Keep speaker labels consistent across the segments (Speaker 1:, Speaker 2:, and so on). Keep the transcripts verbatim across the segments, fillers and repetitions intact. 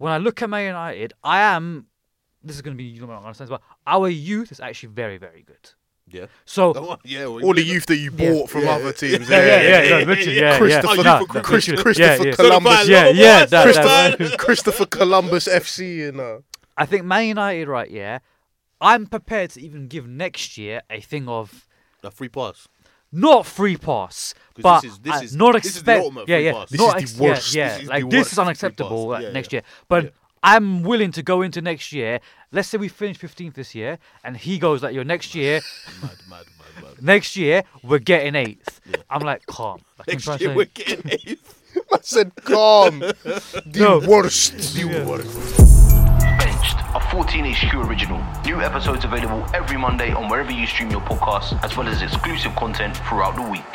Speaker 1: when I look at Man United, I am. This is going to be you know what I'm understand, but our youth is actually very, very good.
Speaker 2: Yeah.
Speaker 1: So
Speaker 2: oh, yeah, well,
Speaker 3: all the youth that you bought
Speaker 1: yeah.
Speaker 3: from
Speaker 2: yeah.
Speaker 3: other teams.
Speaker 1: Yeah, yeah, yeah, yeah,
Speaker 2: yeah,
Speaker 1: literally,
Speaker 2: yeah.
Speaker 1: yeah,
Speaker 3: Christopher,
Speaker 1: yeah.
Speaker 3: no,
Speaker 1: No, that-
Speaker 3: Chris,
Speaker 1: literally,
Speaker 3: Christopher
Speaker 1: yeah, yeah.
Speaker 3: Columbus.
Speaker 1: Yeah, yeah, that,
Speaker 3: Christopher,
Speaker 1: that,
Speaker 3: Christopher Columbus F C, you know.
Speaker 1: I think Man United, right? Yeah, I'm prepared to even give next year a thing of
Speaker 2: A free pass.
Speaker 1: not free pass,
Speaker 2: 'Cause
Speaker 1: but
Speaker 2: this is- this
Speaker 1: uh,
Speaker 2: is-
Speaker 1: not
Speaker 2: this is the
Speaker 1: expect.
Speaker 2: ultimate
Speaker 1: Yeah,
Speaker 2: free
Speaker 1: yeah,
Speaker 2: pass.
Speaker 3: This
Speaker 1: not
Speaker 3: is
Speaker 1: ex-
Speaker 3: the worst.
Speaker 1: Yeah,
Speaker 2: This
Speaker 1: yeah.
Speaker 2: is
Speaker 1: like
Speaker 2: the
Speaker 1: this
Speaker 2: worst
Speaker 1: is
Speaker 2: free
Speaker 1: unacceptable
Speaker 2: pass.
Speaker 1: like,
Speaker 2: Yeah,
Speaker 1: next
Speaker 2: yeah.
Speaker 1: year. But
Speaker 2: Yeah.
Speaker 1: I'm willing to go into next year. Let's say we finish fifteenth this year, and he goes like, "Your next year,
Speaker 2: Mad, mad, mad, mad.
Speaker 1: next year we're getting eighth."
Speaker 2: Yeah.
Speaker 1: I'm like, calm. Like, I'm
Speaker 2: Next
Speaker 1: trying to
Speaker 2: year
Speaker 1: say-
Speaker 2: we're getting eighth.
Speaker 3: I said, calm. The
Speaker 1: No.
Speaker 3: worst. The
Speaker 1: Yeah.
Speaker 3: worst.
Speaker 4: Benched, a fourteen H Q original. New episodes available every Monday on wherever you stream your podcasts, as well as exclusive content throughout the week.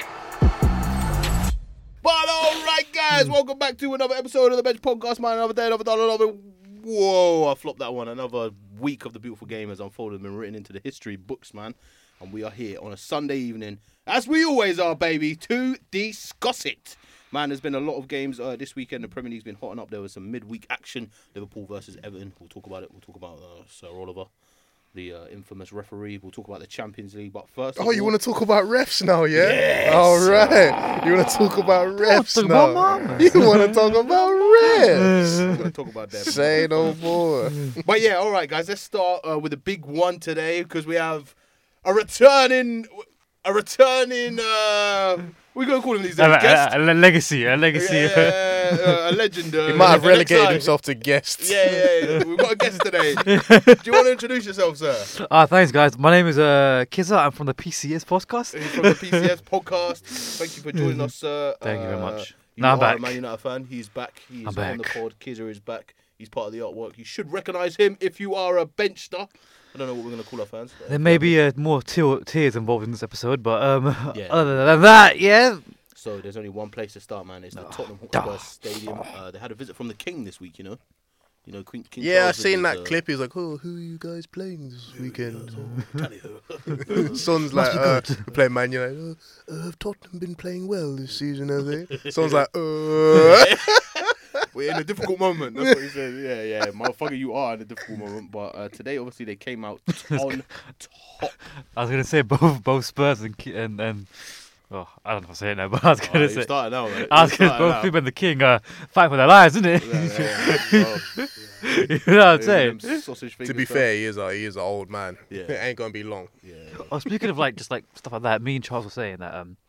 Speaker 2: But all right, guys, welcome back to another episode of the Bench Podcast. Man, another day, another dollar, another. Whoa, I flopped that one. Another week of the beautiful game has unfolded and been written into the history books, man. And we are here on a Sunday evening, as we always are, baby, to discuss it. Man, there's been a lot of games uh, this weekend. The Premier League's been hotting up. There was some midweek action. Liverpool versus Everton. We'll talk about it. We'll talk about uh, Sir Oliver, the uh, infamous referee. We'll talk about the Champions League. But first,
Speaker 3: Oh, you want to talk about refs now, yeah? Yes. All right. You want to talk about refs
Speaker 1: talk
Speaker 3: now?
Speaker 1: about mama.
Speaker 3: You want to talk about refs?
Speaker 2: We're going to talk about them.
Speaker 3: Say no more.
Speaker 2: But yeah, all right, guys. Let's start uh, with a big one today because we have a returning, a returning. Uh, we're gonna call him these days.
Speaker 1: a,
Speaker 2: Guest.
Speaker 1: a, a legacy, a legacy.
Speaker 2: Yeah, uh, a legend. Uh,
Speaker 3: He might have
Speaker 2: an
Speaker 3: relegated
Speaker 2: exile.
Speaker 3: himself to guest.
Speaker 2: Yeah, yeah, yeah. We've got a guest today. Do you want to introduce yourself, sir?
Speaker 1: Ah, thanks, guys. My name is uh, Kizza. I'm from the P C S podcast.
Speaker 2: He's from the P C S podcast. Thank you for joining us, sir.
Speaker 1: Thank you very
Speaker 2: Uh,
Speaker 1: much.
Speaker 2: You
Speaker 1: Now I'm
Speaker 2: are
Speaker 1: back.
Speaker 2: a Man United fan. He's back. He's
Speaker 1: I'm
Speaker 2: on the
Speaker 1: back.
Speaker 2: pod. Kizza is back. He's part of the artwork. You should recognise him if you are a benchster. I don't know what we're going to call our fans.
Speaker 1: There may be uh, more te- tears involved in this episode, but um,
Speaker 2: Yeah.
Speaker 1: other than that, yeah.
Speaker 2: So there's only one place to start, man. It's the
Speaker 1: Oh,
Speaker 2: Tottenham
Speaker 1: duh.
Speaker 2: Hotspur Stadium. Uh, they had a visit from the King this week, you know. You know, Queen. King
Speaker 3: Yeah, I
Speaker 2: Charles
Speaker 3: seen
Speaker 2: visited,
Speaker 3: that
Speaker 2: uh,
Speaker 3: clip. He's like, oh, who are you guys playing this weekend?
Speaker 2: Tally-ho.
Speaker 3: Son's
Speaker 1: Must
Speaker 3: like,
Speaker 1: be
Speaker 3: uh,
Speaker 1: good.
Speaker 3: we're playing Man United. Oh, uh, have Tottenham been playing well this season, have they? Son's like, uh.
Speaker 2: We're in a difficult moment. That's what he said. Yeah, yeah, motherfucker, you are in a difficult moment. But uh, today, obviously, they came out on top.
Speaker 1: I was gonna say both both Spurs and Ki- and and oh, I don't know if I say it now, but I was
Speaker 2: Oh,
Speaker 1: gonna
Speaker 2: you
Speaker 1: say
Speaker 2: started now, man.
Speaker 1: I was
Speaker 2: You
Speaker 1: gonna
Speaker 2: started
Speaker 1: both
Speaker 2: now.
Speaker 1: them and the King uh, fight for their lives, isn't it?
Speaker 2: Yeah, yeah, yeah. Oh,
Speaker 1: You know what I'm
Speaker 2: yeah,
Speaker 1: saying?
Speaker 2: them sausage
Speaker 3: To
Speaker 2: fingers,
Speaker 3: be
Speaker 2: bro.
Speaker 3: fair, he is a he is an old man.
Speaker 2: Yeah.
Speaker 3: It ain't gonna be long.
Speaker 2: Yeah.
Speaker 1: Oh, speaking of like just like stuff like that, me and Charles were saying that um,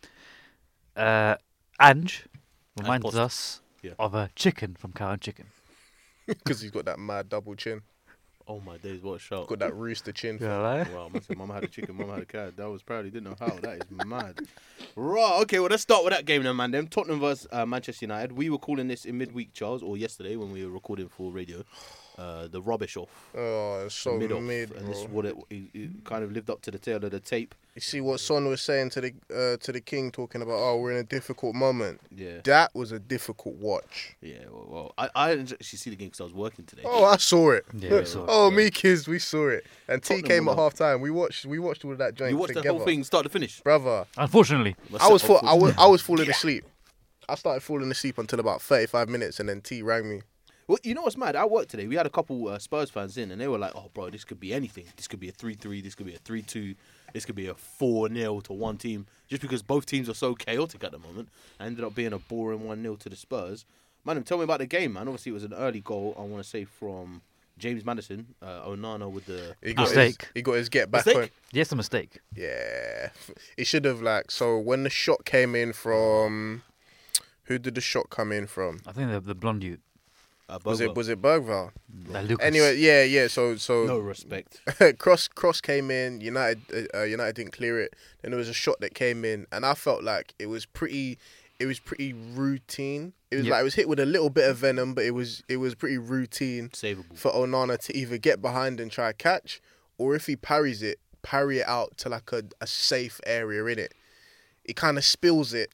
Speaker 1: uh, Ange reminds
Speaker 2: Post.
Speaker 1: us
Speaker 2: Yeah.
Speaker 1: of a chicken from Cow and Chicken.
Speaker 3: Because he's got that mad double chin.
Speaker 2: Oh my days, what a shout.
Speaker 3: Got that rooster chin.
Speaker 1: Yeah, like?
Speaker 2: Wow, must say mama had a chicken, mama had a cat. That was proudly didn't know how. That is mad. Right, okay, well let's start with that game then, man. Then Tottenham versus uh, Manchester United. We were calling this in midweek, Charles, or yesterday when we were recording for radio. Uh, the rubbish off,
Speaker 3: Oh, it's so
Speaker 2: mid
Speaker 3: mid,
Speaker 2: off, and this is
Speaker 3: bro.
Speaker 2: what it, it, it kind of lived up to the tail of the tape.
Speaker 3: You see what Son was saying to the uh, to the King, talking about, oh, we're in a difficult moment.
Speaker 2: Yeah,
Speaker 3: That was a difficult watch.
Speaker 2: yeah. Well, well I I didn't actually see the game because I was working today.
Speaker 3: Oh, I saw it.
Speaker 1: Yeah, we saw it.
Speaker 3: Oh, me kids, we saw it. And T
Speaker 2: Tottenham
Speaker 3: came at
Speaker 2: won.
Speaker 3: half time. We watched we watched all of that joint
Speaker 2: you watched
Speaker 3: together.
Speaker 2: the whole thing start to finish.
Speaker 3: Brother.
Speaker 1: Unfortunately,
Speaker 3: I was fall, I was I was falling asleep. I started falling asleep until about thirty-five minutes, and then T rang me.
Speaker 2: Well, you know what's mad? At work today, we had a couple uh, Spurs fans in, and they were like, "Oh, bro, this could be anything. This could be a three-three. This could be a three-two. This could be a four-nil to one team." Just because both teams are so chaotic at the moment, it ended up being a boring one-nil to the Spurs. Man, tell me about the game, man. Obviously, it was an early goal. I want to say from James Maddison, uh, Onana with the
Speaker 3: He got his,
Speaker 1: Mistake.
Speaker 3: he got his get back
Speaker 2: Mistake?
Speaker 3: on.
Speaker 1: yes, a mistake.
Speaker 3: Yeah, he should have like. So when the shot came in from, who did the shot come in from?
Speaker 1: I think the the blonde youth,
Speaker 2: uh,
Speaker 3: Was it
Speaker 2: Bobo.
Speaker 3: was it Bergvall?
Speaker 1: uh, Lucas.
Speaker 3: Anyway, yeah, yeah. So so
Speaker 2: No respect.
Speaker 3: cross cross came in. United uh, United didn't clear it. Then there was a shot that came in, and I felt like it was pretty. It was pretty routine. It was
Speaker 1: Yep.
Speaker 3: like it was hit with a little bit of venom, but it was it was pretty routine
Speaker 2: Savable.
Speaker 3: for Onana to either get behind and try catch, or if he parries it, parry it out to like a, a safe area in it. He kind of spills it,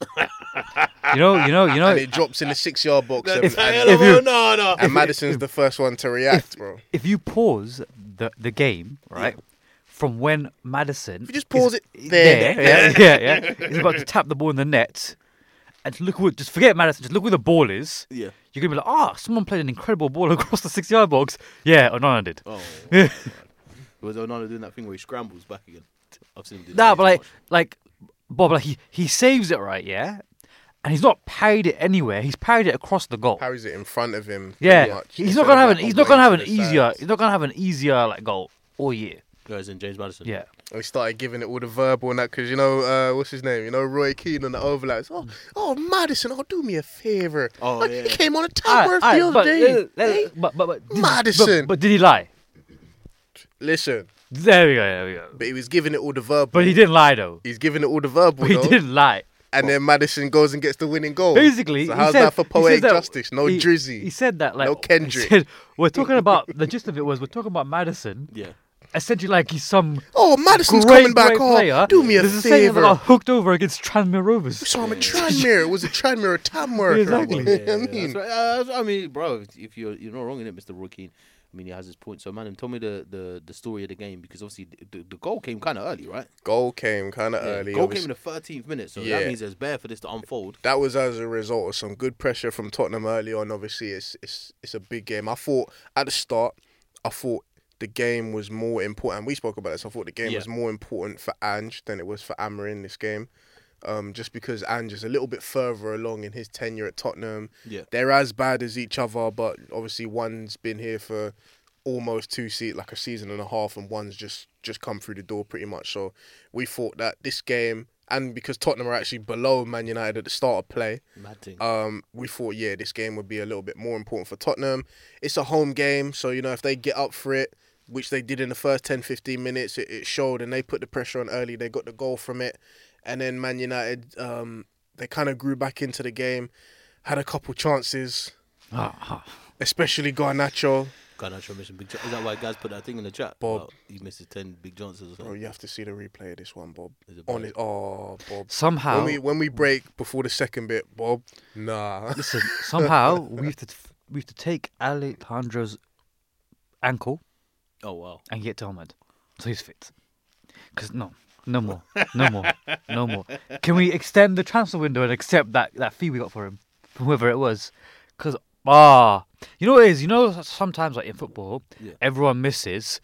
Speaker 1: you know, you know, you know.
Speaker 3: and it drops in the six yard box, and,
Speaker 2: That's
Speaker 3: and,
Speaker 2: hell of
Speaker 1: if you-
Speaker 2: a Onana.
Speaker 3: and Madison's the first one to react, bro.
Speaker 1: If you pause the the game, right, from when Madison,
Speaker 3: If you just pause
Speaker 1: is-
Speaker 3: it there.
Speaker 1: yeah, yeah, yeah, he's about to tap the ball in the net, and look what, just forget Madison, just look where the ball is.
Speaker 2: Yeah.
Speaker 1: you're gonna be like, ah, oh, someone played an incredible ball across the six-yard box. Yeah, Onana did.
Speaker 2: Oh, wow. Was Onana doing that thing where he scrambles back again? I've seen him do that.
Speaker 1: Nah, but
Speaker 2: way
Speaker 1: like,
Speaker 2: too much.
Speaker 1: like, Bob, like he he saves it right, yeah, and he's not parried it anywhere. He's parried it across the goal.
Speaker 3: Carries it in front of him.
Speaker 1: Yeah,
Speaker 3: pretty much,
Speaker 1: he's
Speaker 3: instead
Speaker 1: not gonna
Speaker 3: of,
Speaker 1: have an
Speaker 3: like,
Speaker 1: he's not gonna have
Speaker 3: going
Speaker 1: an
Speaker 3: to the
Speaker 1: easier
Speaker 3: sides.
Speaker 1: he's not gonna have an easier like goal all year.
Speaker 2: Guys in James Madison.
Speaker 1: Yeah.
Speaker 3: We started giving it all the verbal and that because you know uh, what's his name? You know Roy Keane on the overlaps. Oh, oh Madison, oh do me a favour.
Speaker 2: Oh,
Speaker 3: Oh,
Speaker 2: yeah.
Speaker 3: He came on a
Speaker 1: Alright,
Speaker 3: time the
Speaker 1: alright,
Speaker 3: other
Speaker 1: but,
Speaker 3: day.
Speaker 1: uh, uh,
Speaker 3: Hey,
Speaker 1: but, but, but, did-
Speaker 3: Madison.
Speaker 1: But, but did he lie?
Speaker 3: Listen,
Speaker 1: There we go. There we go.
Speaker 3: but he was giving it all the verbal.
Speaker 1: But he didn't lie though.
Speaker 3: He's giving it all the verbal.
Speaker 1: But he
Speaker 3: though.
Speaker 1: didn't lie.
Speaker 3: And then Madison goes and gets the winning goal.
Speaker 1: Basically,
Speaker 3: so
Speaker 1: he
Speaker 3: how's
Speaker 1: said,
Speaker 3: that for
Speaker 1: he
Speaker 3: poetic
Speaker 1: said that-
Speaker 3: justice? No
Speaker 1: he,
Speaker 3: Drizzy.
Speaker 1: He said that like
Speaker 3: No Kendrick.
Speaker 1: he said, we're talking about the gist of it was we're talking about Madison.
Speaker 2: Yeah.
Speaker 1: Essentially, like he's some
Speaker 3: Oh, Madison's
Speaker 1: great,
Speaker 3: coming back.
Speaker 1: great
Speaker 3: Oh,
Speaker 1: player.
Speaker 3: do me a
Speaker 1: There's a saying that got
Speaker 3: favour.
Speaker 1: hooked over against Tranmere Rovers.
Speaker 3: So I'm a Tranmere. It was a Tranmere, a Tamworth.
Speaker 1: Exactly.
Speaker 3: You know
Speaker 2: Yeah,
Speaker 3: what I mean,
Speaker 2: that's right. Uh, that's- I mean, bro, if- if you're you're not wrong in it, Mister Roy Keane. I mean, he has his point. So, man, tell me the, the, the story of the game because obviously the, the, the goal came kind of early, right?
Speaker 3: goal came kind of
Speaker 2: Yeah,
Speaker 3: early.
Speaker 2: Goal
Speaker 3: Obviously-
Speaker 2: came in the thirteenth minute, so
Speaker 3: Yeah.
Speaker 2: that means there's bare for this to unfold.
Speaker 3: That was as a result of some good pressure from Tottenham early on. Obviously, it's it's it's a big game. I thought at the start, I thought the game was more important. We spoke about this. I thought the game
Speaker 2: Yeah.
Speaker 3: was more important for Ange than it was for Amorim this game. Um, just because Ange is a little bit further along in his tenure at Tottenham.
Speaker 2: Yeah.
Speaker 3: They're as bad as each other, but obviously one's been here for almost two se- like a season and a half, and one's just just come through the door pretty much. So we thought that this game, and because Tottenham are actually below Man United at the start of play,
Speaker 2: Mad thing.
Speaker 3: um, we thought, yeah, this game would be a little bit more important for Tottenham. It's a home game, so, you know, if they get up for it, which they did in the first ten, fifteen minutes, it, it showed, and they put the pressure on early. They got the goal from it. And then Man United, um, they kind of grew back into the game, had a couple chances,
Speaker 1: Ah,
Speaker 3: especially Garnacho.
Speaker 2: Garnacho missing big. Ch- Is that why guys put that thing in the chat?
Speaker 3: Bob.
Speaker 2: About he misses ten big chances or
Speaker 3: Bro,
Speaker 2: something.
Speaker 3: you have to see the replay of this one, Bob.
Speaker 2: Is it
Speaker 3: On
Speaker 2: bad?
Speaker 3: it, oh, Bob.
Speaker 1: somehow,
Speaker 3: When we when we break before the second bit, Bob, nah.
Speaker 1: listen, somehow we have to we have to take Alejandro's ankle
Speaker 2: Oh wow.
Speaker 1: and get to Ahmed, so he's fit. Because no, no more, no more, no more. Can we extend the transfer window and accept that, that fee we got for him, from whoever it was? Because ah, you know what it is. You know sometimes like in football,
Speaker 2: Yeah.
Speaker 1: everyone misses,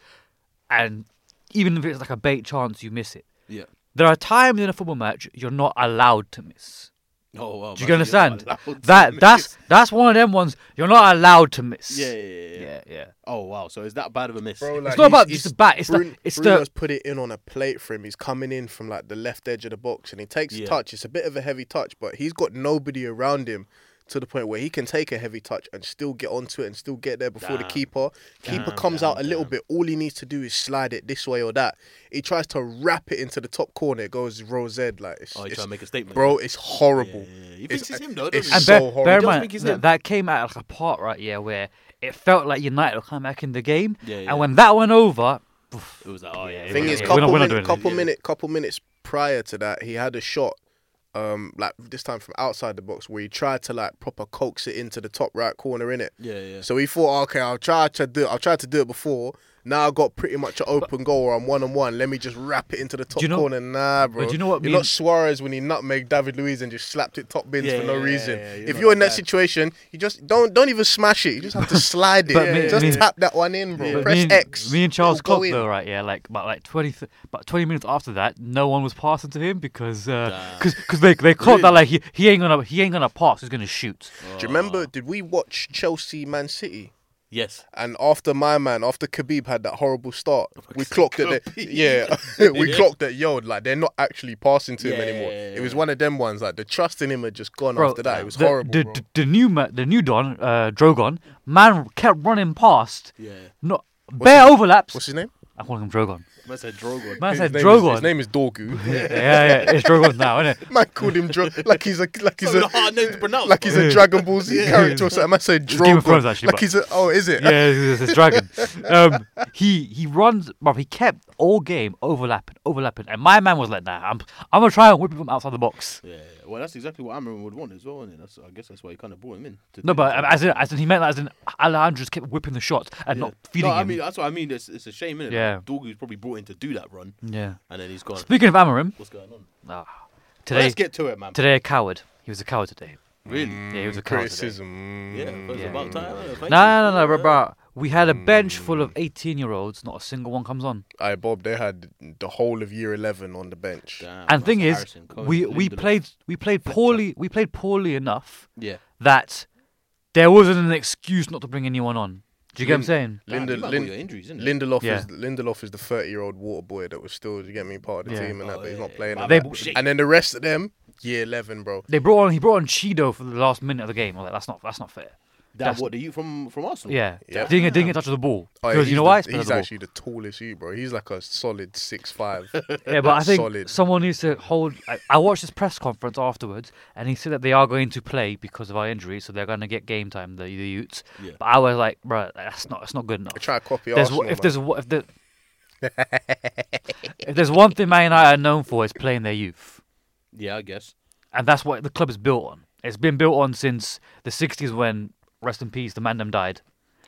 Speaker 1: and even if it's like a bait chance, you miss it.
Speaker 2: Yeah.
Speaker 1: There are times in a football match you're not allowed to miss.
Speaker 2: Oh wow.
Speaker 1: Do you
Speaker 2: man,
Speaker 1: understand?
Speaker 2: you're not allowed to
Speaker 1: That
Speaker 2: miss.
Speaker 1: that's that's one of them ones you're not allowed to miss.
Speaker 2: Yeah, yeah, yeah, yeah.
Speaker 1: yeah, yeah.
Speaker 2: Oh wow. So is that bad of a miss?
Speaker 3: Bro, like,
Speaker 1: It's not
Speaker 3: he's-
Speaker 1: about
Speaker 3: he's-
Speaker 1: just the bat. It's
Speaker 3: Brun-
Speaker 1: the it's
Speaker 3: Bruno's
Speaker 1: the
Speaker 3: put it in on a plate for him. He's coming in from like the left edge of the box, and he takes
Speaker 2: Yeah.
Speaker 3: a touch. It's a bit of a heavy touch, but he's got nobody around him to the point where he can take a heavy touch and still get onto it and still get there before the
Speaker 2: Damn.
Speaker 3: keeper. Keeper
Speaker 2: Damn,
Speaker 3: comes
Speaker 2: damn,
Speaker 3: out a little
Speaker 2: damn.
Speaker 3: bit. All he needs to do is slide it this way or that. He tries to wrap it into the top corner. It goes rose like it's,
Speaker 2: Oh, you
Speaker 3: it's
Speaker 2: trying to make a statement,
Speaker 3: bro. It's horrible.
Speaker 2: Yeah, yeah, yeah. He
Speaker 3: It's-
Speaker 2: thinks it's him though.
Speaker 3: it's
Speaker 2: doesn't
Speaker 1: and
Speaker 2: he?
Speaker 3: so
Speaker 1: bear,
Speaker 3: horrible.
Speaker 1: bear in
Speaker 2: He does
Speaker 1: mind
Speaker 2: think it's
Speaker 1: that,
Speaker 2: him.
Speaker 1: that came out like a part right, yeah, where it felt like United were coming back in the game,
Speaker 2: Yeah, yeah.
Speaker 1: and when that went over,
Speaker 2: It was like, oh yeah.
Speaker 1: Yeah,
Speaker 3: Thing
Speaker 1: yeah,
Speaker 3: is,
Speaker 1: yeah, we're
Speaker 3: couple
Speaker 1: not- we're not
Speaker 3: minutes,
Speaker 1: doing
Speaker 3: couple
Speaker 2: it.
Speaker 3: minutes, couple minutes prior to that, he had a shot, um, like this time from outside the box, where he tried to like proper coax it into the top right corner in it.
Speaker 2: Yeah, yeah.
Speaker 3: So he thought, okay, I'll try to do it. I've tried to do it before. Now I've got pretty much an open goal, or I'm one on one. Let me just wrap it into the top
Speaker 1: you know-
Speaker 3: corner. Nah, bro.
Speaker 1: but do you know what
Speaker 3: You're
Speaker 1: me
Speaker 3: not
Speaker 1: and-
Speaker 3: Suarez when he nutmegged David Luiz and just slapped it top bins
Speaker 2: Yeah,
Speaker 3: for no
Speaker 2: yeah,
Speaker 3: reason.
Speaker 2: yeah, you're
Speaker 3: if
Speaker 2: not
Speaker 3: you're in that
Speaker 2: bad.
Speaker 3: situation, you just don't don't even smash it. You just have to slide it.
Speaker 1: But me-
Speaker 3: just
Speaker 1: me-
Speaker 3: tap that one in, bro.
Speaker 2: Yeah.
Speaker 1: But
Speaker 3: Press
Speaker 1: me and,
Speaker 3: X.
Speaker 1: Me and Charles
Speaker 3: It'll go
Speaker 1: Cook
Speaker 3: in.
Speaker 1: though, right? Yeah, like about like twenty, th- about twenty minutes after that, no one was passing to him because because because they they caught that like he, he ain't gonna he ain't gonna pass, he's gonna shoot.
Speaker 3: Do you remember? Did we watch Chelsea Man City?
Speaker 2: Yes.
Speaker 3: And after my man, after Khabib had that horrible start, we clocked that. They,
Speaker 2: Khabib.
Speaker 3: yeah, we
Speaker 2: Yeah.
Speaker 3: clocked that. Yo, like they're not actually passing to him
Speaker 2: Yeah,
Speaker 3: anymore.
Speaker 2: yeah,
Speaker 3: It was
Speaker 2: yeah.
Speaker 3: one of them ones. Like the trust in him had just gone
Speaker 1: Bro,
Speaker 3: after that. It was
Speaker 1: the,
Speaker 3: horrible,
Speaker 1: The,
Speaker 3: bro.
Speaker 1: the, the new ma- the new Don uh, Drogon man kept running past,
Speaker 2: Yeah.
Speaker 1: not bare overlaps.
Speaker 3: What's his name?
Speaker 1: I call him Drogon.
Speaker 2: Man said Drogon.
Speaker 1: Man
Speaker 3: His
Speaker 1: said
Speaker 3: name
Speaker 1: Drogon.
Speaker 3: Is, his name is Dorgu.
Speaker 1: yeah, yeah, it's Drogon now, isn't it?
Speaker 3: Man called him Dro- like he's a like he's
Speaker 2: It's
Speaker 3: a
Speaker 2: a hard name to pronounce.
Speaker 3: like he's a
Speaker 1: Yeah.
Speaker 3: Dragon Ball Z
Speaker 2: Yeah.
Speaker 3: character or something. Man said
Speaker 1: It's Game of Thrones,
Speaker 3: Drogon.
Speaker 1: actually,
Speaker 3: Like
Speaker 1: but-
Speaker 3: he's a oh, is it?
Speaker 1: Yeah, it's, it's Dragon. Um, he he runs, but he kept all game overlapping, overlapping, and my man was like, "Nah, I'm I'm gonna try and whip him outside the box."
Speaker 2: Yeah, yeah. Well, that's exactly what Amarin would want as well, isn't it? That's, I guess that's why he kind of brought him in. to
Speaker 1: No,
Speaker 2: do
Speaker 1: but
Speaker 2: that.
Speaker 1: as in, as in he meant that as in Alejandro just kept whipping the shots and
Speaker 2: Yeah.
Speaker 1: not feeding
Speaker 2: no, I
Speaker 1: him.
Speaker 2: mean, that's what I mean. It's, it's a shame, innit?
Speaker 1: Yeah.
Speaker 2: Like, Dorgu's probably brought in to do that run,
Speaker 1: yeah.
Speaker 2: and then he's gone.
Speaker 1: Speaking of Amarim,
Speaker 2: What's going on?
Speaker 1: ah,
Speaker 2: Well,
Speaker 1: today
Speaker 2: let's get to it, man.
Speaker 1: today a coward. He was a coward today.
Speaker 2: Really?
Speaker 1: Yeah, he was a coward today.
Speaker 3: criticism.
Speaker 2: Yeah, it was
Speaker 1: Yeah.
Speaker 2: about time. uh, thank
Speaker 1: No,
Speaker 2: you.
Speaker 1: no, no, bro,
Speaker 2: Yeah.
Speaker 1: bro. We had a bench full of eighteen-year-olds. Not a single one comes on.
Speaker 3: Aye, Bob, they had the whole of year eleven on the bench.
Speaker 2: Damn,
Speaker 1: And
Speaker 2: that's
Speaker 1: thing is,
Speaker 2: embarrassing. Cohen,
Speaker 1: we we
Speaker 2: Lindelof.
Speaker 1: played we played
Speaker 2: Fletcher.
Speaker 1: poorly. We played poorly enough
Speaker 2: Yeah.
Speaker 1: that there wasn't an excuse not to bring anyone on. Do you get what I'm saying?
Speaker 2: Damn,
Speaker 3: Linda-
Speaker 2: you might have
Speaker 3: Lin-
Speaker 2: got your injuries, isn't it?
Speaker 3: Lindelof
Speaker 1: Yeah.
Speaker 3: is Lindelof is the thirty-year-old water boy that was still, you get me, part of the
Speaker 1: Yeah.
Speaker 3: team and that,
Speaker 2: Oh,
Speaker 3: but he's
Speaker 2: yeah,
Speaker 3: not
Speaker 2: yeah.
Speaker 3: playing.
Speaker 2: But
Speaker 3: and
Speaker 1: They-
Speaker 3: then-
Speaker 2: bullshit.
Speaker 3: And then the rest of them, year eleven, bro.
Speaker 1: They brought on he brought on Cheeto for the last minute of the game. I was like, that's not that's not fair.
Speaker 2: That
Speaker 1: That's-
Speaker 2: what the you from from Arsenal?
Speaker 1: Yeah,
Speaker 3: Yeah.
Speaker 1: didn't get didn't get touch of the ball
Speaker 3: Oh, yeah,
Speaker 1: because
Speaker 3: he's
Speaker 1: you know
Speaker 3: the-
Speaker 1: why? It's because of
Speaker 3: He's
Speaker 1: the ball.
Speaker 3: actually the tallest you, bro. He's like a solid six five.
Speaker 1: Yeah, but I think
Speaker 3: solid.
Speaker 1: someone needs to hold. I, I watched this press conference afterwards, and he said that they are going to play because of our injury, so they're going to get game time. The, the Utes.
Speaker 2: Yeah.
Speaker 1: But I was like, bro, that's not that's not good enough.
Speaker 3: I try to copy
Speaker 1: There's,
Speaker 3: Arsenal,
Speaker 1: w- if
Speaker 3: man.
Speaker 1: there's w- if the if there's one thing Man United are known for, is playing their youth,
Speaker 2: Yeah, I guess.
Speaker 1: and that's what the club is built on. It's been built on since the sixties when, rest in peace, the man them died.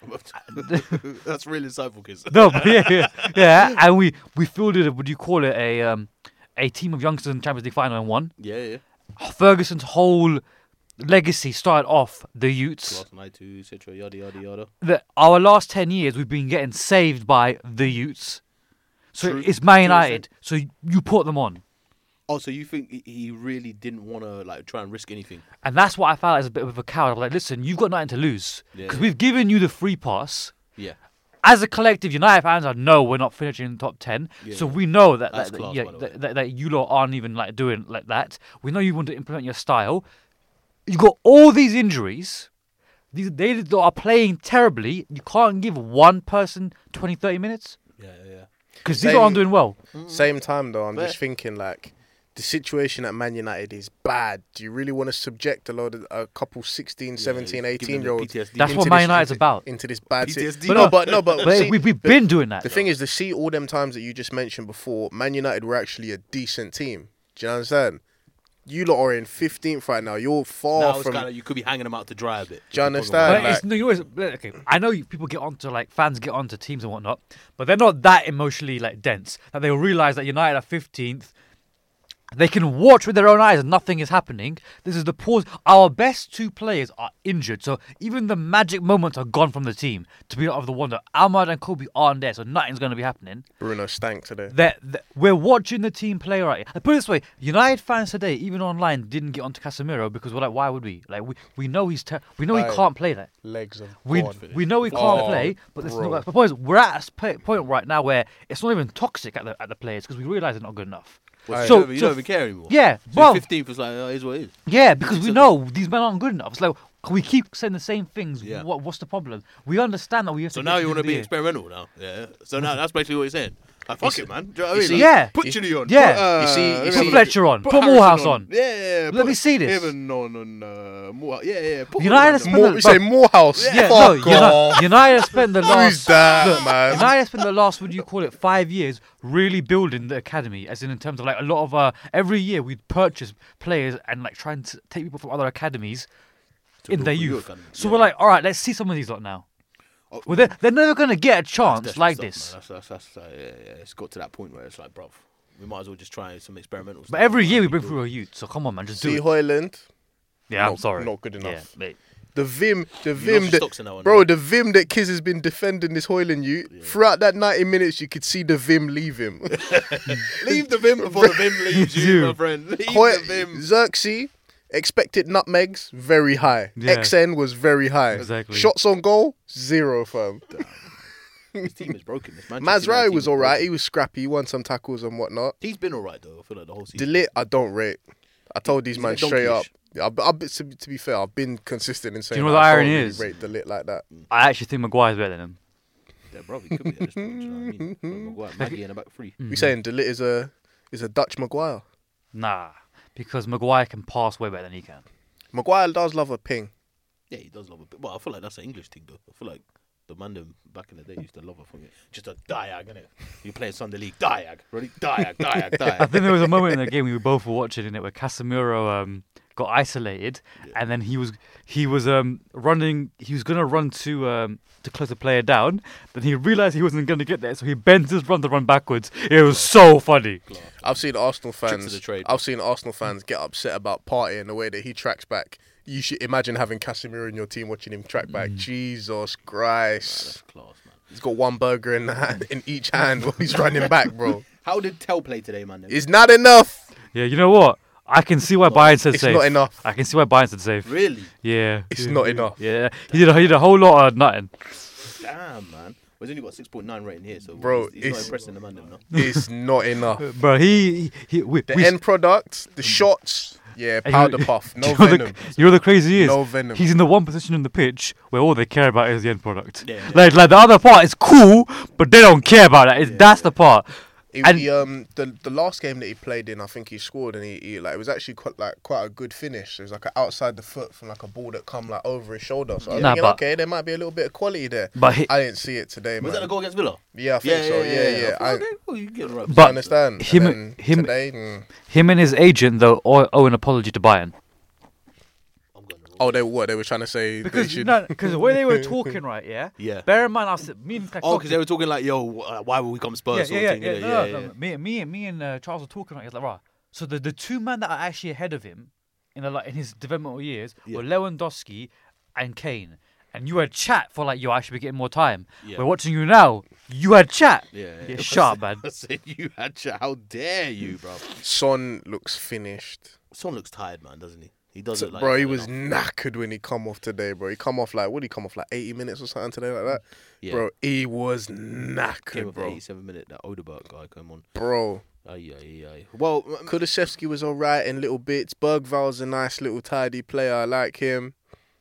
Speaker 2: That's really insightful, kids.
Speaker 1: No, but yeah, yeah, yeah, and we we fielded. a- Would you call it a um a team of youngsters in the Champions League final and won?
Speaker 2: Yeah, yeah.
Speaker 1: Ferguson's whole legacy started off the Utes.
Speaker 2: Class night two, et cetera. Yada yada yada.
Speaker 1: That our last ten years we've been getting saved by the Utes. So
Speaker 2: True.
Speaker 1: it's Man
Speaker 2: True,
Speaker 1: United. So you put them on.
Speaker 2: Oh, so you think he- he really didn't want to like try and risk anything?
Speaker 1: And that's what I felt as a bit of a coward. I was like, listen, you've got nothing to lose.
Speaker 2: Yeah,
Speaker 1: Because
Speaker 2: yeah.
Speaker 1: we've given you the free pass.
Speaker 2: Yeah.
Speaker 1: As a collective, United fans are no, we're not finishing in the top ten.
Speaker 2: Yeah,
Speaker 1: so
Speaker 2: yeah.
Speaker 1: we know that
Speaker 2: That's
Speaker 1: that,
Speaker 2: class,
Speaker 1: yeah,
Speaker 2: by the way.
Speaker 1: that, that, that you lot aren't even like doing like that. We know you want to implement your style. You got all these injuries. These they are playing terribly. You can't give one person twenty, thirty minutes
Speaker 2: Yeah, yeah, yeah.
Speaker 1: because these
Speaker 3: Same-
Speaker 1: aren't doing well.
Speaker 3: Same time though, I'm
Speaker 2: Fair.
Speaker 3: just thinking like the situation at Man United is bad. Do you really want to subject a lot of a couple sixteen, seventeen,
Speaker 2: Yeah, give them
Speaker 3: eighteen
Speaker 2: the
Speaker 3: year olds
Speaker 2: P T S D.
Speaker 1: That's
Speaker 3: into
Speaker 1: what Man
Speaker 3: this-
Speaker 1: United's
Speaker 3: into-
Speaker 1: about.
Speaker 3: into this bad
Speaker 2: P T S D.
Speaker 3: situation?
Speaker 1: But
Speaker 3: No,
Speaker 1: no,
Speaker 3: but no, but
Speaker 1: But
Speaker 3: see,
Speaker 1: we, we've
Speaker 3: the-
Speaker 1: been doing that.
Speaker 3: The thing is, to see all them times that you just mentioned before, Man United were actually a decent team. Do you understand? You lot are in fifteenth right now. You're far
Speaker 2: Now it's
Speaker 3: from.
Speaker 2: kind of you could be hanging them out to dry a bit.
Speaker 3: Do you understand?
Speaker 1: But it's, no, you always, okay, I know you- people get onto like fans get onto teams and whatnot, but they're not that emotionally like dense that they'll realize that United are fifteenth. They can watch with their own eyes and nothing is happening. This is the pause. Our best two players are injured, so even the magic moments are gone from the team. To be out of the wonder, Ahmad and Kobe aren't there, so nothing's going to be happening.
Speaker 3: Bruno stank today.
Speaker 1: That we're watching the team play right. I put it this way: United fans today, even online, didn't get onto Casemiro because we're like, why would we? Like we, we know he's ter- we know
Speaker 3: Aye.
Speaker 1: he can't play that.
Speaker 3: Legs are
Speaker 1: We
Speaker 3: gone.
Speaker 1: we know he can't
Speaker 3: Oh,
Speaker 1: play, but this is
Speaker 3: bro.
Speaker 1: not, the point is we're at a sp- point right now where it's not even toxic at the at the players because we realise they're not good enough.
Speaker 2: Well,
Speaker 1: So-
Speaker 2: you, don't, you
Speaker 1: so-
Speaker 2: don't even care anymore.
Speaker 1: Yeah,
Speaker 2: So
Speaker 1: well,
Speaker 2: fifteenth was like, oh, it is what it is.
Speaker 1: yeah, because we
Speaker 2: So-
Speaker 1: know these men aren't good enough. It's like we keep saying the same things.
Speaker 2: Yeah.
Speaker 1: What what's the problem? We understand that we have
Speaker 2: So
Speaker 1: to.
Speaker 2: now
Speaker 1: get
Speaker 2: you want to
Speaker 1: the
Speaker 2: be
Speaker 1: year.
Speaker 2: experimental now. Yeah. So now that's basically what you're saying. Like, fuck
Speaker 3: You
Speaker 2: it,
Speaker 3: see-
Speaker 2: man. Do you know what I
Speaker 3: you
Speaker 2: mean?
Speaker 3: see-
Speaker 2: Like,
Speaker 1: Yeah.
Speaker 2: Put
Speaker 3: You-
Speaker 2: Chile on.
Speaker 1: yeah.
Speaker 2: Put, uh,
Speaker 3: You see- you
Speaker 2: let me
Speaker 3: see-
Speaker 2: have a
Speaker 1: Fletcher
Speaker 2: look.
Speaker 1: on. Put
Speaker 2: Harrison
Speaker 1: Morehouse
Speaker 2: on.
Speaker 1: on.
Speaker 2: Yeah, yeah.
Speaker 1: Let
Speaker 2: put
Speaker 1: me see this.
Speaker 2: Even on, on uh, Moore. Yeah, yeah. Put
Speaker 1: United
Speaker 2: all
Speaker 1: has
Speaker 2: of them
Speaker 1: spent
Speaker 3: More,
Speaker 1: the-
Speaker 3: you say Morehouse?
Speaker 1: Yeah,
Speaker 3: Fuck
Speaker 1: no, United,
Speaker 3: off.
Speaker 1: United spent the last.
Speaker 3: Who's that,
Speaker 1: look,
Speaker 3: man?
Speaker 1: United spent the last, what do you call it, five years really building the academy, as in in terms of like a lot of uh, every year we'd purchase players and like trying to take people from other academies
Speaker 2: To
Speaker 1: in
Speaker 2: build
Speaker 1: their
Speaker 2: for your
Speaker 1: youth.
Speaker 2: academy,
Speaker 1: So
Speaker 2: yeah.
Speaker 1: we're like, all right, let's see some of these lot now.
Speaker 2: Oh,
Speaker 1: Well, they're, they're never gonna get a chance
Speaker 2: that's
Speaker 1: like
Speaker 2: desperate
Speaker 1: this.
Speaker 2: stuff, man. That's, that's, that's, uh, yeah, yeah. It's got to that point where it's like, bruv, we might as well just try some experimental stuff.
Speaker 1: But every
Speaker 2: man.
Speaker 1: year we bring
Speaker 2: do
Speaker 1: through
Speaker 2: it.
Speaker 1: a youth, so come on, man, just
Speaker 3: See
Speaker 1: do it.
Speaker 3: Hoyland,
Speaker 1: Yeah, I'm
Speaker 3: not-
Speaker 1: sorry.
Speaker 3: not good
Speaker 1: Yeah,
Speaker 3: enough.
Speaker 1: mate.
Speaker 3: the vim, the
Speaker 2: You
Speaker 3: vim
Speaker 2: lost
Speaker 3: that,
Speaker 2: stocks in that one,
Speaker 3: bro,
Speaker 2: man.
Speaker 3: the vim that Kiz has been defending this Hoyland you throughout that ninety minutes, you could see the vim leave him.
Speaker 2: Leave the Vim before the Vim leaves you,
Speaker 1: Dude.
Speaker 2: my friend. Leave
Speaker 3: Hoy-
Speaker 2: the Vim.
Speaker 3: Xerxes, expected nutmegs very high.
Speaker 1: Yeah.
Speaker 3: X N was very high.
Speaker 1: Exactly.
Speaker 3: Shots on goal zero, fam.
Speaker 2: His team is broken. This Manchester
Speaker 3: Mazraoui
Speaker 2: United team
Speaker 3: was
Speaker 2: is
Speaker 3: alright.
Speaker 2: broken.
Speaker 3: He was scrappy. He won some tackles and whatnot.
Speaker 2: He's been alright though. I feel like the whole season.
Speaker 3: Delit, I don't rate. I told these
Speaker 2: He's a
Speaker 3: man
Speaker 2: bit
Speaker 3: straight up.
Speaker 2: donkeyish.
Speaker 3: Yeah, I've, I've, been- to, be- to be fair, I've been consistent in saying.
Speaker 1: you know
Speaker 3: that
Speaker 1: what the
Speaker 3: I
Speaker 1: irony
Speaker 3: don't really
Speaker 1: is?
Speaker 3: Rate Delit like that.
Speaker 1: I actually think Maguire's better than him.
Speaker 2: Yeah, bro, he could be at this point. Do you know what I mean? Maguire, Maggie in the back three.
Speaker 3: We saying Delit is a is a Dutch Maguire.
Speaker 1: Nah, because Maguire can pass way better than he can.
Speaker 3: Maguire does love a ping.
Speaker 2: Yeah, he does love a bit. Well, I feel like that's an English thing though. I feel like the man them back in the day used to love a thing. Just a diag, innit? You play Sunday League, diag, ready? Diag, diag,
Speaker 1: I
Speaker 2: diag.
Speaker 1: think there was a moment in the game we were both were watching in it where Casemiro um, got isolated, and then he was he was um, running. He was gonna run to um, to close the player down. Then he realized he wasn't gonna get there, so he bends his run to run backwards. It was so funny.
Speaker 3: I've seen Arsenal
Speaker 2: Tricks of
Speaker 3: fans.
Speaker 2: the trade.
Speaker 3: I've seen Arsenal fans get upset about Partey and the way that he tracks back. You should imagine having Casemiro in your team watching him track back.
Speaker 1: Mm.
Speaker 3: Jesus
Speaker 2: Nah,
Speaker 3: Christ.
Speaker 2: that's class, man.
Speaker 3: He's got one burger in the hand, in each hand while he's running back, bro.
Speaker 2: How did Tell play today, man?
Speaker 3: It's not enough.
Speaker 1: Yeah, you know what? I can see why Bayern said
Speaker 3: It's
Speaker 1: safe.
Speaker 3: not enough.
Speaker 1: I can see why Bayern said safe.
Speaker 2: Really?
Speaker 1: Yeah.
Speaker 3: It's not enough.
Speaker 1: Yeah. He did a, he did a whole lot of nothing.
Speaker 2: Damn, man. Well, he's only got six point nine rating here, so
Speaker 3: Bro,
Speaker 2: he's, he's not
Speaker 3: it's-
Speaker 2: impressing the man, them, no?
Speaker 3: It's not enough.
Speaker 1: Bro, he... he, he we,
Speaker 3: The
Speaker 1: we,
Speaker 3: end product, the shots, yeah,
Speaker 1: And
Speaker 3: powder
Speaker 1: you-
Speaker 3: puff, no
Speaker 1: you know
Speaker 3: venom.
Speaker 1: The, you know the crazy is?
Speaker 3: No venom.
Speaker 1: He's in the one position in the pitch where all they care about is the end product.
Speaker 2: Yeah, yeah.
Speaker 1: Like, like the other part is cool, but they don't care about that. It's,
Speaker 2: Yeah,
Speaker 1: that's the part.
Speaker 3: He,
Speaker 1: And-
Speaker 3: he, um the the last game that he played in, I think he scored and he, he like it was actually quite like quite a good finish. It was like an outside the foot from like a ball that come like over his shoulder. So I was
Speaker 1: Nah,
Speaker 3: thinking,
Speaker 1: but-
Speaker 3: okay, there might be a little bit of quality there.
Speaker 1: But he,
Speaker 3: I didn't see it today, man.
Speaker 2: Was that the goal against Villa?
Speaker 3: Yeah, I think so. Yeah, yeah.
Speaker 2: I
Speaker 3: I,
Speaker 2: thought, okay, well, you get it right.
Speaker 1: But
Speaker 3: I understand.
Speaker 1: him-
Speaker 3: and then
Speaker 1: him-
Speaker 3: today, mm,
Speaker 1: him and his agent, though, owe, owe an apology to Bayern.
Speaker 2: I'm going the wrong
Speaker 3: oh, they what they were trying to say they
Speaker 1: Because
Speaker 3: should.
Speaker 1: no, because the way they were talking, right, yeah?
Speaker 2: Yeah.
Speaker 1: Bear in mind, I was, me and
Speaker 2: Oh, because they were talking like, yo, uh, why would we come Spurs?
Speaker 1: yeah,
Speaker 2: sort
Speaker 1: yeah,
Speaker 2: of
Speaker 1: yeah,
Speaker 2: thing,
Speaker 1: yeah,
Speaker 2: innit?
Speaker 1: no,
Speaker 2: yeah,
Speaker 1: no,
Speaker 2: yeah.
Speaker 1: no, Me, me, me and uh, Charles were talking, right? It's like, right. So the, the two men that are actually ahead of him in the, like in his developmental years
Speaker 2: Yeah.
Speaker 1: were Lewandowski and Kane. And you had chat for like, yo, I should be getting more time.
Speaker 2: Yeah.
Speaker 1: We're watching you now. You had chat.
Speaker 2: Yeah, yeah,
Speaker 1: Yeah,
Speaker 2: yeah.
Speaker 1: shut up, man.
Speaker 2: I said you had chat. How dare you, bro?
Speaker 3: Son looks finished.
Speaker 2: Son looks tired, man, doesn't he? He does look like
Speaker 3: bro, he
Speaker 2: he's
Speaker 3: was
Speaker 2: had enough.
Speaker 3: knackered when he come off today, bro. He come off like what did he come off like eighty minutes or something today like that,
Speaker 2: Yeah.
Speaker 3: bro. He was
Speaker 2: Came
Speaker 3: knackered,
Speaker 2: off
Speaker 3: bro.
Speaker 2: the eighty-seven minute that Odeberg guy come on.
Speaker 3: Bro,
Speaker 2: Aye, aye, aye. Well, m-
Speaker 3: Kulusevski was alright in little bits. Bergval's a nice little tidy player. I like him.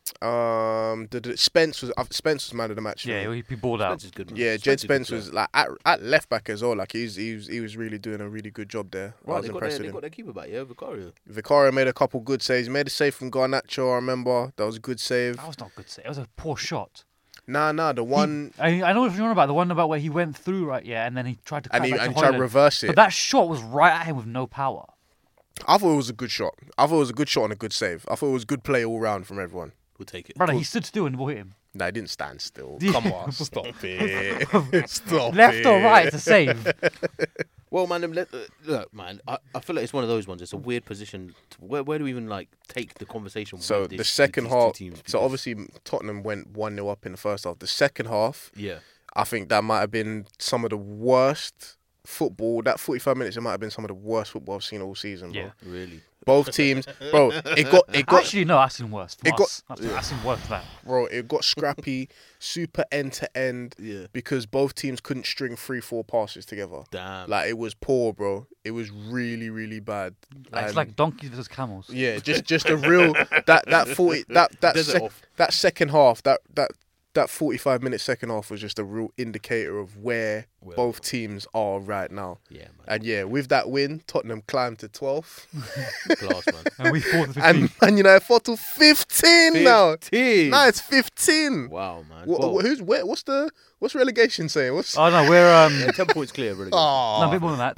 Speaker 3: Um, the, the Spence was uh, Spence was man of the match. for
Speaker 1: Yeah,
Speaker 3: me.
Speaker 1: he'd be balled out.
Speaker 2: Spence is good, man.
Speaker 3: yeah.
Speaker 2: Spence
Speaker 3: Jed
Speaker 2: is a good
Speaker 3: Spence
Speaker 2: player.
Speaker 3: was like at, at left back as well. Like he's he was he was really doing a really good job there. I
Speaker 2: Right,
Speaker 3: was
Speaker 2: they got,
Speaker 3: impressed
Speaker 2: their, they
Speaker 3: with
Speaker 2: got
Speaker 3: him.
Speaker 2: their keeper back, yeah, Vicario.
Speaker 3: Vicario made a couple good saves. He made a save from Garnacho. I remember that was a good save.
Speaker 1: That was not good. It was a poor shot.
Speaker 3: Nah, nah. The one
Speaker 1: He, I, I know what you're on about. The one about where he went through, right? Yeah, and then he tried to cut
Speaker 3: and he
Speaker 1: back
Speaker 3: and
Speaker 1: to
Speaker 3: tried to
Speaker 1: Højlund.
Speaker 3: reverse it.
Speaker 1: But that shot was right at him with no power.
Speaker 3: I thought it was a good shot. I thought it was a good shot and a good save. I thought it was good play all round from everyone.
Speaker 2: We'll take it.
Speaker 1: Brother, he stood still and the ball hit him.
Speaker 3: Nah, he didn't stand still.
Speaker 1: Yeah.
Speaker 3: Come on, stop it. Stop
Speaker 1: Left
Speaker 3: it.
Speaker 1: or right to save.
Speaker 2: Well, man, them let, uh, look, man, I, I feel like it's one of those ones. It's a weird position. To, where, where do we even like take the conversation?
Speaker 3: So
Speaker 2: with
Speaker 3: the
Speaker 2: this,
Speaker 3: second
Speaker 2: with these two
Speaker 3: half.
Speaker 2: teams?
Speaker 3: So
Speaker 2: Because-
Speaker 3: obviously Tottenham went one nil up in the first half. The second half,
Speaker 2: yeah,
Speaker 3: I think that might have been some of the worst football. That forty-five minutes, it might have been some of the worst football I've seen all season, bro.
Speaker 1: Yeah.
Speaker 2: really.
Speaker 3: Both teams, bro. It got it got
Speaker 1: Actually, no, I've seen worse. From
Speaker 3: It got-
Speaker 1: us. I've I've seen worse than that.
Speaker 3: bro. It got scrappy, super end to end.
Speaker 2: Yeah.
Speaker 3: Because both teams couldn't string three, four passes together.
Speaker 2: Damn.
Speaker 3: Like it was poor, bro. It was really, really bad.
Speaker 1: Like, it's
Speaker 3: And-
Speaker 1: like donkeys versus camels.
Speaker 3: yeah, just just a real that that forty that that
Speaker 2: Desert
Speaker 3: sec,
Speaker 2: off.
Speaker 3: that second half that that that forty-five minute second half was just a real indicator of where
Speaker 2: Well-
Speaker 3: both teams are right now.
Speaker 2: Yeah, man.
Speaker 3: And yeah, with that win, Tottenham climbed to twelfth,
Speaker 2: Class, man.
Speaker 1: And we fought the
Speaker 3: and
Speaker 1: fifteen.
Speaker 3: Man United fought to fifteen now.
Speaker 2: fifteen.
Speaker 3: Now it's fifteen.
Speaker 2: Wow, man.
Speaker 3: Wha-
Speaker 2: Well,
Speaker 3: wha- who's where? What's the what's relegation saying? What's
Speaker 1: Oh no, we're um,
Speaker 2: yeah, ten points clear, really.
Speaker 3: oh,
Speaker 1: no, a bit more than that.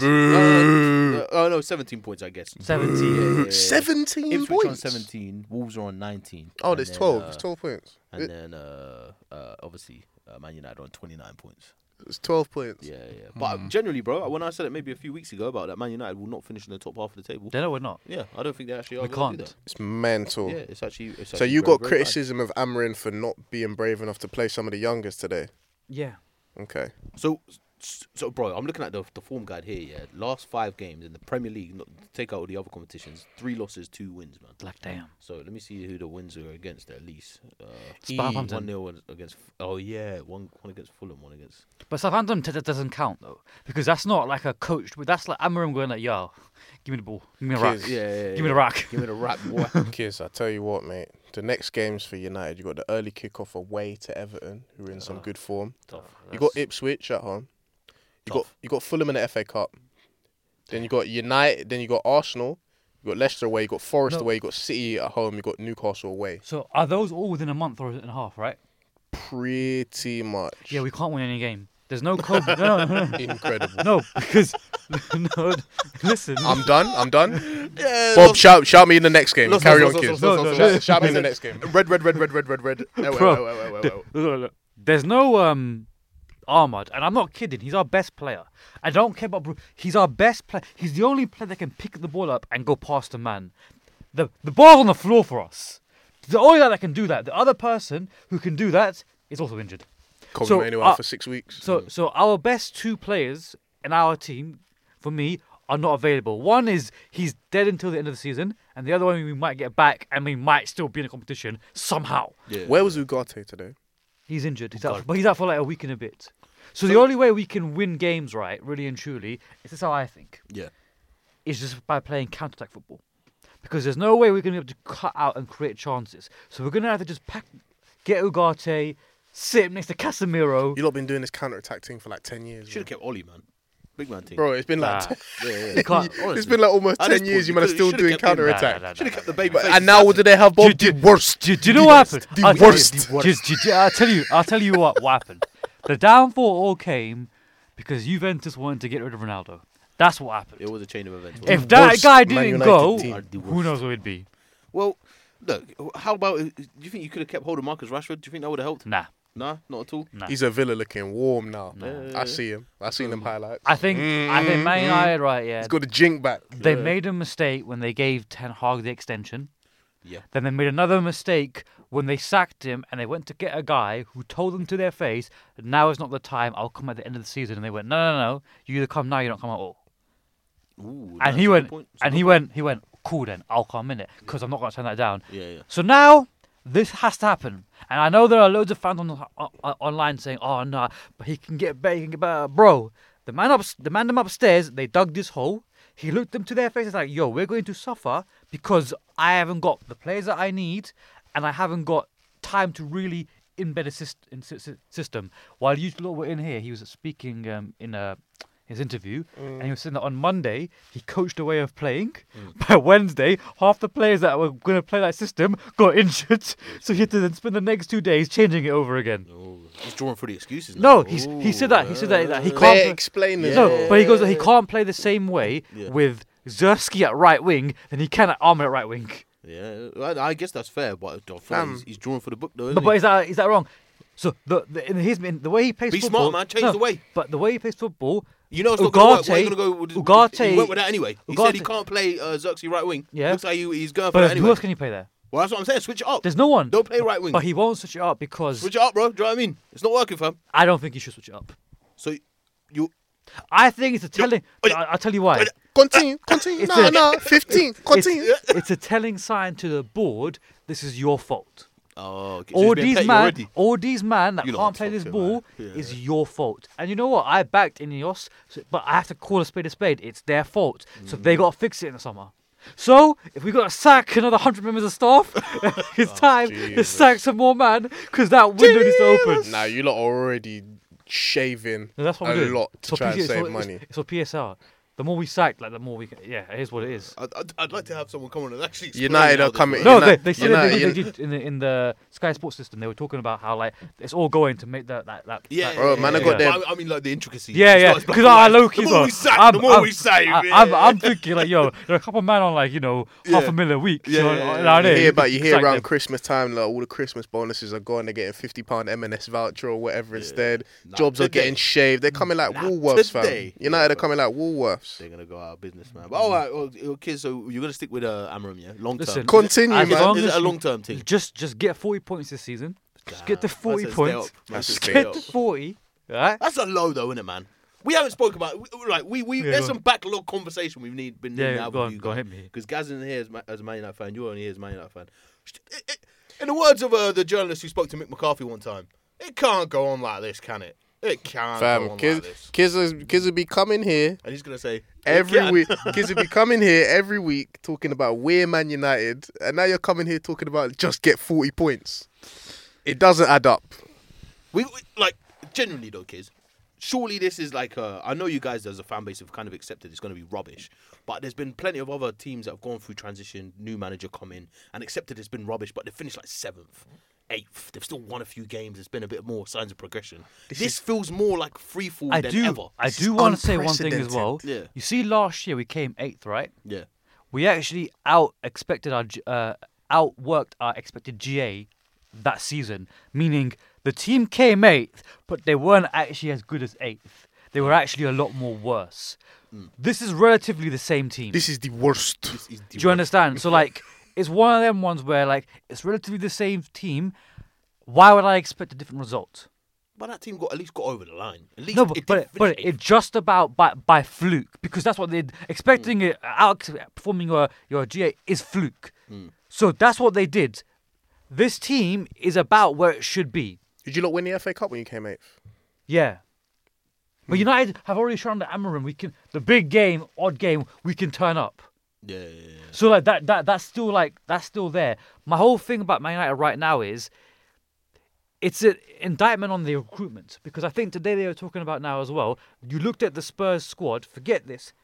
Speaker 2: Uh, oh no, seventeen points, I guess.
Speaker 1: Seventeen.
Speaker 2: Yeah, yeah, yeah.
Speaker 3: seventeen
Speaker 2: Ipswich
Speaker 3: points.
Speaker 2: on seventeen, Wolves are on nineteen.
Speaker 3: Oh,
Speaker 2: and
Speaker 3: there's
Speaker 2: then,
Speaker 3: twelve.
Speaker 2: uh,
Speaker 3: It's twelve points.
Speaker 2: And
Speaker 3: It-
Speaker 2: then, uh, uh, obviously, uh, Man United on twenty-nine points.
Speaker 3: It's twelve points.
Speaker 2: Yeah, yeah. But
Speaker 3: Hmm.
Speaker 2: generally, bro, when I said it maybe a few weeks ago about that Man United will not finish in the top half of the table.
Speaker 1: They know we're not.
Speaker 2: Yeah, I don't think they actually are
Speaker 1: We
Speaker 2: going to do
Speaker 1: can't.
Speaker 2: that.
Speaker 3: It's mental.
Speaker 2: Yeah, it's actually. It's
Speaker 3: So
Speaker 2: actually
Speaker 3: you
Speaker 2: very,
Speaker 3: got
Speaker 2: very
Speaker 3: criticism of Amarin for not being brave enough to play some of the youngest today.
Speaker 1: Yeah.
Speaker 3: Okay.
Speaker 2: bad. So, so, bro, I'm looking at the the form guide here. Yeah, last five games in the Premier League, not take out all the other competitions, three losses, two wins, man.
Speaker 1: Like damn.
Speaker 2: So let me see who the wins are against at least. Uh,
Speaker 1: Southampton.
Speaker 2: one nil against. Oh yeah, one one against Fulham, one against.
Speaker 1: But Southampton t- that doesn't count though, because that's not like a coach. But that's like Amarim going like, yo, give me the ball, give me the rack,
Speaker 3: Kids.
Speaker 2: Yeah, yeah, yeah.
Speaker 1: give me the rack.
Speaker 2: Give me the rap, boy.
Speaker 3: Kids, I tell you what, mate. The next games for United, you got the early kickoff away to Everton, who are in some
Speaker 2: Oh.
Speaker 3: good form.
Speaker 1: Tough.
Speaker 3: You got Ipswich at home. You got
Speaker 2: Tough.
Speaker 3: you got Fulham in the F A Cup. Then you got United. Then you got Arsenal. You got Leicester away. You got Forest
Speaker 1: No.
Speaker 3: away. You got City at home. You got Newcastle away.
Speaker 1: So are those all within a month or and a half, right?
Speaker 3: Pretty much.
Speaker 1: Yeah, we can't win any game. There's no code. no, no, no, no.
Speaker 3: Incredible.
Speaker 1: No, because no. Listen.
Speaker 3: I'm done. I'm done.
Speaker 2: Yeah,
Speaker 3: Bob, shout shout me in the next game.
Speaker 2: Lost,
Speaker 3: Carry
Speaker 2: lost,
Speaker 3: on,
Speaker 2: lost,
Speaker 3: kids.
Speaker 2: lost,
Speaker 1: lost,
Speaker 3: Shout-
Speaker 1: lost, lost.
Speaker 3: Shout me in the next game.
Speaker 2: Red, red, red, red, red, red, red. Eh, wait,
Speaker 1: Bro.
Speaker 2: wait, wait, wait, wait, wait.
Speaker 1: Look, look, look. There's no um, Ahmad, and I'm not kidding. He's our best player. I don't care about. Bru- He's our best player. He's the only player that can pick the ball up and go past the man. The the ball's on the floor for us. The only guy that can do that. The other person who can do that is also injured.
Speaker 3: Kobe
Speaker 1: So,
Speaker 3: Mainoo
Speaker 1: uh,
Speaker 3: out for six weeks.
Speaker 1: So, so our best two players in our team, for me, are not available. One is he's dead until the end of the season, and the other one we might get back, and we might still be in a competition somehow.
Speaker 2: Yeah.
Speaker 3: Where was Ugarte today?
Speaker 1: He's injured, he's
Speaker 2: God.
Speaker 1: out, but he's out for like a week and a bit. So, the only way we can win games, right, really and truly, is this how I think,
Speaker 2: Yeah.
Speaker 1: is just by playing counter-attack football. Because there's no way we're going to be able to cut out and create chances. So we're going to have to just pack, get Ugarte, sit him next to Casemiro.
Speaker 3: You lot been doing this counter attack thing for like ten years.
Speaker 2: Should have
Speaker 3: bro.
Speaker 2: kept Ollie, man. Big man team.
Speaker 3: Bro, it's been like
Speaker 1: Nah.
Speaker 2: Yeah, yeah.
Speaker 1: You can't-
Speaker 3: it's
Speaker 2: Honestly.
Speaker 3: been like almost
Speaker 2: At this
Speaker 3: ten years.
Speaker 2: point,
Speaker 3: You man are
Speaker 2: you
Speaker 3: still
Speaker 2: could've-
Speaker 3: doing
Speaker 2: should've kept him.
Speaker 3: counter
Speaker 1: Nah,
Speaker 3: attack.
Speaker 1: nah, nah,
Speaker 2: Should have
Speaker 1: nah,
Speaker 2: kept the baby.
Speaker 3: But-
Speaker 2: face
Speaker 3: and now what do
Speaker 2: assassin.
Speaker 3: they have? Bob
Speaker 1: Do-
Speaker 3: the
Speaker 1: do-
Speaker 3: worst.
Speaker 1: Do, do you know what happened?
Speaker 3: The
Speaker 1: I'll tell you-
Speaker 3: worst.
Speaker 1: do- do- do- I'll tell you. I'll tell you what, what happened. The downfall all came because Juventus wanted to get rid of Ronaldo. That's what happened.
Speaker 2: It was a chain of events.
Speaker 1: If
Speaker 2: wasn't it?
Speaker 1: that
Speaker 3: worst
Speaker 1: guy
Speaker 3: Man
Speaker 1: didn't
Speaker 3: United
Speaker 1: go,
Speaker 3: team.
Speaker 1: who knows who it'd be?
Speaker 2: Well, look. How about? Do you think you could have kept hold of Marcus Rashford? Do you think that would have helped?
Speaker 1: Nah,
Speaker 2: Nah, not at all.
Speaker 1: nah.
Speaker 3: He's a Villa looking warm now.
Speaker 2: Nah.
Speaker 3: I see him. I seen them highlights.
Speaker 1: I think I think Man
Speaker 3: Mm,
Speaker 1: United, right? Yeah,
Speaker 3: He's got a jink back.
Speaker 1: they
Speaker 2: Yeah.
Speaker 1: made a mistake when they gave Ten Hag the extension.
Speaker 2: Yeah.
Speaker 1: Then they made another mistake when they sacked him and they went to get a guy who told them to their face, now is not the time, I'll come at the end of the season. And they went, no, no, no, you either come now, you don't come at all.
Speaker 2: Ooh,
Speaker 1: And
Speaker 2: that's
Speaker 1: he
Speaker 2: a good
Speaker 1: went,
Speaker 2: point. That's a
Speaker 1: and
Speaker 2: good
Speaker 1: he
Speaker 2: point.
Speaker 1: went, he went, cool then, I'll come in it, because I'm not going to turn that down.
Speaker 2: Yeah, yeah.
Speaker 1: So now, this has to happen. And I know there are loads of fans on, on, on online saying, oh, no, but he can get better, he can get better. Bro, the man, up, the man them upstairs, they dug this hole. He looked them to their faces like, yo, we're going to suffer because I haven't got the players that I need and I haven't got time to really embed a syst- in sy- sy- system. While you lot were in here, he was speaking um, in a, his interview and he was saying that on Monday, he coached a way of playing. By Wednesday, half the players that were going to play that system got injured. So he had to then spend the next two days changing it over again.
Speaker 2: Oh, he's drawing for the excuses. Now.
Speaker 1: No, he's, he said that. He said that, that he can't...
Speaker 3: They're
Speaker 1: play-
Speaker 3: explaining.
Speaker 2: Yeah.
Speaker 1: no, but he goes, he can't play the same way
Speaker 2: Yeah.
Speaker 1: with Zersky at right wing than he can at Armour at right wing.
Speaker 2: Yeah, I, I guess that's fair, but I feel like
Speaker 3: Fam.
Speaker 2: he's, he's drawing for the book though. Isn't
Speaker 1: But, but
Speaker 2: he?
Speaker 1: is that is that wrong? So the, the in his in the way he plays
Speaker 2: Be
Speaker 1: football,
Speaker 2: smart, man. Change
Speaker 1: no,
Speaker 2: the way.
Speaker 1: But the way he plays football,
Speaker 2: You know it's not going to work. Why are you
Speaker 1: Ugarte-
Speaker 2: going to go with
Speaker 1: Ugarte-
Speaker 2: He went with that anyway. He said he
Speaker 1: Ugarte-
Speaker 2: can't play uh, Xerxes right wing.
Speaker 1: Yeah.
Speaker 2: Looks like he, he's going for
Speaker 1: but
Speaker 2: that
Speaker 1: who
Speaker 2: anyway.
Speaker 1: else can you play there?
Speaker 2: Well, that's what I'm saying. Switch it up.
Speaker 1: There's no one.
Speaker 2: Don't play right wing.
Speaker 1: But he won't switch it up because
Speaker 2: Switch it up, bro. Do you know what I mean? It's not working, fam.
Speaker 1: I don't think he should switch it up.
Speaker 2: So you
Speaker 1: I think it's a telling.
Speaker 2: Yo-
Speaker 1: I, I'll tell you why.
Speaker 3: Continue, continue.
Speaker 1: It's
Speaker 3: No,
Speaker 1: a-
Speaker 3: no, fifteen. Continue.
Speaker 1: It's, it's a telling sign to the board. This is your fault.
Speaker 2: Oh, okay. So
Speaker 1: all
Speaker 2: he's being
Speaker 1: these
Speaker 2: petty
Speaker 1: man,
Speaker 2: already.
Speaker 1: all these man that
Speaker 2: You lot
Speaker 1: can't
Speaker 2: are
Speaker 1: play this
Speaker 2: toxic,
Speaker 1: ball
Speaker 2: man. Yeah.
Speaker 1: is your fault. And you know what? I backed Ineos, so, but I have to call a spade a spade. It's their fault. So
Speaker 2: Mm.
Speaker 1: they got to fix it in the summer. So if we got to sack another hundred members of staff, it's
Speaker 2: Oh,
Speaker 1: time to
Speaker 3: Jesus.
Speaker 1: sack some more man because that window needs to open.
Speaker 3: Nah, you lot are already shaving
Speaker 1: No, that's what
Speaker 3: a
Speaker 1: we're doing.
Speaker 3: lot to
Speaker 1: So
Speaker 3: try and
Speaker 1: P C
Speaker 3: save
Speaker 1: so
Speaker 3: money.
Speaker 1: It's, it's for P S R. The more we sack, like the more we can. Yeah, it is what it is.
Speaker 2: I'd, I'd, I'd like to have someone come on and actually. explain
Speaker 3: United
Speaker 2: how
Speaker 3: are
Speaker 2: this
Speaker 3: coming-
Speaker 2: works.
Speaker 1: No,
Speaker 3: United-
Speaker 1: they, they said
Speaker 3: United-
Speaker 1: they, they did in the in the Sky Sports system. They were talking about how like it's all going to make that that that.
Speaker 2: Yeah,
Speaker 1: that-
Speaker 3: Bro, man, I got
Speaker 2: But
Speaker 3: their-
Speaker 2: I, I mean, like the intricacies.
Speaker 1: Yeah,
Speaker 2: It's
Speaker 1: yeah.
Speaker 2: not as black
Speaker 1: Because
Speaker 2: and
Speaker 1: I
Speaker 2: white.
Speaker 1: low key,
Speaker 2: The
Speaker 1: bro.
Speaker 2: more we sack,
Speaker 1: I'm,
Speaker 2: the more
Speaker 1: I'm,
Speaker 2: we save.
Speaker 1: I,
Speaker 2: yeah.
Speaker 1: I'm, I'm thinking like, yo, there are a couple of men on like, you know, half
Speaker 2: Yeah.
Speaker 1: a million a week.
Speaker 2: Yeah,
Speaker 1: you know,
Speaker 2: yeah, yeah,
Speaker 1: nowadays.
Speaker 3: You hear about you hear
Speaker 1: Sack
Speaker 3: around
Speaker 1: them.
Speaker 3: Christmas time, like all the Christmas bonuses are gone. They're getting fifty pound M and S voucher or whatever instead.
Speaker 2: Nah,
Speaker 3: Jobs are
Speaker 2: today.
Speaker 3: getting shaved. They're coming like
Speaker 2: Nah,
Speaker 3: Woolworths,
Speaker 2: today.
Speaker 3: fam. United
Speaker 2: Yeah,
Speaker 3: are coming like Woolworths.
Speaker 2: They're gonna go out of business, man. But all right, well, well, kids. So you're gonna stick with uh, Amram, yeah? Long term.
Speaker 1: Listen,
Speaker 3: Continue,
Speaker 1: as
Speaker 3: man.
Speaker 1: long
Speaker 2: Is it
Speaker 1: as
Speaker 2: a
Speaker 1: you-
Speaker 2: long term thing?
Speaker 1: Just, just get forty points this season. Just get to
Speaker 2: Damn,
Speaker 1: forty
Speaker 2: that's a stay
Speaker 1: points.
Speaker 2: up. That's a
Speaker 3: Just
Speaker 2: stay
Speaker 1: Get
Speaker 2: up.
Speaker 1: to forty. Right?
Speaker 2: That's a low though, isn't it, man? We haven't spoke about we, like we we
Speaker 1: Yeah,
Speaker 2: there's
Speaker 1: go
Speaker 2: some backlog conversation we've need been needing to
Speaker 1: Yeah,
Speaker 2: have
Speaker 1: go
Speaker 2: with
Speaker 1: on,
Speaker 2: you
Speaker 1: go on,
Speaker 2: guys.
Speaker 1: hit me.
Speaker 2: Because Gaz isn't here as, Ma- as a Man United fan. You're only here as a Man United fan. In the words of uh, the journalist who spoke to Mick McCarthy one time, it can't go on like this, can it? It can't go
Speaker 3: Fam,
Speaker 2: on
Speaker 3: kids,
Speaker 2: like this.
Speaker 3: kids, is- kids will be coming here
Speaker 2: And he's gonna say "It
Speaker 3: every
Speaker 2: can."
Speaker 3: week. Kids will be coming here every week talking about we're Man United, and now you're coming here talking about just get forty points. It doesn't add up.
Speaker 2: We, we like genuinely though, kids. Surely this is like uh, I know you guys as a fan base have kind of accepted it's going to be rubbish, but there's been plenty of other teams that have gone through transition, new manager come in and accepted it's been rubbish, but they finished like seventh, eighth. They've still won a few games. There's been a bit more signs of progression. This,
Speaker 3: is-
Speaker 2: feels more like free fall
Speaker 1: I
Speaker 2: than
Speaker 1: do.
Speaker 2: ever.
Speaker 1: I
Speaker 3: This
Speaker 1: do
Speaker 3: is
Speaker 1: want to say one thing as well.
Speaker 2: Yeah.
Speaker 1: You see, last year we came eighth, right?
Speaker 2: Yeah,
Speaker 1: We actually out expected our G- uh, outworked our expected G A that season, meaning the team came eighth, but they weren't actually as good as eighth. They were actually a lot more worse. This is relatively the same team.
Speaker 3: This is the worst.
Speaker 2: this is
Speaker 1: Do you understand? So like, it's one of them ones where like it's relatively the same team. Why would I expect a different result?
Speaker 2: But that team got at least got over the line. At least
Speaker 1: No, but
Speaker 2: it
Speaker 1: but,
Speaker 2: did
Speaker 1: but
Speaker 2: finish
Speaker 1: it's just about by by fluke because that's what they're expecting.
Speaker 2: Mm.
Speaker 1: It outperforming your your G A is fluke.
Speaker 2: Mm.
Speaker 1: So that's what they did. This team is about where it should be.
Speaker 3: Did you lot win the F A Cup when you came eighth?
Speaker 1: Yeah. But
Speaker 2: Hmm.
Speaker 1: United have already shown the Amarin we can the big game, odd game, we can turn up.
Speaker 2: Yeah, yeah, yeah.
Speaker 1: So like that that that's still like that's still there. My whole thing about Man United right now is it's an indictment on the recruitment because I think today they were talking about now as well. You looked at the Spurs squad, forget this.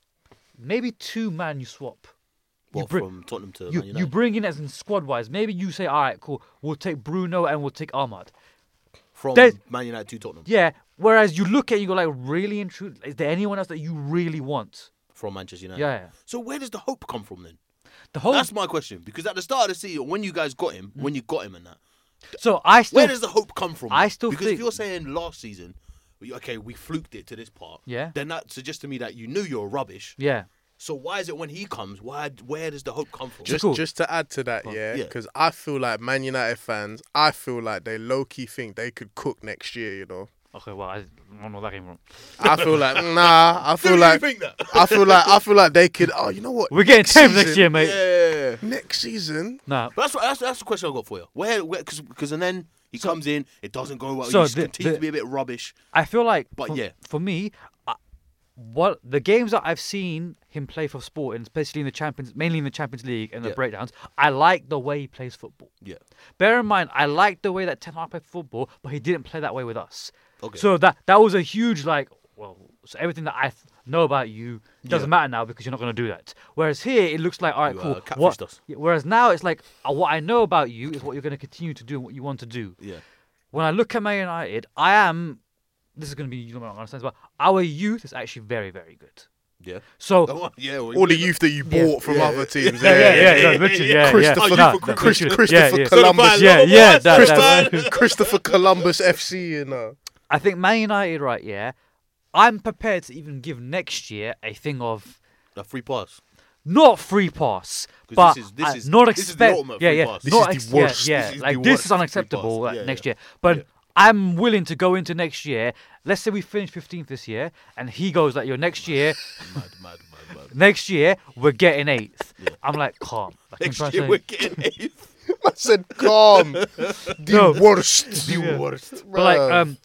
Speaker 1: Maybe two man you swap. You
Speaker 2: What,
Speaker 1: bring-
Speaker 2: from Tottenham to
Speaker 1: You,
Speaker 2: Man
Speaker 1: you
Speaker 2: United?
Speaker 1: bring in as in squad wise. Maybe you say, all right, cool. We'll take Bruno and we'll take Ahmad.
Speaker 2: From
Speaker 1: there's-
Speaker 2: Man United to Tottenham.
Speaker 1: Yeah. Whereas you look at it, you go like, really and truly, is there anyone else that you really want?
Speaker 2: From Manchester United.
Speaker 1: Yeah.
Speaker 2: So where does the hope come from then?
Speaker 1: The whole.
Speaker 2: That's my question. Because at the start of the season, when you guys got him,
Speaker 1: Mm.
Speaker 2: when you got him and that,
Speaker 1: So I still.
Speaker 2: where does the hope come from?
Speaker 1: I
Speaker 2: then?
Speaker 1: still
Speaker 2: because
Speaker 1: think-
Speaker 2: if you're saying last season, okay, we fluked it to this part.
Speaker 1: Yeah.
Speaker 2: Then that suggests to me that you knew you were rubbish.
Speaker 1: Yeah.
Speaker 2: So why is it when he comes? Why? Where does the hope come from?
Speaker 3: Just
Speaker 1: cool.
Speaker 3: just to add to that, yeah,
Speaker 2: yeah.
Speaker 3: because I feel like Man United fans, I feel like they low key think they could cook next year. You know,
Speaker 1: Okay, well, I don't know where that came from.
Speaker 3: I feel like nah. I
Speaker 2: Do
Speaker 3: feel
Speaker 2: you
Speaker 3: like
Speaker 2: think that?
Speaker 3: I feel like I feel like they could. Oh, you know what?
Speaker 1: We're getting tenth next
Speaker 3: season-
Speaker 1: year, mate.
Speaker 2: Yeah.
Speaker 3: Next season,
Speaker 1: Nah.
Speaker 2: But that's what, that's that's the question I got for you. Where? Because because and then he comes in, it doesn't go well.
Speaker 1: So
Speaker 2: he
Speaker 1: the-
Speaker 2: continues
Speaker 1: the-
Speaker 2: to be a bit rubbish.
Speaker 1: I feel like,
Speaker 2: But
Speaker 1: for,
Speaker 2: yeah.
Speaker 1: for me, I, what the games that I've seen him play for Sporting, especially in the Champions, mainly in the Champions League and the
Speaker 2: Yeah.
Speaker 1: breakdowns, I like the way he plays football.
Speaker 2: Yeah.
Speaker 1: Bear in mind, I like the way that Ten Hag played football, but he didn't play that way with us.
Speaker 2: Okay.
Speaker 1: So that that was a huge like, well, so everything that I th- know about you doesn't
Speaker 2: Yeah.
Speaker 1: matter now because you're not going to do that. Whereas here, it looks like, all right,
Speaker 2: You,
Speaker 1: cool.
Speaker 2: uh, catfished
Speaker 1: what,
Speaker 2: us.
Speaker 1: yeah, whereas now it's like, uh, what I know about you is what you're going to continue to do and what you want to do.
Speaker 2: Yeah.
Speaker 1: When I look at Man United, I am. This is going to be you don't understand, but our youth is actually very, very good.
Speaker 2: Yeah.
Speaker 1: So
Speaker 2: Oh, yeah. Well,
Speaker 3: all the
Speaker 2: you-
Speaker 3: youth that you
Speaker 1: Yeah.
Speaker 3: bought from
Speaker 2: Yeah.
Speaker 3: other teams.
Speaker 1: yeah, yeah, yeah,
Speaker 2: yeah,
Speaker 1: no, literally,
Speaker 2: yeah.
Speaker 1: yeah,
Speaker 3: Christopher-
Speaker 1: yeah.
Speaker 2: Oh,
Speaker 1: Nah,
Speaker 2: you for
Speaker 1: nah,
Speaker 3: Chris-
Speaker 1: literally,
Speaker 3: Christopher
Speaker 1: yeah, yeah.
Speaker 3: Columbus.
Speaker 1: Yeah,
Speaker 2: Number
Speaker 1: yeah,
Speaker 2: one,
Speaker 1: that, that,
Speaker 3: Christopher, Christopher Columbus F C, you know.
Speaker 1: I think Man United, right? Yeah, I'm prepared to even give next year a thing of
Speaker 2: A free pass.
Speaker 1: not free pass,
Speaker 2: 'Cause
Speaker 1: but
Speaker 2: this is- this
Speaker 1: uh,
Speaker 2: is-
Speaker 1: not
Speaker 2: this is the
Speaker 1: expect.
Speaker 2: ultimate
Speaker 1: Yeah,
Speaker 2: free
Speaker 1: yeah,
Speaker 2: pass.
Speaker 3: This
Speaker 1: not
Speaker 3: is
Speaker 1: ex-
Speaker 3: the worst.
Speaker 1: Yeah,
Speaker 2: This
Speaker 1: yeah,
Speaker 2: is
Speaker 1: like
Speaker 2: the
Speaker 1: this
Speaker 2: worst
Speaker 1: is
Speaker 2: free
Speaker 1: unacceptable
Speaker 2: pass.
Speaker 1: like,
Speaker 2: Yeah,
Speaker 1: next
Speaker 2: yeah.
Speaker 1: year. But
Speaker 2: Yeah.
Speaker 1: I'm willing to go into next year. Let's say we finish fifteenth this year, and he goes like, "Your next year,
Speaker 2: Mad, mad, mad, mad.
Speaker 1: next year we're getting eighth." I'm like, calm. Like, I'm
Speaker 2: Next
Speaker 1: trying to
Speaker 2: year
Speaker 1: say-
Speaker 2: we're getting eighth.
Speaker 3: I said calm. The
Speaker 1: No.
Speaker 3: worst.
Speaker 2: The
Speaker 1: Yeah.
Speaker 2: worst.
Speaker 1: But like,
Speaker 3: Bruv.
Speaker 1: um,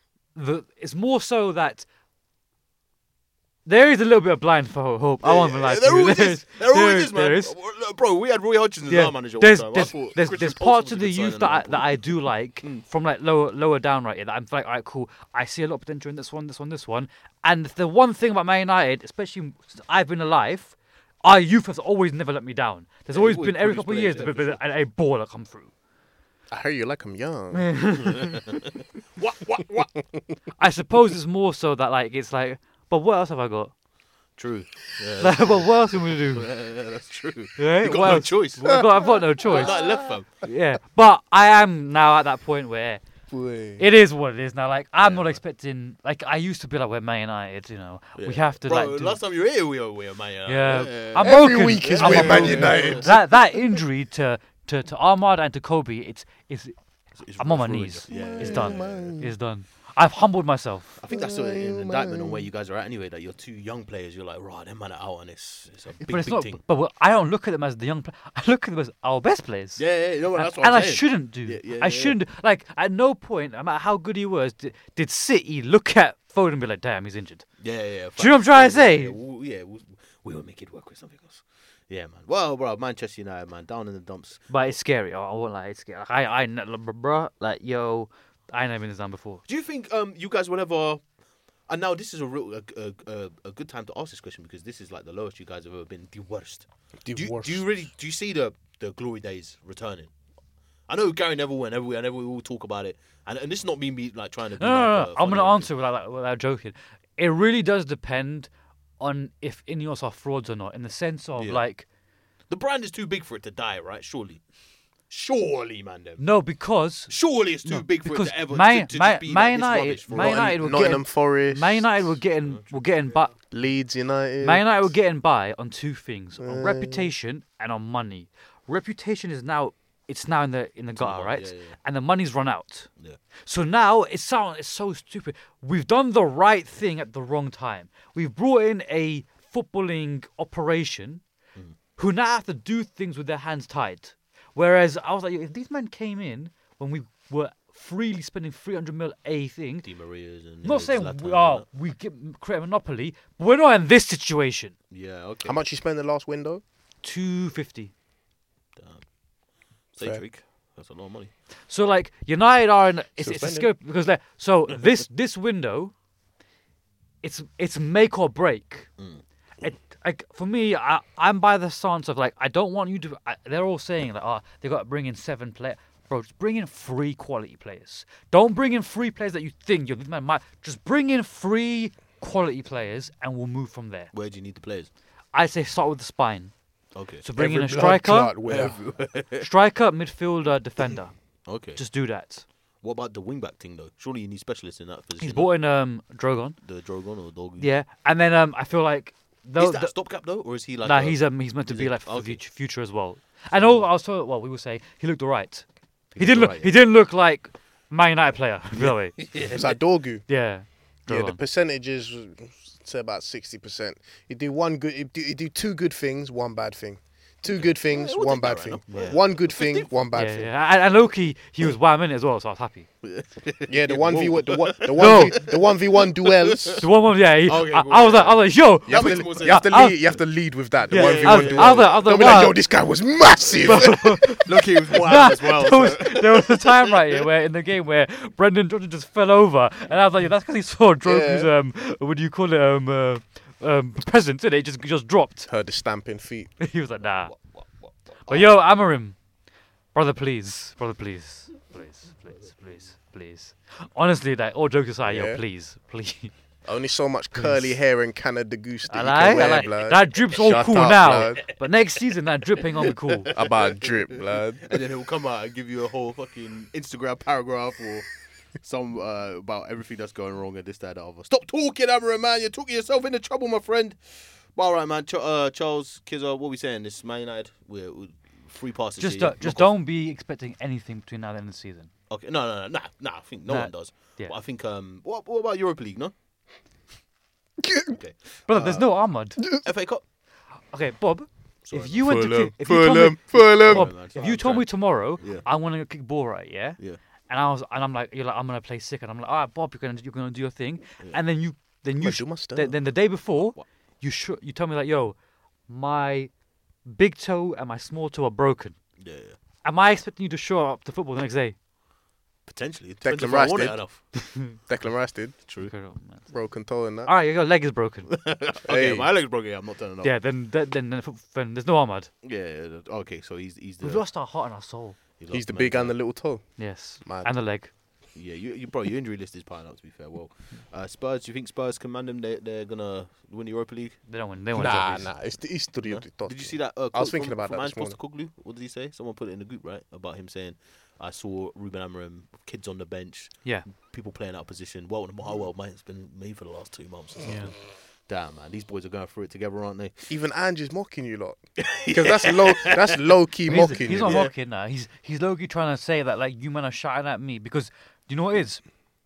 Speaker 1: the it's more so that there is a little bit of blind for hope. I won't lie to
Speaker 2: There
Speaker 1: you.
Speaker 2: always
Speaker 1: There
Speaker 2: is. There always
Speaker 1: is,
Speaker 2: is, man.
Speaker 1: there is.
Speaker 2: Bro, we had Roy Hodgson as
Speaker 1: Yeah,
Speaker 2: our manager.
Speaker 1: there's
Speaker 2: one time.
Speaker 1: there's
Speaker 2: I thought
Speaker 1: there's,
Speaker 2: Christian
Speaker 1: there's
Speaker 2: Paulson
Speaker 1: parts
Speaker 2: was
Speaker 1: of
Speaker 2: a
Speaker 1: the
Speaker 2: good
Speaker 1: youth
Speaker 2: signing
Speaker 1: that I,
Speaker 2: at
Speaker 1: that I
Speaker 2: Liverpool.
Speaker 1: do like from like lower lower down right here. That I'm like, all right, cool. I see a lot of potential in this one, this one, this one. And the one thing about Man United, especially since I've been alive, our youth has always never let me down. There's
Speaker 2: Yeah,
Speaker 1: always
Speaker 2: you've
Speaker 1: been
Speaker 2: always
Speaker 1: every
Speaker 2: produced
Speaker 1: couple of years
Speaker 2: players,
Speaker 1: there's
Speaker 2: yeah,
Speaker 1: been a, a baller come through.
Speaker 3: I hear you like I'm young.
Speaker 2: What, what, what?
Speaker 1: I suppose it's more so that like it's like, but what else have I got?
Speaker 2: True. Yeah,
Speaker 1: Like, but what else can we do?
Speaker 2: yeah, yeah, that's true.
Speaker 1: Right?
Speaker 2: You got
Speaker 1: What
Speaker 2: no
Speaker 1: else?
Speaker 2: choice.
Speaker 1: I've got, I've got no choice.
Speaker 2: Nothing left, fam.
Speaker 1: Yeah, but I am now at that point where
Speaker 3: Boy.
Speaker 1: it is what it is now. Like I'm
Speaker 2: Yeah,
Speaker 1: not
Speaker 2: man.
Speaker 1: expecting. Like I used to be like, we're Man United, you know, we
Speaker 2: Yeah.
Speaker 1: have to
Speaker 2: Bro,
Speaker 1: like. Do,
Speaker 2: last time you were here, we were, we were Man United.
Speaker 1: yeah, I'm
Speaker 3: Every
Speaker 1: broken.
Speaker 3: week is
Speaker 1: I'm
Speaker 3: we're Man
Speaker 1: broken.
Speaker 3: United.
Speaker 1: That that injury to to to Ahmad and to Kobe, it's it's.
Speaker 2: It's-
Speaker 1: I'm on my
Speaker 2: it's ruined
Speaker 1: knees.
Speaker 2: you. Yeah,
Speaker 1: It's
Speaker 2: yeah,
Speaker 1: done.
Speaker 2: yeah, yeah, yeah.
Speaker 1: It's done. I've humbled myself.
Speaker 2: I think that's sort of an indictment on where you guys are at anyway. That you're two young players. You're like, right, them man are out, and it's it's a big,
Speaker 1: but it's
Speaker 2: big
Speaker 1: not.
Speaker 2: thing.
Speaker 1: But, but I don't look at them as the young. Play- I look at them as our best players.
Speaker 2: Yeah, yeah, you know what,
Speaker 1: And,
Speaker 2: that's what
Speaker 1: and
Speaker 2: I'm
Speaker 1: I
Speaker 2: saying.
Speaker 1: shouldn't do.
Speaker 2: Yeah, yeah,
Speaker 1: I
Speaker 2: yeah.
Speaker 1: shouldn't. do- Like at no point, no matter how good he was, did, did City look at Foden and be like, "Damn, he's injured."
Speaker 2: Yeah, yeah, yeah.
Speaker 1: Do you know what I'm trying to
Speaker 2: Yeah,
Speaker 1: say?
Speaker 2: Yeah, we'll, yeah, we'll, we will make it work with something else. Yeah, man. Well, bro, Manchester United, man, down in the dumps.
Speaker 1: But it's scary. I, I won't lie, it's scary. Like, I, I, ne- bro, like yo, I never been this done before.
Speaker 2: Do you think um you guys will ever? And now this is a real a, a, a, a good time to ask this question because this is like the lowest you guys have ever been. The worst.
Speaker 3: The
Speaker 2: do, you,
Speaker 3: worst.
Speaker 2: do you really do you see the the glory days returning? I know Gary Neville and every and everyone will talk about it, and and this is not me me like trying to. Be
Speaker 1: No, no, no.
Speaker 2: like,
Speaker 1: no.
Speaker 2: uh,
Speaker 1: I'm
Speaker 2: funny
Speaker 1: gonna
Speaker 2: or
Speaker 1: answer without, like, without joking. It really does depend on if Ineos are frauds or not, in the sense of
Speaker 2: Yeah.
Speaker 1: like,
Speaker 2: The brand is too big for it to die, right? Surely, surely, man. Them.
Speaker 1: no, because
Speaker 2: Surely it's too
Speaker 1: no,
Speaker 2: big for it
Speaker 1: because
Speaker 2: to ever
Speaker 1: Man,
Speaker 2: to, to
Speaker 1: Man,
Speaker 2: just be
Speaker 1: Man
Speaker 2: like
Speaker 1: United,
Speaker 2: this rubbish for
Speaker 1: Man
Speaker 2: a-
Speaker 1: United were
Speaker 3: Nottingham
Speaker 1: getting,
Speaker 3: Forest.
Speaker 1: Man United were getting, were getting by.
Speaker 3: Leeds United.
Speaker 1: Man United were getting by on two things: on
Speaker 3: Uh.
Speaker 1: reputation and on money. reputation is now it's now in the in the gutter,
Speaker 2: gone,
Speaker 1: right?
Speaker 2: yeah, yeah.
Speaker 1: And the money's run out.
Speaker 2: Yeah.
Speaker 1: So now it sounds it's so stupid. We've done the right thing at the wrong time. We've brought in a footballing operation
Speaker 2: Mm.
Speaker 1: who now have to do things with their hands tied. Whereas I was like, if these men came in when we were freely spending three hundred mil a thing,
Speaker 2: Di Maria's and
Speaker 1: not
Speaker 2: uh,
Speaker 1: saying
Speaker 2: Zlatan
Speaker 1: we
Speaker 2: and
Speaker 1: are
Speaker 2: that.
Speaker 1: we get, create a monopoly, but we're not in this situation.
Speaker 2: Yeah, okay.
Speaker 3: How much you spent the last window?
Speaker 1: Two fifty.
Speaker 2: Damn.
Speaker 3: Fair.
Speaker 2: Cedric. That's a lot of money.
Speaker 1: So like United are in it's,
Speaker 3: Still
Speaker 1: it's a
Speaker 3: spending.
Speaker 1: scope because they're so this this window, it's it's make or break.
Speaker 2: Mm.
Speaker 1: It like for me, I I'm by the stance of like I don't want you to. I, they're all saying like oh they got to bring in seven players. Bro, just bring in three quality players. Don't bring in three players that you think you're this man might. Just bring in three quality players and we'll move from there.
Speaker 2: Where do you need the players?
Speaker 1: I say start with the spine.
Speaker 2: Okay.
Speaker 1: So bring in a
Speaker 3: Every blood
Speaker 1: striker,
Speaker 3: clot where-
Speaker 1: striker, midfielder, defender.
Speaker 2: Okay.
Speaker 1: Just do that.
Speaker 2: What about the wing back thing though? Surely you need specialists in that position.
Speaker 1: He's brought in um Drogon.
Speaker 2: the Drogon or Dog.
Speaker 1: Yeah, and then um, I feel like though,
Speaker 2: Is that a
Speaker 1: the-
Speaker 2: stopgap though, or is he like?
Speaker 1: nah,
Speaker 2: a,
Speaker 1: he's um, he's meant to
Speaker 2: is
Speaker 1: be
Speaker 2: it-
Speaker 1: like for the
Speaker 2: okay.
Speaker 1: future, future as well. And all I was told, well, we were saying he looked alright. He,
Speaker 2: looked
Speaker 1: didn't look.
Speaker 2: alright,
Speaker 1: He
Speaker 2: yeah.
Speaker 1: didn't look like Man United player. By the way,
Speaker 3: It's like Dorgu.
Speaker 1: yeah.
Speaker 3: Yeah, the
Speaker 1: Drogon.
Speaker 3: percentages say about sixty percent. You do one good, you do, you do two good things, one bad thing. Two good things,
Speaker 2: Yeah, we'll
Speaker 3: one
Speaker 2: take
Speaker 3: bad
Speaker 2: that
Speaker 3: thing.
Speaker 2: right now. Yeah.
Speaker 3: One good thing, one bad
Speaker 1: yeah,
Speaker 3: thing.
Speaker 1: yeah. And, and Loki, he was wham in it as well, so I was happy.
Speaker 3: Yeah, the one v
Speaker 2: Whoa.
Speaker 3: one, the one, the
Speaker 1: No.
Speaker 3: one, v, the one v one duels.
Speaker 1: The one, one yeah. He,
Speaker 2: Okay,
Speaker 1: I,
Speaker 2: cool,
Speaker 1: I was
Speaker 2: yeah.
Speaker 1: like, I was like, yo.
Speaker 3: You have,
Speaker 2: That
Speaker 3: to,
Speaker 2: makes more
Speaker 3: you
Speaker 2: sense.
Speaker 3: have to
Speaker 1: I-
Speaker 3: lead. You have to lead with that. The
Speaker 1: Yeah,
Speaker 3: one v
Speaker 1: I
Speaker 3: one
Speaker 1: was-
Speaker 3: duel.
Speaker 1: I was like- I was
Speaker 3: Don't
Speaker 1: like,
Speaker 3: be like,
Speaker 1: wow.
Speaker 3: yo, this guy was massive.
Speaker 2: Look, he was wild
Speaker 1: Nah,
Speaker 2: as well.
Speaker 1: there, was,
Speaker 2: so-
Speaker 1: there was a time right here where in the game where Brendan Johnson just fell over, and I was like, yeah, that's because he saw Drogu's
Speaker 3: Yeah.
Speaker 1: um, what do you call it, um, uh, um, presence, and it just just dropped.
Speaker 3: Heard the stamping feet.
Speaker 1: He was like, nah. But yo, Amarim, brother, please, brother, please, please, please, please, please. Honestly, like all jokes aside,
Speaker 3: Yeah.
Speaker 1: yo, please, please.
Speaker 3: Only so much curly hair and Canada Goose that
Speaker 1: I
Speaker 3: you
Speaker 1: like,
Speaker 3: can
Speaker 1: I
Speaker 3: wear,
Speaker 1: like.
Speaker 3: blood.
Speaker 1: That drip's all
Speaker 3: Shut
Speaker 1: cool
Speaker 3: up,
Speaker 1: now,
Speaker 3: blood.
Speaker 1: but next season that drip ain't gonna be cool.
Speaker 3: About drip, blood.
Speaker 2: and then he'll come out and give you a whole fucking Instagram paragraph or some uh, about everything that's going wrong and this, that, the other. Stop talking, Amarin, man. You're talking yourself into trouble, my friend. But all right, man. Ch- uh, Charles, Kizza, what are we saying? This Man United, we're, we're free passes.
Speaker 1: Just,
Speaker 2: here,
Speaker 1: uh,
Speaker 2: yeah?
Speaker 1: just
Speaker 2: Knock off.
Speaker 1: don't be expecting anything between now and the end of the season.
Speaker 2: Okay, no, no, no, nah, nah. I think no
Speaker 1: Nah,
Speaker 2: one does.
Speaker 1: yeah.
Speaker 2: But I think um, what, what about Europa League? No. Okay.
Speaker 1: Brother, there's no Ahmad.
Speaker 2: F A Cup.
Speaker 1: Okay, Bob.
Speaker 2: Sorry,
Speaker 1: if
Speaker 2: man.
Speaker 1: you went to
Speaker 3: Fulham,
Speaker 1: kick, if you told me,
Speaker 3: Fulham, Fulham.
Speaker 1: Bob,
Speaker 2: man,
Speaker 1: if
Speaker 2: sorry,
Speaker 1: you
Speaker 2: I'm
Speaker 1: told me
Speaker 2: trying.
Speaker 1: tomorrow
Speaker 2: Yeah.
Speaker 1: I want to kick ball right, yeah,
Speaker 2: Yeah.
Speaker 1: and I was and I'm like, you're like, I'm gonna play sick, and I'm like, all right, Bob, you're gonna you're gonna do your thing, and then you then you
Speaker 3: I'ma
Speaker 1: sh-
Speaker 3: do my stuff.
Speaker 1: then, then the day before
Speaker 2: What?
Speaker 1: you sh- you tell me like, yo, my big toe and my small toe are broken.
Speaker 2: Yeah, yeah.
Speaker 1: Am I expecting you to show up to football the next day?
Speaker 2: Potentially. It depends
Speaker 3: Declan
Speaker 2: if I
Speaker 3: Rice
Speaker 2: want it
Speaker 3: did.
Speaker 2: enough.
Speaker 3: Declan Rice did.
Speaker 2: True.
Speaker 1: Okay, oh, man.
Speaker 3: Broken toe and that.
Speaker 1: All right, your leg is broken.
Speaker 2: Okay,
Speaker 3: Hey.
Speaker 2: my leg's broken. I'm not turning up.
Speaker 1: yeah, then then then, then, then there's no Ahmad.
Speaker 2: Yeah. yeah, yeah. Okay, so he's he's the.
Speaker 1: We've lost our heart and our soul.
Speaker 2: he
Speaker 3: He's
Speaker 2: lost
Speaker 3: the
Speaker 2: man
Speaker 3: big
Speaker 2: to-
Speaker 3: and the little toe.
Speaker 1: Yes,
Speaker 3: Mad.
Speaker 1: and the leg.
Speaker 2: Yeah, you, you bro, your injury list is piling up. To be fair, well, uh, Spurs. Do you think Spurs can man them? They they're gonna win the Europa League.
Speaker 1: They don't win. They win.
Speaker 3: Nah,
Speaker 1: trophies.
Speaker 3: nah. It's the history
Speaker 2: No?
Speaker 3: of the top.
Speaker 2: Did you see that? Uh,
Speaker 3: I was
Speaker 2: quote
Speaker 3: thinking
Speaker 2: from,
Speaker 3: about
Speaker 2: from
Speaker 3: that
Speaker 2: Ange
Speaker 3: this morning.
Speaker 2: Postecoglou. What did he say? Someone put it in the group, right? About him saying, "I saw Ruben Amorim, kids on the bench,
Speaker 1: Yeah.
Speaker 2: people playing out of position. Well, my world, mate, it's been me for the last two months." Or something.
Speaker 1: Yeah.
Speaker 2: Damn, man, these boys are going through it together, aren't they?
Speaker 3: Even Andrew's mocking you lot. Because that's low. That's low key
Speaker 1: He's,
Speaker 3: mocking
Speaker 1: he's
Speaker 3: you.
Speaker 1: not
Speaker 3: yeah.
Speaker 1: mocking now. He's he's low-key trying to say that like you men are shouting at me because you know what it is?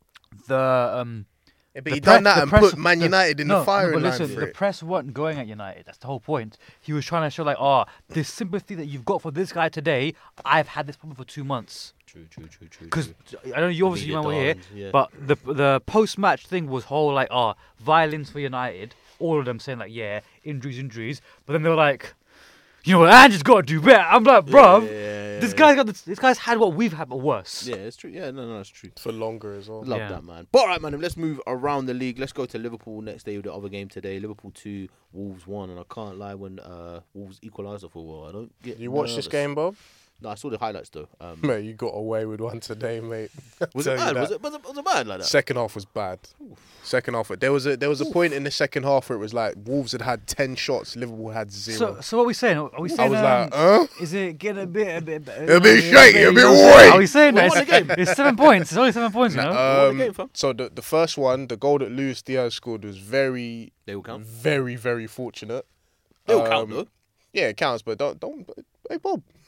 Speaker 1: The um
Speaker 3: Yeah, but
Speaker 1: the
Speaker 3: he
Speaker 1: pre-
Speaker 3: done that
Speaker 1: the
Speaker 3: and
Speaker 1: press-
Speaker 3: put Man
Speaker 1: the-
Speaker 3: United in
Speaker 1: no,
Speaker 3: the firing
Speaker 1: no, but
Speaker 3: line
Speaker 1: listen,
Speaker 3: for
Speaker 1: the
Speaker 3: it.
Speaker 1: press weren't going at United. That's the whole point. He was trying to show like, oh, this sympathy that you've got for this guy today, I've had this problem for two months.
Speaker 2: True, true, true, true.
Speaker 1: Because I know you obviously
Speaker 2: Media
Speaker 1: you were here,
Speaker 2: darlings, yeah.
Speaker 1: but the the post match thing was whole like, oh, violence for United. All of them saying like, yeah, injuries, injuries. But then they were like, you know what, Andrew's got to do better. I'm like, bruv,
Speaker 2: Yeah, yeah, yeah,
Speaker 1: this
Speaker 2: yeah.
Speaker 1: guy's got this, this guy's had what we've had, but worse.
Speaker 2: Yeah, it's true. Yeah, no, no, it's true.
Speaker 3: For longer as well.
Speaker 2: Love
Speaker 1: Yeah.
Speaker 2: that, man. But all right, man. Let's move around the league. Let's go to Liverpool next day with the other game today. Liverpool two, Wolves one, and I can't lie, when uh, Wolves equalised, I thought, well, I don't get.
Speaker 3: You watched this
Speaker 2: nervous.
Speaker 3: game, Bob?
Speaker 2: No, I saw the highlights though. Um,
Speaker 3: Mate, you got away with one today, mate.
Speaker 2: was
Speaker 3: Tell
Speaker 2: it
Speaker 3: you
Speaker 2: bad?
Speaker 3: that.
Speaker 2: Was it, was it was it bad like that?
Speaker 3: Second half was bad. Second half, there was a there was a point in the second half where it was like Wolves had had ten shots, Liverpool had zero.
Speaker 1: So, so what are we saying? Are we
Speaker 3: I
Speaker 1: saying?
Speaker 3: was
Speaker 1: um,
Speaker 3: like, huh?
Speaker 1: Is it getting a bit, a bit,
Speaker 3: A bit shaky, a bit white.
Speaker 1: Are we saying
Speaker 2: We
Speaker 1: that?
Speaker 2: won
Speaker 1: It's,
Speaker 2: the game.
Speaker 1: it's seven points. It's only seven points, you know.
Speaker 3: Nah,
Speaker 2: won
Speaker 3: um,
Speaker 2: the game, fam.
Speaker 3: so the the first one, the goal that Luis Diaz scored was very,
Speaker 2: They will count.
Speaker 3: very, very fortunate.
Speaker 2: They will count
Speaker 3: Um,
Speaker 2: though.
Speaker 3: Yeah, it counts, but don't don't. Hey Bob,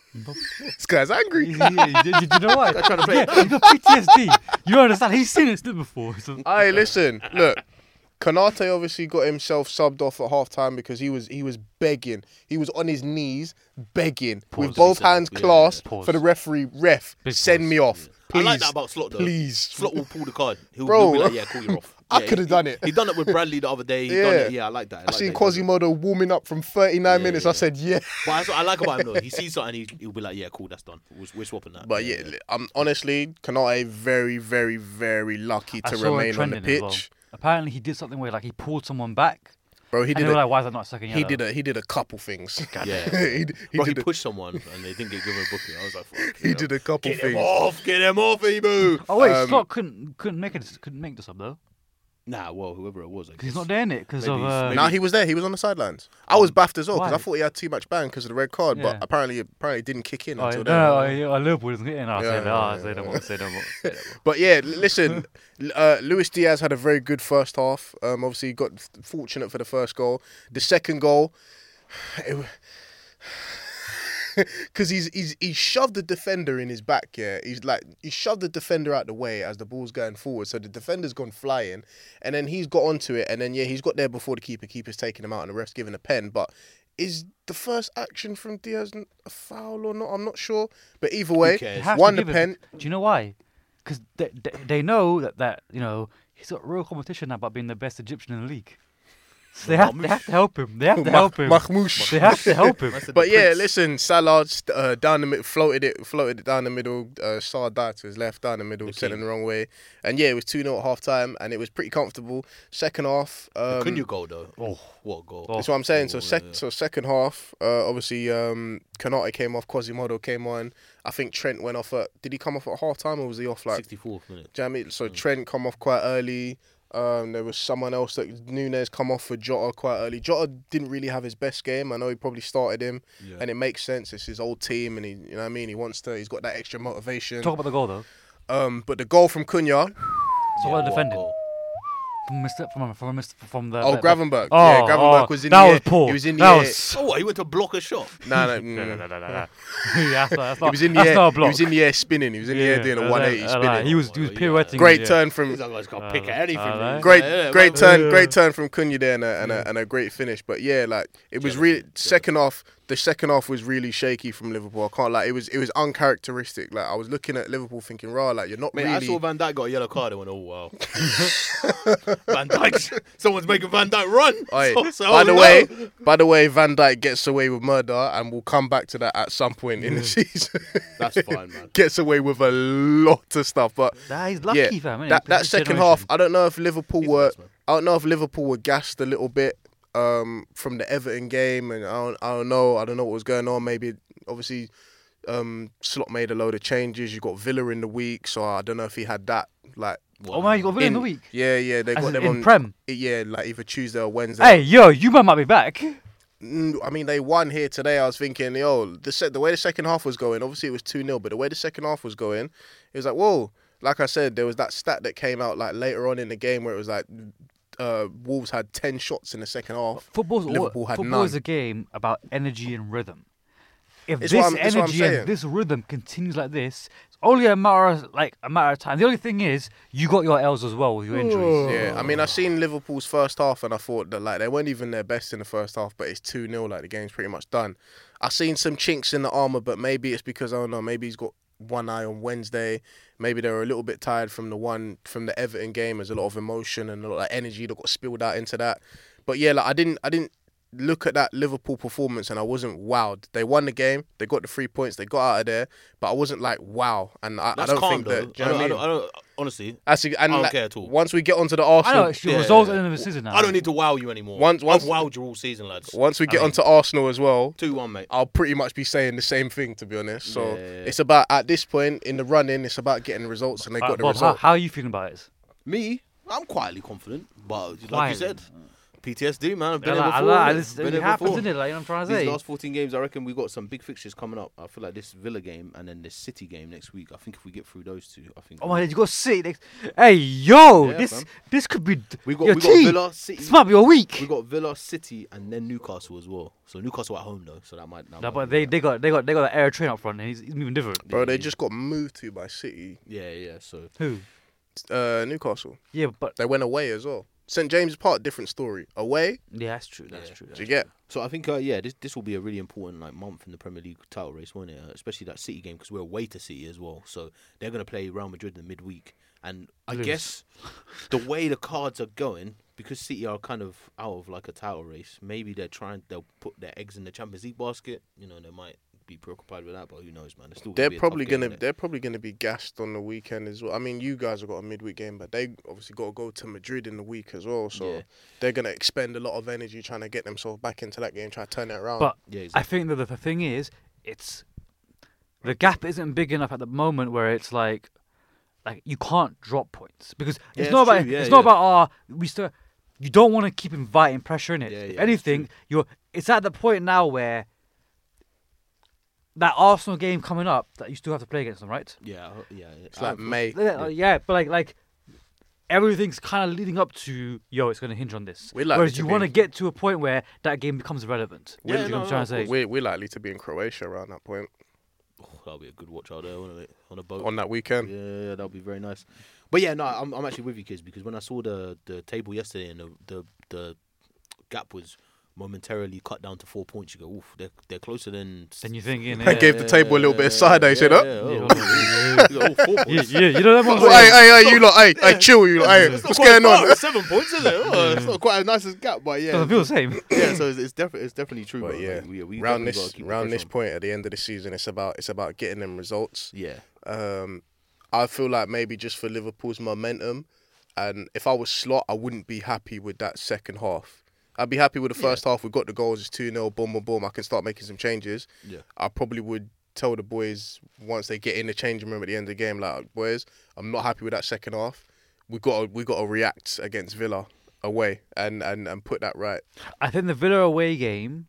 Speaker 3: This guy's angry.
Speaker 1: He- he- he- Did you know why?
Speaker 2: trying to play-
Speaker 1: Yeah, he's got P T S D. You don't understand. He's seen it still before. So.
Speaker 3: Aye, listen, look. Kanate obviously got himself subbed off at half time because he was he was begging. He was on his knees begging
Speaker 1: Pause.
Speaker 3: with both
Speaker 2: He said,
Speaker 3: hands
Speaker 2: yeah,
Speaker 3: clasped
Speaker 1: Pause.
Speaker 3: for the referee. Ref,
Speaker 1: Big
Speaker 3: send
Speaker 1: pause.
Speaker 3: me off. Please.
Speaker 2: I like that about Slot though.
Speaker 3: Please.
Speaker 2: Slot will pull the card. He'll,
Speaker 3: Bro.
Speaker 2: he'll be like, yeah, cool, you're off.
Speaker 3: I
Speaker 2: Yeah,
Speaker 3: could have
Speaker 2: he-
Speaker 3: done it.
Speaker 2: He done it with Bradley the other day. He
Speaker 3: Yeah.
Speaker 2: done it. Yeah, I like that. I,
Speaker 3: I
Speaker 2: like
Speaker 3: seen
Speaker 2: that he does it.
Speaker 3: Quasimodo warming up from thirty-nine
Speaker 2: Yeah,
Speaker 3: minutes.
Speaker 2: yeah.
Speaker 3: I said, yeah.
Speaker 2: But that's what I like about him though. He sees something, he, he'll be like, yeah, cool, that's done. We're, we're swapping that.
Speaker 3: But yeah, I'm honestly, Kanate very, very, very lucky
Speaker 1: I
Speaker 3: to
Speaker 1: saw it
Speaker 3: remain on the
Speaker 1: trending as well.
Speaker 3: pitch.
Speaker 1: Apparently, he did something where like he pulled someone back.
Speaker 3: Bro, he
Speaker 1: And
Speaker 3: did
Speaker 1: they were
Speaker 3: a,
Speaker 1: like, why is that not a second yellow?
Speaker 3: he did a he did a couple things.
Speaker 2: yeah.
Speaker 3: he d- he
Speaker 2: Bro, he
Speaker 3: did a,
Speaker 2: pushed someone and they didn't get given a booking. I was like, fuck.
Speaker 3: he did a couple
Speaker 2: Get him
Speaker 3: things.
Speaker 2: off, get him off, Ebu.
Speaker 1: Oh wait,
Speaker 3: Um,
Speaker 1: Slot couldn't couldn't make it. Couldn't make the sub though
Speaker 2: Nah, well, whoever it was, I
Speaker 1: because he's
Speaker 2: guess.
Speaker 1: not there in it because
Speaker 2: Maybe
Speaker 1: of.
Speaker 2: he's-
Speaker 1: Uh,
Speaker 2: maybe-
Speaker 3: Nah, he was there. He was on the sidelines. I was baffed as well because
Speaker 1: Why?
Speaker 3: I thought he had too much ban because of the red card,
Speaker 1: Yeah.
Speaker 3: but apparently, apparently it didn't kick in
Speaker 1: Oh,
Speaker 3: until
Speaker 1: no,
Speaker 3: then.
Speaker 1: no, yeah, oh, Liverpool doesn't get in. I'll
Speaker 3: Yeah,
Speaker 1: say that.
Speaker 3: yeah,
Speaker 1: I'll
Speaker 3: yeah,
Speaker 1: say no
Speaker 3: yeah.
Speaker 1: more. Say no more. Say no more.
Speaker 3: But yeah, l- listen, uh, Luis Diaz had a very good first half. Um, obviously, he got f- fortunate for the first goal. The second goal, because he's he's he shoved the defender in his back. Yeah, he's like he shoved the defender out the way as the ball's going forward. So the defender's gone flying, and then he's got onto it, and then yeah, he's got there before the keeper. Keeper's taking him out, and the ref's giving a pen. But is the first action from Diaz a foul or not? I'm not sure. But either way,
Speaker 2: cares?
Speaker 1: They have to
Speaker 3: won the
Speaker 1: give it-
Speaker 3: pen.
Speaker 1: Do you know why? Because they, they they know that, that you know he's got real competition now about being the best Egyptian in the league. So they have they have to help him. They have to help him.
Speaker 3: Mahmoush.
Speaker 1: They have to help him.
Speaker 2: That's the
Speaker 3: But yeah,
Speaker 2: prince.
Speaker 3: listen, Salah st- uh, down the mid, floated it, floated it down the middle. Uh, Salah died to his left, down the middle,
Speaker 2: The
Speaker 3: sent it
Speaker 2: king.
Speaker 3: the wrong way, and yeah, it was two nil at half time, and it was pretty comfortable. Second half, um,
Speaker 2: Couldn't you goal though?
Speaker 1: Oh.
Speaker 2: What a goal?
Speaker 1: Oh.
Speaker 3: that's what I'm saying. So,
Speaker 2: Oh,
Speaker 3: sec-
Speaker 2: yeah.
Speaker 3: so second half, uh, obviously, um, Kanate came off, Quasimodo came on. I think Trent went off at. Did he come off at half time or was he off like?
Speaker 2: sixty-fourth minute.
Speaker 3: Do you know what I mean? So Trent come off quite early. Um, there was someone else that Nunes come off for Jota quite early. Jota didn't really have his best game. I know he probably started him,
Speaker 2: Yeah.
Speaker 3: and it makes sense. It's his old team, and he, you know what I mean. He wants to. He's got that extra motivation.
Speaker 1: Talk about the goal though.
Speaker 3: Um, but the goal from Cunha,
Speaker 1: So
Speaker 2: Yeah,
Speaker 1: what
Speaker 2: what a
Speaker 1: defending
Speaker 2: goal.
Speaker 1: from Mister from from Mister from the.
Speaker 3: oh
Speaker 1: the-
Speaker 3: Gravenberg,
Speaker 1: Oh,
Speaker 3: yeah, Gravenberg
Speaker 1: oh,
Speaker 3: was in
Speaker 1: that
Speaker 3: the
Speaker 1: was
Speaker 3: air.
Speaker 1: poor.
Speaker 3: He was in the
Speaker 1: That
Speaker 3: air.
Speaker 1: was-
Speaker 2: Oh, what, he went to block a shot.
Speaker 3: Nah, nah,
Speaker 1: No,
Speaker 3: no,
Speaker 1: no,
Speaker 3: no,
Speaker 1: no,
Speaker 3: no.
Speaker 1: no, no. Yeah, that's not, that's
Speaker 3: He
Speaker 1: not,
Speaker 3: was in the
Speaker 1: that's
Speaker 3: air.
Speaker 1: not a
Speaker 3: He
Speaker 1: block.
Speaker 3: was in the air spinning. He was in the air
Speaker 1: Yeah,
Speaker 3: doing a
Speaker 1: that's
Speaker 3: one
Speaker 1: like-
Speaker 3: eighty
Speaker 1: uh, like,
Speaker 3: spinning.
Speaker 1: He was he was
Speaker 2: Oh, yeah.
Speaker 1: pirouetting.
Speaker 3: Great
Speaker 1: yeah.
Speaker 3: turn from
Speaker 2: He's like, he's got to pick
Speaker 1: Uh,
Speaker 2: at anything.
Speaker 1: uh,
Speaker 2: really.
Speaker 1: like-
Speaker 3: Great,
Speaker 2: Yeah,
Speaker 3: great
Speaker 2: man.
Speaker 3: turn,
Speaker 1: Yeah.
Speaker 3: great turn from Cunha there, and a, and a, and a great finish. But yeah, like it was
Speaker 2: Jealous,
Speaker 3: really
Speaker 2: man.
Speaker 3: second half. The second half was really shaky from Liverpool. I can't like it was it was uncharacteristic. Like I was looking at Liverpool thinking, "Raw, like you're not
Speaker 2: Mate,
Speaker 3: really."
Speaker 2: I saw Van Dijk got a yellow card and went, oh wow. Van Dijk, someone's making Van Dijk run.
Speaker 3: Oi,
Speaker 2: So- so,
Speaker 3: by the
Speaker 2: oh,
Speaker 3: way,
Speaker 2: no.
Speaker 3: by the way, Van Dijk gets away with murder, and we'll come back to that at some point in the season.
Speaker 2: That's fine, man.
Speaker 3: Gets away with a lot of stuff, but
Speaker 1: Nah, he's lucky,
Speaker 3: yeah,
Speaker 1: fam. innit?
Speaker 3: that
Speaker 1: Because
Speaker 3: that
Speaker 1: this
Speaker 3: second
Speaker 1: generation-
Speaker 3: half, I don't know if Liverpool
Speaker 2: He's the
Speaker 3: were,
Speaker 2: best, man.
Speaker 3: I don't know if Liverpool were gassed a little bit um, from the Everton game, and I don't, I don't know, I don't know what was going on. Maybe obviously, um, Slot made a load of changes. You got Villa in the week, so I don't know if he had that like.
Speaker 1: Oh man, you got Villa in the week.
Speaker 3: Yeah, yeah, they
Speaker 1: As
Speaker 3: got
Speaker 1: in-
Speaker 3: them
Speaker 1: in
Speaker 3: on
Speaker 1: Prem.
Speaker 3: Yeah, like either Tuesday or Wednesday.
Speaker 1: Hey, yo, you man might be back.
Speaker 3: Mm, I mean, they won here today. I was thinking, yo, the se- the way the second half was going, obviously it was two nil, but the way the second half was going, it was like, whoa. Like I said, there was that stat that came out like later on in the game where it was like uh, Wolves had ten shots in the second half.
Speaker 1: Football's
Speaker 3: Liverpool had
Speaker 1: football
Speaker 3: none.
Speaker 1: is a game about energy and rhythm. If
Speaker 3: It's
Speaker 1: this
Speaker 3: what I'm- it's what I'm
Speaker 1: energy
Speaker 3: saying.
Speaker 1: and this rhythm continues like this, it's only a matter of, like a matter of time. The only thing is, you got your L's as well with your injuries.
Speaker 3: Yeah, I mean, I seen Liverpool's first half and I thought that like they weren't even their best in the first half, but it's two nil, like the game's pretty much done. I seen some chinks in the armour, but maybe it's because, I don't know, maybe he's got one eye on Wednesday. Maybe they were a little bit tired from the one from the Everton game. There's a lot of emotion and a lot of energy that got spilled out into that. But yeah, like I didn't, I didn't look at that Liverpool performance and I wasn't wowed. They won the game, they got the three points, they got out of there, but I wasn't like wow. And I, I
Speaker 2: That's
Speaker 3: don't
Speaker 2: calm
Speaker 3: think
Speaker 2: though.
Speaker 3: that. Do you know
Speaker 2: I,
Speaker 3: what I
Speaker 2: don't,
Speaker 3: mean?
Speaker 2: I, don't, I don't. Honestly,
Speaker 3: Actually, and
Speaker 2: I don't
Speaker 3: like,
Speaker 2: care at all.
Speaker 3: once we get onto the
Speaker 1: I know
Speaker 3: Arsenal,
Speaker 1: it's your
Speaker 2: Yeah.
Speaker 1: results at the end of the season now.
Speaker 2: I don't need to wow you anymore.
Speaker 3: Once- once-
Speaker 2: I've wowed you all season, lads.
Speaker 3: once we
Speaker 2: I
Speaker 3: get
Speaker 2: mean-
Speaker 3: onto Arsenal as well,
Speaker 2: two one, mate.
Speaker 3: I'll pretty much be saying the same thing, to be honest. So
Speaker 2: Yeah.
Speaker 3: it's about, at this point in the running, it's about getting results, and they
Speaker 1: Uh,
Speaker 3: got the
Speaker 1: Bob, how,
Speaker 3: result.
Speaker 1: how are you feeling about it?
Speaker 2: Me, I'm quietly confident, but like
Speaker 1: Quietly.
Speaker 2: you said, P T S D, man. I've been
Speaker 1: I
Speaker 2: there
Speaker 1: like, I
Speaker 2: before.
Speaker 1: like,
Speaker 2: innit?
Speaker 1: this
Speaker 2: Been
Speaker 1: it
Speaker 2: there
Speaker 1: happens,
Speaker 2: before.
Speaker 1: isn't it? Like, you know what I'm trying to
Speaker 2: These
Speaker 1: say.
Speaker 2: last fourteen games, I reckon we got some big fixtures coming up. I feel like this Villa game and then this City game next week. I think if we get through those two, I think.
Speaker 1: Oh my God, you got City next. Hey, yo,
Speaker 2: Yeah,
Speaker 1: this
Speaker 2: fam.
Speaker 1: this could be
Speaker 2: we got
Speaker 1: your
Speaker 2: we got
Speaker 1: team.
Speaker 2: Villa, City.
Speaker 1: This might be a week.
Speaker 2: We got Villa, City, and then Newcastle as well. So Newcastle at home though, so that might. That
Speaker 1: No,
Speaker 2: might
Speaker 1: but
Speaker 2: be
Speaker 1: they,
Speaker 2: right.
Speaker 1: they got they got they got that air train up front, and he's, he's moving different.
Speaker 3: Bro,
Speaker 2: Yeah,
Speaker 3: they
Speaker 2: yeah.
Speaker 3: just got moved to by City.
Speaker 2: Yeah, yeah. So
Speaker 1: Who?
Speaker 3: Uh, Newcastle.
Speaker 1: Yeah, but
Speaker 3: They went away as well. Saint James's Park, different story. Away,
Speaker 1: yeah, that's true. That's
Speaker 2: Yeah.
Speaker 1: true.
Speaker 3: do you get?
Speaker 2: So I think, uh, yeah, this this will be a really important like month in the Premier League title race, won't it? Uh, especially that City game because we're away to City as well. So they're gonna play Real Madrid in the midweek, and I
Speaker 1: Lose.
Speaker 2: guess the way the cards are going, because City are kind of out of like a title race, maybe they're trying they'll put their eggs in the Champions League basket. You know, they might be preoccupied with that, but who knows, man? It's still gonna
Speaker 3: They're
Speaker 2: be a
Speaker 3: probably
Speaker 2: tough game,
Speaker 3: gonna
Speaker 2: innit?
Speaker 3: they're probably gonna be gassed on the weekend as well. I mean, you guys have got a midweek game, but they obviously got to go to Madrid in the week as well. So
Speaker 2: Yeah.
Speaker 3: they're gonna expend a lot of energy trying to get themselves back into that game, try to turn it around.
Speaker 1: But
Speaker 2: Yeah,
Speaker 1: I
Speaker 2: exactly.
Speaker 1: think that the, the thing is, it's the gap isn't big enough at the moment where it's like, like you can't drop points because
Speaker 2: Yeah,
Speaker 1: it's not
Speaker 2: it's
Speaker 1: about
Speaker 2: true, yeah,
Speaker 1: it's not
Speaker 2: yeah.
Speaker 1: about ah we still you don't want to keep inviting pressure in it.
Speaker 2: Yeah,
Speaker 1: if
Speaker 2: yeah,
Speaker 1: anything,
Speaker 2: it's
Speaker 1: you're it's at the point now where that Arsenal game coming up that you still have to play against them, right?
Speaker 2: yeah, I ho- yeah. yeah.
Speaker 3: it's like
Speaker 2: I-
Speaker 3: May.
Speaker 1: Yeah, yeah, but like like everything's kind of leading up to yo, it's going to hinge on this.
Speaker 3: We're likely
Speaker 1: Whereas
Speaker 3: to
Speaker 1: you
Speaker 3: be
Speaker 1: want to
Speaker 3: in-
Speaker 1: get to a point where that game becomes irrelevant.
Speaker 2: Yeah,
Speaker 1: you know
Speaker 2: no,
Speaker 1: what I'm trying to
Speaker 2: no,
Speaker 1: say?
Speaker 2: of
Speaker 3: We're we're likely to be in Croatia around that point
Speaker 2: Oh, that'll be a good watch out there, won't it? On a boat.
Speaker 3: on that weekend.
Speaker 2: Yeah, yeah, that'll be very nice. But yeah, no, I'm I'm actually with you, kids, because when I saw the the table yesterday and the the, the gap was momentarily cut down to four points, you go, oof, they're they're closer than.
Speaker 1: Then you're thinking,
Speaker 3: I
Speaker 1: yeah,
Speaker 3: gave the table a little bit of side eye, said, "Huh?"
Speaker 2: Yeah,
Speaker 1: Yeah,
Speaker 2: oh, you go, oh, four
Speaker 1: yeah,
Speaker 2: points.
Speaker 1: yeah, you know that one.
Speaker 3: Hey, hey, hey, you lot, hey, hey, chill, you lot, hey,
Speaker 2: It's not
Speaker 3: what's
Speaker 2: quite
Speaker 3: going on?
Speaker 2: far, it's seven points, isn't it? Oh, it's not quite as nice as gap, but yeah,
Speaker 1: Doesn't feel the same.
Speaker 2: yeah. So it's, it's definitely it's definitely true.
Speaker 3: But
Speaker 2: bro.
Speaker 3: yeah,
Speaker 2: Like, we, we
Speaker 3: round
Speaker 2: definitely
Speaker 3: this
Speaker 2: gotta keep the
Speaker 3: round
Speaker 2: pressure
Speaker 3: this
Speaker 2: on.
Speaker 3: point at the end of the season, it's about it's about getting them results.
Speaker 2: Yeah,
Speaker 3: Um, I feel like maybe just for Liverpool's momentum, and if I was Slot, I wouldn't be happy with that second half. I'd be happy with the first half. We got the goals, it's two nil, boom, boom, boom. I can start making some changes.
Speaker 2: yeah.
Speaker 3: I probably would tell the boys once they get in the changing room at the end of the game, like, boys, I'm not happy with that second half. We got to, we got to react against Villa away and, and, and put that right.
Speaker 1: I think the Villa away game,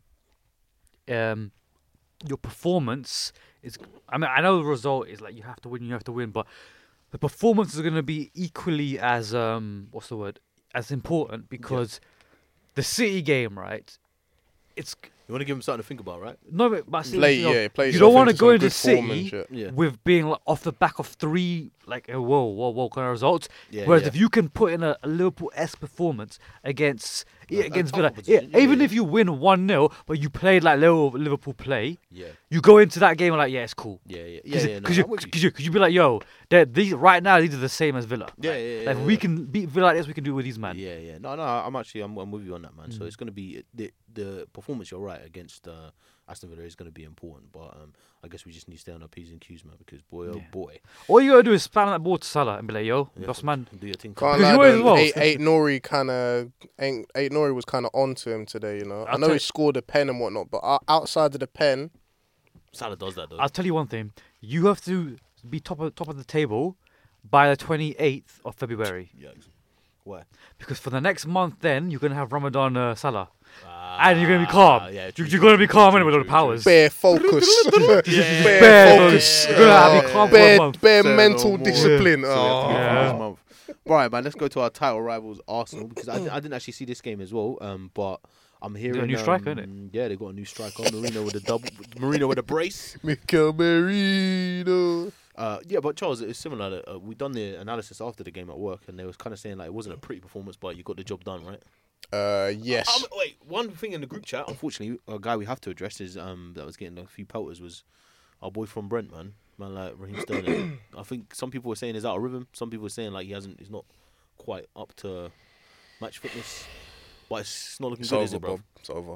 Speaker 1: um, your performance is. I mean, I know the result is like you have to win, you have to win, but the performance is going to be equally as um, what's the word, as important because the City game, right? It's
Speaker 2: You want to give them something to think about, right?
Speaker 1: no, but but see,
Speaker 3: Play,
Speaker 1: you know,
Speaker 3: yeah, play
Speaker 1: you
Speaker 3: yourself
Speaker 1: don't want to
Speaker 3: into
Speaker 1: go
Speaker 3: some
Speaker 1: into
Speaker 3: good form and
Speaker 1: City
Speaker 3: shit.
Speaker 2: Yeah.
Speaker 1: with being like, off the back of three like a whoa, whoa, whoa kind of results.
Speaker 2: Yeah,
Speaker 1: Whereas
Speaker 2: yeah.
Speaker 1: if you can put in a, a Liverpool-esque performance against yeah,
Speaker 2: A- a
Speaker 1: against
Speaker 2: tough
Speaker 1: Villa, yeah,
Speaker 2: opposition, yeah,
Speaker 1: even
Speaker 2: yeah.
Speaker 1: if you win one nil, but you played like Liverpool Liverpool play,
Speaker 2: Yeah,
Speaker 1: you go into that game like, yeah, it's cool.
Speaker 2: yeah, yeah, yeah.
Speaker 1: Because
Speaker 2: yeah, no,
Speaker 1: you,
Speaker 2: I'm with you.
Speaker 1: cause you, cause you be like, yo, they're, these right now these are the same as Villa.
Speaker 2: Yeah,
Speaker 1: Like,
Speaker 2: yeah, yeah,
Speaker 1: like, if
Speaker 2: yeah,
Speaker 1: we
Speaker 2: yeah.
Speaker 1: can beat Villa like this, we can do it with these man.
Speaker 2: Yeah, yeah. No, no. I'm actually I'm, I'm with you on that, man.
Speaker 1: Mm.
Speaker 2: So it's gonna be the the performance. You're right against uh, Aston Villa is gonna be important, but um, I guess we just need to stay on our p's and q's, man. Because boy, oh
Speaker 1: Yeah.
Speaker 2: boy,
Speaker 1: All you gotta do is spam that ball to Salah and be like, yo,
Speaker 2: Yeah.
Speaker 1: boss man.
Speaker 2: do your thing.
Speaker 3: Can't
Speaker 1: Because
Speaker 3: lie,
Speaker 1: you always
Speaker 3: though,
Speaker 1: will.
Speaker 3: eight, eight Nori kind of eight, eight Nori was kind of onto him today. You know,
Speaker 1: I'll
Speaker 3: I know
Speaker 1: tell
Speaker 3: he
Speaker 1: you-
Speaker 3: scored a pen and whatnot, but o- outside of the pen,
Speaker 2: Salah does that though.
Speaker 1: I'll tell you one thing: you have to be top of top of the table by the twenty-eighth of February,
Speaker 2: yeah. Why?
Speaker 1: because for the next month, then you're gonna have Ramadan uh, Salah.
Speaker 2: Ah,
Speaker 1: And you're gonna be calm.
Speaker 2: Yeah,
Speaker 1: You-
Speaker 2: true,
Speaker 1: you're
Speaker 2: true,
Speaker 1: gonna be
Speaker 2: true,
Speaker 1: calm
Speaker 2: true,
Speaker 1: anyway with all
Speaker 2: true,
Speaker 1: the powers.
Speaker 3: bare focus,
Speaker 2: Yeah.
Speaker 3: bare
Speaker 1: Bare
Speaker 3: focus,
Speaker 1: focus. You're gonna have to be calm for a
Speaker 3: bare,
Speaker 1: month.
Speaker 3: bare
Speaker 2: Say no
Speaker 3: mental
Speaker 2: more.
Speaker 3: discipline.
Speaker 2: So we have to
Speaker 3: Oh.
Speaker 2: get
Speaker 1: Yeah.
Speaker 2: through this month. Right, man. Let's go to our title rivals, Arsenal, because I, I didn't actually see this game as well. Um, but I'm hearing
Speaker 1: a new striker,
Speaker 2: um,
Speaker 1: innit?
Speaker 2: Yeah, they got a new striker, Marino with a double, Marino with a brace.
Speaker 3: Mikel Merino.
Speaker 2: Uh, yeah, but Charles, it's similar. Uh, we done the analysis after the game at work, and they was kind of saying like it wasn't a pretty performance, but you got the job done, right?
Speaker 3: Uh, yes.
Speaker 2: Um, wait, one thing in the group chat, unfortunately, a guy we have to address is um that was getting a few pelters was our boy from Brent, man, man like Raheem Sterling. I think some people were saying he's out of rhythm. Some people were saying like he hasn't, he's not quite up to match fitness. But it's not looking
Speaker 3: It's
Speaker 2: good,
Speaker 3: over,
Speaker 2: is it, bro?
Speaker 3: Bob. It's over.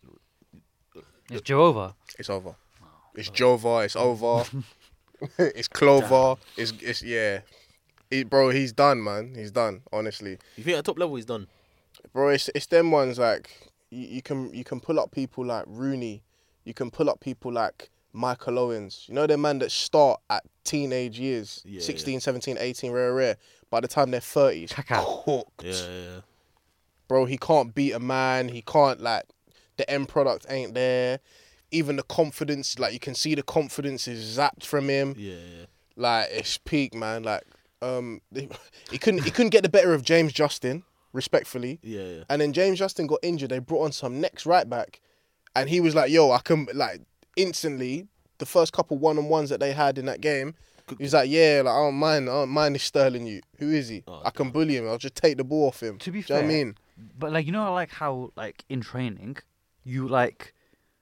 Speaker 1: It's Jehovah.
Speaker 3: It's over. It's Jova. It's over. It's Clover. It's it's yeah. He, bro, he's done, man. He's done. Honestly,
Speaker 2: You think at top level he's done?
Speaker 3: bro. It's it's them ones like you, you can you can pull up people like Rooney. You can pull up people like Michael Owens. You know the man that start at teenage years,
Speaker 2: Yeah,
Speaker 3: sixteen, seventeen, eighteen, rare, rare. By the time they're thirty, it's
Speaker 1: Kaká.
Speaker 3: cooked.
Speaker 2: Yeah, yeah, yeah.
Speaker 3: bro, he can't beat a man. He can't, like, the end product ain't there. Even the confidence, like, you can see the confidence is zapped from him.
Speaker 2: Yeah, yeah.
Speaker 3: Like, it's peak, man. Like, um, he couldn't he couldn't get the better of James Justin, respectfully.
Speaker 2: Yeah, yeah.
Speaker 3: And then James Justin got injured. They brought on some next right back, and he was like, "Yo, I can," like, instantly. The first couple one on ones that they had in that game, he was like, "Yeah, like I don't mind. I don't mind this Sterling. You, who is he?
Speaker 2: Oh,
Speaker 3: I can bully him. I'll just take the ball off him."
Speaker 1: To be
Speaker 3: Do you know
Speaker 1: fair,
Speaker 3: what I mean?
Speaker 1: but like you know, like how like in training, you like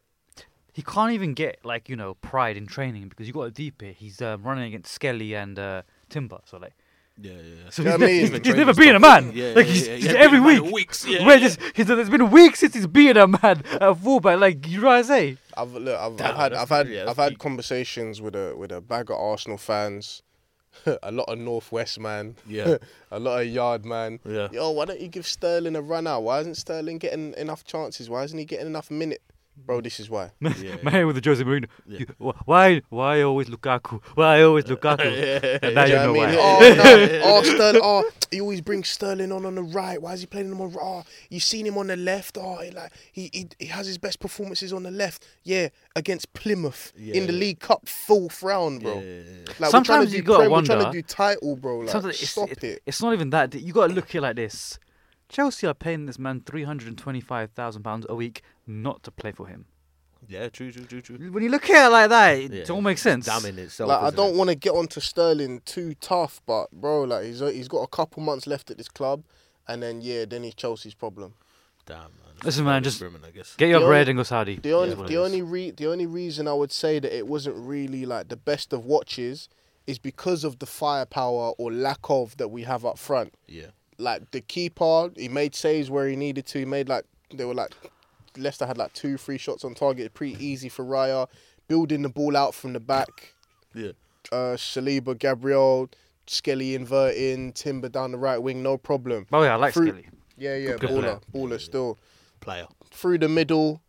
Speaker 1: he can't even get like you know pride in training because you got a deep here. He's um, running against Skelly and uh, Timber, so like.
Speaker 2: Yeah, yeah.
Speaker 1: So
Speaker 3: Yeah,
Speaker 1: he's,
Speaker 3: I
Speaker 1: ne-
Speaker 3: mean-
Speaker 1: he's, he's never been a man.
Speaker 2: Yeah,
Speaker 1: like
Speaker 2: yeah,
Speaker 1: he's,
Speaker 2: yeah,
Speaker 1: he's
Speaker 2: yeah.
Speaker 1: every
Speaker 2: Been a man
Speaker 1: week.
Speaker 2: in weeks, yeah,
Speaker 1: Wait,
Speaker 2: yeah.
Speaker 1: just, he's, there's been a week since he's beaten a man at fullback. Like you know what I say?
Speaker 3: I've look, I've,
Speaker 2: Damn,
Speaker 3: I've had,
Speaker 2: that's
Speaker 3: I've had,
Speaker 2: pretty- yeah,
Speaker 3: I've
Speaker 2: that's
Speaker 3: had
Speaker 2: peak.
Speaker 3: conversations with a with a bag of Arsenal fans, a lot of Northwest man,
Speaker 2: Yeah.
Speaker 3: a lot of Yard man.
Speaker 2: Yeah.
Speaker 3: Yo, why don't you give Sterling a run out? Why isn't Sterling getting enough chances? Why isn't he getting enough minute? Bro, this is why.
Speaker 2: Yeah.
Speaker 1: Man with the Jose Mourinho.
Speaker 2: Yeah.
Speaker 1: You- wh- why? Why always Lukaku? Why always Lukaku?
Speaker 2: Yeah.
Speaker 1: And now
Speaker 3: Do
Speaker 1: you
Speaker 3: you know
Speaker 1: know
Speaker 3: what I
Speaker 1: why.
Speaker 3: mean? Oh, no. oh, Sterling. Oh, he always brings Sterling on on the right. Why is he playing him on? Oh, you've seen him on the left. Oh, he, like he, he he has his best performances on the left. Yeah, against Plymouth in the
Speaker 2: Yeah.
Speaker 3: League Cup fourth round, bro.
Speaker 2: Yeah, yeah, yeah.
Speaker 3: Like we're trying
Speaker 1: Sometimes
Speaker 3: to do
Speaker 1: you gotta
Speaker 3: Prem, we're trying to
Speaker 1: wonder-
Speaker 3: do title, bro. Like
Speaker 1: Sometimes it's,
Speaker 3: stop
Speaker 1: it-
Speaker 3: it.
Speaker 1: it's not even that. You got to look at it like this. Chelsea are paying this man three hundred and twenty-five thousand pounds a week not to play for him.
Speaker 2: Yeah, true, true, true, true.
Speaker 1: When you look at it like that, it
Speaker 2: Yeah,
Speaker 1: all makes sense.
Speaker 2: Damn in itself.
Speaker 3: Like I
Speaker 2: isn't
Speaker 3: don't
Speaker 2: it?
Speaker 3: want to get onto Sterling too tough, but bro, like he's he's got a couple months left at this club, and then yeah, then he's Chelsea's problem.
Speaker 2: Damn, man.
Speaker 1: Listen, man, just
Speaker 2: experiment, I guess.
Speaker 1: Get your
Speaker 3: The
Speaker 1: bread
Speaker 3: only-
Speaker 1: and go Saudi.
Speaker 3: The only
Speaker 1: That's what
Speaker 3: the
Speaker 1: it is.
Speaker 3: only re- the only reason I would say that it wasn't really like the best of watches is because of the firepower or lack of that we have up front.
Speaker 2: Yeah.
Speaker 3: Like the keeper, he made saves where he needed to. He made like they were like Leicester had like two, three shots on target, pretty easy for Raya. Building the ball out from the back.
Speaker 2: Yeah.
Speaker 3: Uh, Saliba, Gabriel, Skelly inverting, Timber down the right wing, no problem.
Speaker 1: Oh yeah, I like
Speaker 3: Through-
Speaker 1: Skelly.
Speaker 3: Yeah, yeah,
Speaker 1: Good
Speaker 3: baller, baller still.
Speaker 2: Player.
Speaker 3: Through the middle,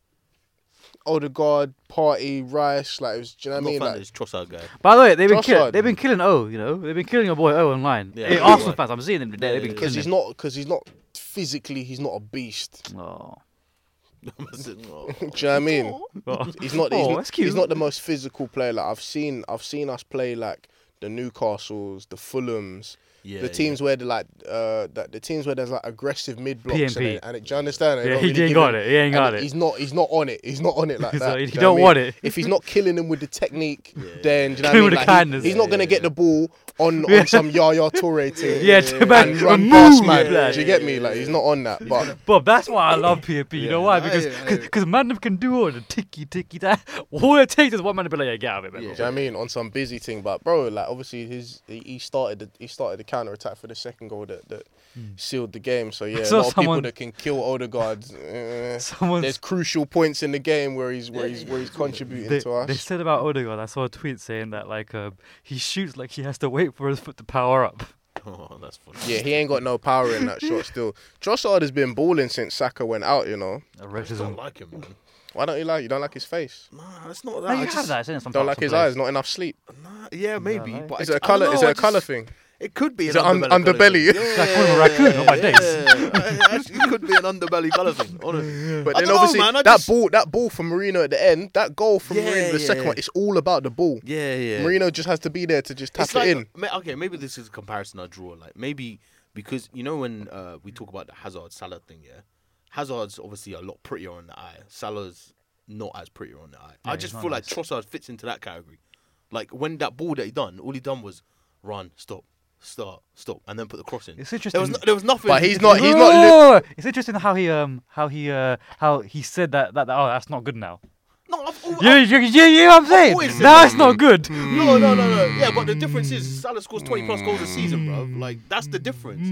Speaker 3: Odegaard, Party, Rice, like it was. Do you know
Speaker 2: I'm
Speaker 3: what I
Speaker 2: not
Speaker 3: mean?
Speaker 2: fan of
Speaker 3: Like,
Speaker 2: this Trossard guy.
Speaker 1: By the way, they've been kill-
Speaker 3: Trossard.
Speaker 1: they've been killing O. You know, they've been killing your boy O online.
Speaker 2: Yeah,
Speaker 1: Hey,
Speaker 2: yeah,
Speaker 1: Arsenal
Speaker 2: yeah.
Speaker 1: fans, I'm seeing them today.
Speaker 2: Yeah,
Speaker 1: They've been
Speaker 2: yeah,
Speaker 3: because
Speaker 1: killing
Speaker 3: he's
Speaker 1: him.
Speaker 3: not, because he's not physically, he's not a beast.
Speaker 1: Oh.
Speaker 3: Do you know what I mean?
Speaker 1: Oh.
Speaker 3: He's not. He's,
Speaker 1: Oh,
Speaker 3: not
Speaker 1: that's cute.
Speaker 3: he's not the most physical player. Like I've seen, I've seen us play like the Newcastles, the Fulhams,
Speaker 2: Yeah,
Speaker 3: the teams where the like, uh, that the teams where there's like aggressive mid blocks
Speaker 1: P
Speaker 3: and,
Speaker 1: M P.
Speaker 3: it, and it, do you understand? They
Speaker 1: Yeah,
Speaker 3: don't
Speaker 1: he
Speaker 3: really
Speaker 1: ain't
Speaker 3: give
Speaker 1: got
Speaker 3: him-
Speaker 1: it. He ain't
Speaker 3: and
Speaker 1: got it.
Speaker 3: He's not. He's not on it. He's not on it like
Speaker 1: He's
Speaker 3: that.
Speaker 1: not- he
Speaker 3: Do you
Speaker 1: don't
Speaker 3: know what
Speaker 1: want
Speaker 3: I mean?
Speaker 1: it.
Speaker 3: If he's not killing him with the technique,
Speaker 2: Yeah.
Speaker 3: then do you know what I
Speaker 1: Kill him
Speaker 3: mean?
Speaker 1: with the
Speaker 3: Like, he-
Speaker 1: kindness.
Speaker 3: he's not gonna
Speaker 2: Yeah,
Speaker 3: get
Speaker 2: yeah.
Speaker 3: the ball on
Speaker 1: Yeah.
Speaker 3: on some Yaya Toure thing.
Speaker 1: Yeah, to man,
Speaker 3: and run
Speaker 1: move,
Speaker 3: past man.
Speaker 1: yeah,
Speaker 3: Do you get me? Like he's not on that. But
Speaker 1: Bob, that's why I love P M P. You know
Speaker 2: Yeah.
Speaker 1: why?
Speaker 2: I-
Speaker 1: Because
Speaker 2: I-
Speaker 1: because man can do all the ticky ticky that. All it takes is one man to be like, yeah, get out of it, man.
Speaker 2: Yeah.
Speaker 3: do you know what I mean? On some busy thing, but bro, like obviously his he, he started the, he started the counter attack for the second goal that, that sealed the game. So yeah, a
Speaker 1: saw
Speaker 3: lot of
Speaker 1: someone-
Speaker 3: people that can kill Odegaard. Uh,
Speaker 1: Someone's
Speaker 3: there's crucial points in the game where he's where he's where he's contributing
Speaker 1: They,
Speaker 3: to us.
Speaker 1: they said about Odegaard. I saw a tweet saying that like um, he shoots like he has to wait for his foot to power up.
Speaker 2: Oh, that's funny.
Speaker 3: Yeah, he ain't got no power in that shot still. Trossard has been balling since Saka went out, you know.
Speaker 2: I just
Speaker 1: Racism.
Speaker 2: don't like him, man.
Speaker 3: Why don't you like? You don't like his face?
Speaker 2: Nah, it's not that.
Speaker 1: No,
Speaker 2: I
Speaker 1: you
Speaker 2: just,
Speaker 1: have that. Isn't it? Some
Speaker 3: Don't
Speaker 1: parts
Speaker 3: like his
Speaker 1: of
Speaker 3: eyes?
Speaker 1: place.
Speaker 3: Not enough sleep?
Speaker 2: Nah, yeah, maybe.
Speaker 1: right.
Speaker 2: But
Speaker 3: Is
Speaker 2: I
Speaker 3: it a
Speaker 2: just- I don't
Speaker 3: color? Is
Speaker 2: know,
Speaker 3: it
Speaker 2: I
Speaker 3: a color
Speaker 2: just-
Speaker 3: thing?
Speaker 2: It could be
Speaker 3: Is
Speaker 2: an
Speaker 3: it un-
Speaker 2: underbelly.
Speaker 3: underbelly?
Speaker 2: colour thing.
Speaker 1: Like calling him a raccoon on my days.
Speaker 2: Yeah, it it could be an underbelly colour thing. Honestly.
Speaker 3: But
Speaker 2: I
Speaker 3: then
Speaker 2: don't know,
Speaker 3: obviously
Speaker 2: man, I
Speaker 3: that
Speaker 2: just-
Speaker 3: ball, that ball from Marino at the end, that goal from
Speaker 2: Yeah,
Speaker 3: Marino, the second
Speaker 2: yeah.
Speaker 3: one, it's all about the ball.
Speaker 2: Yeah, yeah.
Speaker 3: Marino just has to be there to just tap
Speaker 2: It's
Speaker 3: it
Speaker 2: like,
Speaker 3: in.
Speaker 2: ma- okay, maybe this is a comparison I draw. Like maybe because you know when uh, we talk about the Hazard Salah thing, yeah, Hazard's obviously a lot prettier on the eye. Salah's not as prettier on the eye.
Speaker 1: Yeah,
Speaker 2: I
Speaker 1: he's
Speaker 2: just
Speaker 1: not
Speaker 2: feel like
Speaker 1: nice.
Speaker 2: Trossard fits into that category. Like when that ball that he done, all he done was run, stop, start, stop, and then put the cross in.
Speaker 1: It's interesting.
Speaker 2: There was no, there was nothing.
Speaker 3: But he's not. He's not. Li-
Speaker 1: Oh, it's interesting how he um how he uh how he said that that, that oh that's not good now.
Speaker 2: No, I've, al-
Speaker 1: Yeah, yeah, yeah, yeah. What I'm saying
Speaker 2: always said
Speaker 1: now
Speaker 2: that.
Speaker 1: it's not good.
Speaker 2: no, no, no, no. Yeah, but the difference is Salah scores twenty plus goals a season, bro. Like that's the difference.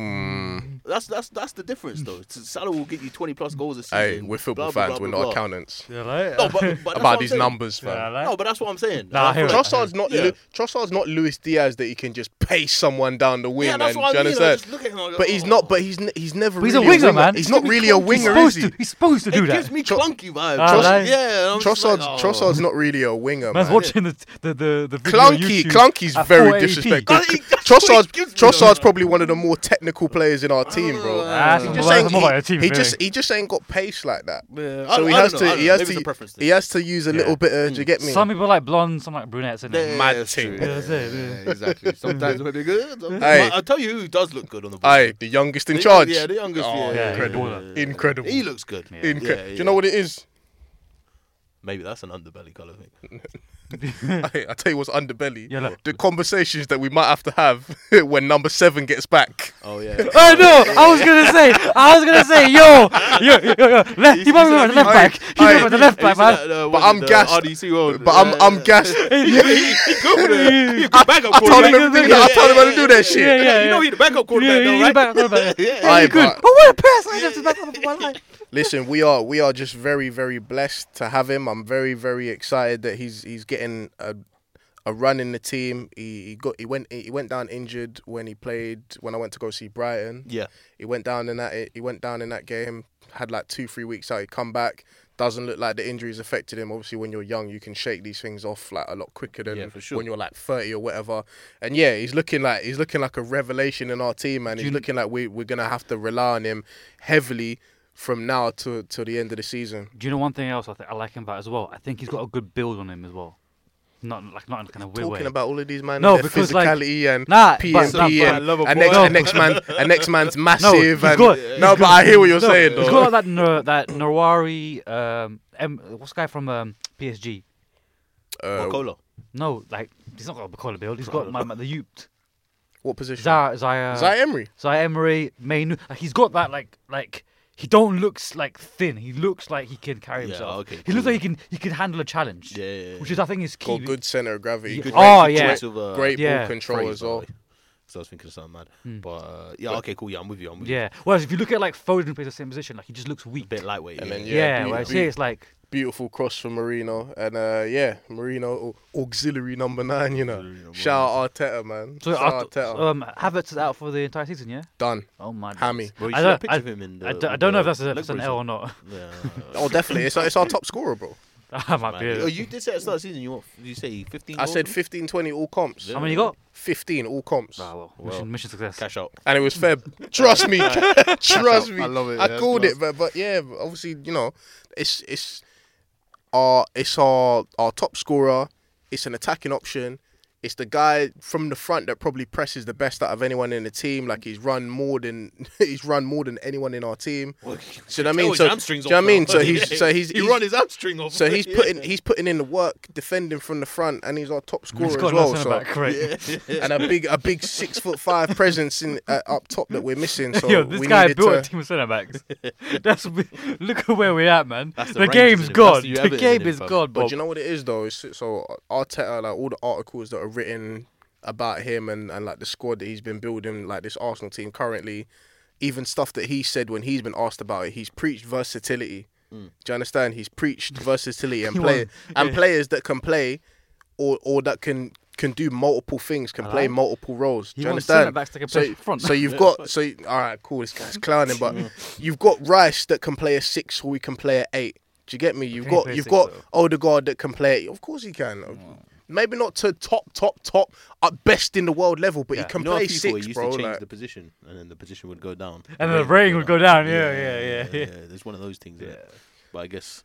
Speaker 3: Mm.
Speaker 2: That's that's that's the difference, though. Salah will get you twenty plus goals a season.
Speaker 3: Hey, we're football
Speaker 2: blah, blah,
Speaker 3: fans.
Speaker 2: blah,
Speaker 3: We're
Speaker 2: blah,
Speaker 3: not
Speaker 2: blah.
Speaker 3: accountants.
Speaker 1: Yeah, like,
Speaker 2: No, but, but that's what
Speaker 3: About
Speaker 2: I'm
Speaker 3: these
Speaker 2: saying.
Speaker 3: numbers,
Speaker 1: Yeah,
Speaker 3: fam.
Speaker 1: like-
Speaker 2: No, but that's what I'm saying.
Speaker 1: Nah, I hear it.
Speaker 3: Trossard's not.
Speaker 2: Yeah.
Speaker 3: Lu- Trossard's not Luis Diaz that he can just pace someone down the wing.
Speaker 2: Yeah, that's
Speaker 3: and,
Speaker 2: what
Speaker 3: do
Speaker 2: I
Speaker 3: you
Speaker 2: mean. I
Speaker 3: understand?
Speaker 2: just look at him. I go,
Speaker 3: But he's
Speaker 2: oh.
Speaker 3: not. But he's n- he's never.
Speaker 1: But he's
Speaker 3: really
Speaker 1: a winger, man.
Speaker 3: He's not
Speaker 2: He's
Speaker 3: really a
Speaker 2: supposed
Speaker 3: winger,
Speaker 1: supposed
Speaker 3: is he?
Speaker 1: to. He's supposed to do
Speaker 2: It
Speaker 1: that.
Speaker 2: gives me clunky vibes.
Speaker 1: Ah,
Speaker 2: Tross-
Speaker 1: like-
Speaker 2: yeah, I'm saying,
Speaker 3: Trossard's,
Speaker 2: like, oh.
Speaker 3: Trossard's not really a winger,
Speaker 1: Man's
Speaker 3: man.
Speaker 1: watching the the the, the video
Speaker 3: Clunky,
Speaker 1: YouTube
Speaker 3: Clunky's
Speaker 1: at
Speaker 3: very
Speaker 1: four eighty p.
Speaker 3: disrespectful.
Speaker 2: I think that's
Speaker 3: Trossard's,
Speaker 2: what he gives me,
Speaker 3: Trossard's
Speaker 2: though.
Speaker 3: probably one of the more technical players in our team, bro.
Speaker 1: Ah,
Speaker 3: He
Speaker 1: that's
Speaker 3: just
Speaker 1: more-
Speaker 3: ain't,
Speaker 1: that's more about your
Speaker 3: he,
Speaker 1: team,
Speaker 3: he
Speaker 1: really.
Speaker 3: just he just ain't got pace like that.
Speaker 2: Yeah, I-
Speaker 3: So he
Speaker 2: I
Speaker 3: has
Speaker 2: don't know, I
Speaker 3: to
Speaker 2: don't
Speaker 3: he
Speaker 2: know.
Speaker 3: has
Speaker 2: Maybe it's a
Speaker 3: to
Speaker 2: preference thing.
Speaker 3: he has to use a little bit of. Do you get me?
Speaker 1: Some people like blondes, some like brunettes, and
Speaker 2: Yeah,
Speaker 3: Mad
Speaker 2: that's
Speaker 3: thing.
Speaker 2: true.
Speaker 1: Yeah, that's it, yeah.
Speaker 2: Yeah, exactly. Sometimes when they're good. sometimes-
Speaker 3: Hey.
Speaker 2: I'll tell you who does look good on the ball.
Speaker 3: Aye, the youngest in
Speaker 2: The
Speaker 3: charge.
Speaker 2: young- Yeah, the youngest.
Speaker 3: Oh,
Speaker 2: yeah, yeah,
Speaker 3: incredible.
Speaker 2: yeah, yeah, yeah.
Speaker 3: Incredible.
Speaker 2: He looks good.
Speaker 1: Yeah.
Speaker 3: Incre-
Speaker 2: Yeah,
Speaker 3: Do
Speaker 2: yeah.
Speaker 3: you know what it is?
Speaker 2: Maybe that's an underbelly colour thing.
Speaker 3: I, I tell you what's underbelly.
Speaker 1: Yeah, look.
Speaker 3: The conversations that we might have to have when number seven gets back.
Speaker 2: Oh yeah.
Speaker 1: I know. I was gonna say. I was gonna say, yo, yo, yo, yo. Left, he might be the left back. He might be the left back, man.
Speaker 3: But I'm gassed.
Speaker 2: R D C road.
Speaker 3: But I'm I'm gassed.
Speaker 2: He good with it. He good backup
Speaker 3: I told him
Speaker 2: quarterback.
Speaker 3: everything. I told him how to do that shit.
Speaker 1: Yeah, yeah,
Speaker 2: You know he the backup quarterback,
Speaker 1: Yeah,
Speaker 2: though,
Speaker 1: he's
Speaker 2: right?
Speaker 1: back, back, back.
Speaker 2: Yeah.
Speaker 3: Aye,
Speaker 1: He good.
Speaker 3: but-
Speaker 1: Oh, what a pass! I just back up my life.
Speaker 3: Listen, we are we are just very very blessed to have him. I'm very very excited that he's he's getting a a run in the team. He, he got he went he went down injured when he played when I went to go see Brighton.
Speaker 2: Yeah.
Speaker 3: He went down in that he went down in that game. Had like two three weeks out. He come back. Doesn't look like the injuries affected him. Obviously, when you're young, you can shake these things off like a lot quicker than
Speaker 2: Yeah, for sure.
Speaker 3: when you're like thirty or whatever. And yeah, he's looking like he's looking like a revelation in our team, man. He's
Speaker 1: you-
Speaker 3: looking like we we're gonna have to rely on him heavily from now to to the end of the season.
Speaker 1: Do you know one thing else I, th- I like him about as well? I think he's got a good build on him as well. Not like not in a kind of weird
Speaker 3: Talking
Speaker 1: way.
Speaker 3: about all of these man,
Speaker 1: No,
Speaker 3: their
Speaker 1: because, like-
Speaker 3: physicality and
Speaker 1: Nah,
Speaker 3: P
Speaker 1: but-
Speaker 3: M
Speaker 1: nah,
Speaker 3: P
Speaker 1: but-
Speaker 3: and,
Speaker 2: I love a
Speaker 3: and
Speaker 2: boy.
Speaker 3: next,
Speaker 1: No.
Speaker 3: and next man and next man's
Speaker 1: No,
Speaker 3: massive.
Speaker 1: he's
Speaker 3: and,
Speaker 1: got-
Speaker 3: no,
Speaker 1: he's
Speaker 3: but I hear what you're
Speaker 1: no,
Speaker 3: saying
Speaker 1: He's
Speaker 3: though.
Speaker 1: got that Nur- that Nawari, um, M, what's the guy from um, P S G?
Speaker 3: Uh,
Speaker 2: Cola.
Speaker 1: No, like he's not got a Bacola build. He's got my, my, the Ute.
Speaker 3: what position?
Speaker 1: Zaya, Zaya,
Speaker 3: Zai Emery.
Speaker 1: Zaya Emery, Mainu. Like he's got that like like he don't looks like thin. He looks like he can carry
Speaker 2: Yeah,
Speaker 1: himself.
Speaker 2: okay,
Speaker 1: he looks
Speaker 2: cool.
Speaker 1: like he can he can handle a challenge.
Speaker 2: Yeah, yeah, yeah.
Speaker 1: Which is I think is key.
Speaker 3: Got good centre of gravity.
Speaker 1: Yeah.
Speaker 3: Good
Speaker 1: Oh,
Speaker 3: great,
Speaker 1: yeah.
Speaker 3: great,
Speaker 2: Of, uh,
Speaker 3: great
Speaker 1: Yeah.
Speaker 3: ball control
Speaker 2: phrase,
Speaker 3: as
Speaker 2: by the
Speaker 3: well.
Speaker 2: way. So I was thinking of something mad.
Speaker 1: Hmm.
Speaker 2: But uh, yeah, okay, cool. Yeah, I'm with you. I'm with you.
Speaker 1: Yeah. Whereas if you look at like Foden plays the same position, like he just looks
Speaker 2: A
Speaker 1: weak.
Speaker 2: bit lightweight.
Speaker 3: And
Speaker 2: yeah.
Speaker 3: then,
Speaker 1: Yeah.
Speaker 3: Yeah,
Speaker 1: whereas
Speaker 3: be-
Speaker 1: here it's like
Speaker 3: Beautiful cross from Marino, and uh, yeah, Marino au- auxiliary number nine. You know,
Speaker 2: Auxiliary number
Speaker 3: shout out Arteta, man.
Speaker 1: so.
Speaker 3: Shout
Speaker 1: I,
Speaker 3: out Arteta.
Speaker 1: um, Havertz is out for the entire season. Yeah.
Speaker 3: Done.
Speaker 1: Oh my.
Speaker 3: Hammy.
Speaker 1: days.
Speaker 2: Bro, you
Speaker 1: I
Speaker 2: should have a
Speaker 1: don't-
Speaker 2: picture
Speaker 1: I-
Speaker 2: of him in the.
Speaker 1: I, d- I
Speaker 2: with
Speaker 1: don't know if
Speaker 2: the
Speaker 1: that's, a,
Speaker 2: leg
Speaker 1: that's an
Speaker 2: brace
Speaker 1: L or
Speaker 2: on.
Speaker 1: not.
Speaker 2: Yeah.
Speaker 3: Oh, definitely. It's, it's our top scorer, bro.
Speaker 1: That might be.
Speaker 2: Man.
Speaker 1: it.
Speaker 2: Oh, you did say at the start of the season you want? Did you say fifteen?
Speaker 3: I said
Speaker 2: goals?
Speaker 3: fifteen, twenty all comps.
Speaker 2: Yeah.
Speaker 1: How many you got?
Speaker 3: fifteen all comps.
Speaker 1: Ah, well,
Speaker 2: Well,
Speaker 1: mission, mission success.
Speaker 2: Cash out.
Speaker 3: And it was fair. Trust me. Trust me.
Speaker 2: I love it,
Speaker 3: I
Speaker 2: yeah,
Speaker 3: called
Speaker 2: class.
Speaker 3: it, but but yeah, obviously, you know, it's it's our it's our our top scorer. It's an attacking option. It's the guy from the front that probably presses the best out of anyone in the team. Like he's run more than he's run more than anyone in our team.
Speaker 2: Well,
Speaker 3: So you know what I
Speaker 2: tell
Speaker 3: mean?
Speaker 2: his
Speaker 3: So,
Speaker 2: hamstrings
Speaker 3: do you know
Speaker 2: off
Speaker 3: what I mean?
Speaker 2: now.
Speaker 3: So he's so he's,
Speaker 2: he
Speaker 3: he's
Speaker 2: run his hamstring off.
Speaker 3: so he's
Speaker 2: Yeah.
Speaker 3: putting he's putting in the work defending from the front, and he's our top scorer
Speaker 1: He's
Speaker 3: as
Speaker 1: got
Speaker 3: well.
Speaker 1: nothing
Speaker 3: So
Speaker 1: about great.
Speaker 3: and a big a big six foot five presence in uh, up top that we're missing. So
Speaker 1: Yo, this
Speaker 3: we
Speaker 1: guy
Speaker 3: needed
Speaker 1: built
Speaker 3: to,
Speaker 1: a team of centre backs. That's look at where we're at, man.
Speaker 2: That's the
Speaker 1: The,
Speaker 2: Rangers,
Speaker 1: game's
Speaker 2: innit?
Speaker 1: gone.
Speaker 2: That's the
Speaker 1: The
Speaker 2: Everton,
Speaker 1: game
Speaker 2: innit,
Speaker 1: is
Speaker 2: fam?
Speaker 1: gone,
Speaker 3: But
Speaker 1: Bob.
Speaker 3: do you know what it is though? It's, so Arteta, like all the articles that are written about him and, and like the squad that he's been building, like this Arsenal team currently, even stuff that he said when he's been asked about it, he's preached versatility.
Speaker 2: Mm.
Speaker 3: Do you understand? He's preached versatility and
Speaker 1: He
Speaker 3: play
Speaker 1: won.
Speaker 3: and
Speaker 1: Yeah.
Speaker 3: players that can play or or that can can do multiple things, can
Speaker 1: I
Speaker 3: play
Speaker 1: like.
Speaker 3: multiple roles.
Speaker 1: He
Speaker 3: Do you
Speaker 1: wants
Speaker 3: understand?
Speaker 1: centre-backs that can
Speaker 3: So,
Speaker 1: play front.
Speaker 3: so you've got so you- all right, cool. This guy's clowning, but you've got Rice that can play a six, or we can play a eight. Do you get me? You've
Speaker 1: Can he
Speaker 3: got
Speaker 1: play
Speaker 3: you've
Speaker 1: six,
Speaker 3: got
Speaker 1: though?
Speaker 3: Odegaard that can play. Of course he can. Maybe not to top top top at best in the world level, but
Speaker 1: Yeah.
Speaker 3: he can
Speaker 2: You know,
Speaker 3: play
Speaker 2: FIFA
Speaker 3: six,
Speaker 2: used
Speaker 3: bro.
Speaker 2: to change
Speaker 3: Like,
Speaker 2: the position, and then the position would go down.
Speaker 1: And the rating would go down. Yeah, yeah, yeah, yeah.
Speaker 2: There's one of those things. Yeah. But I guess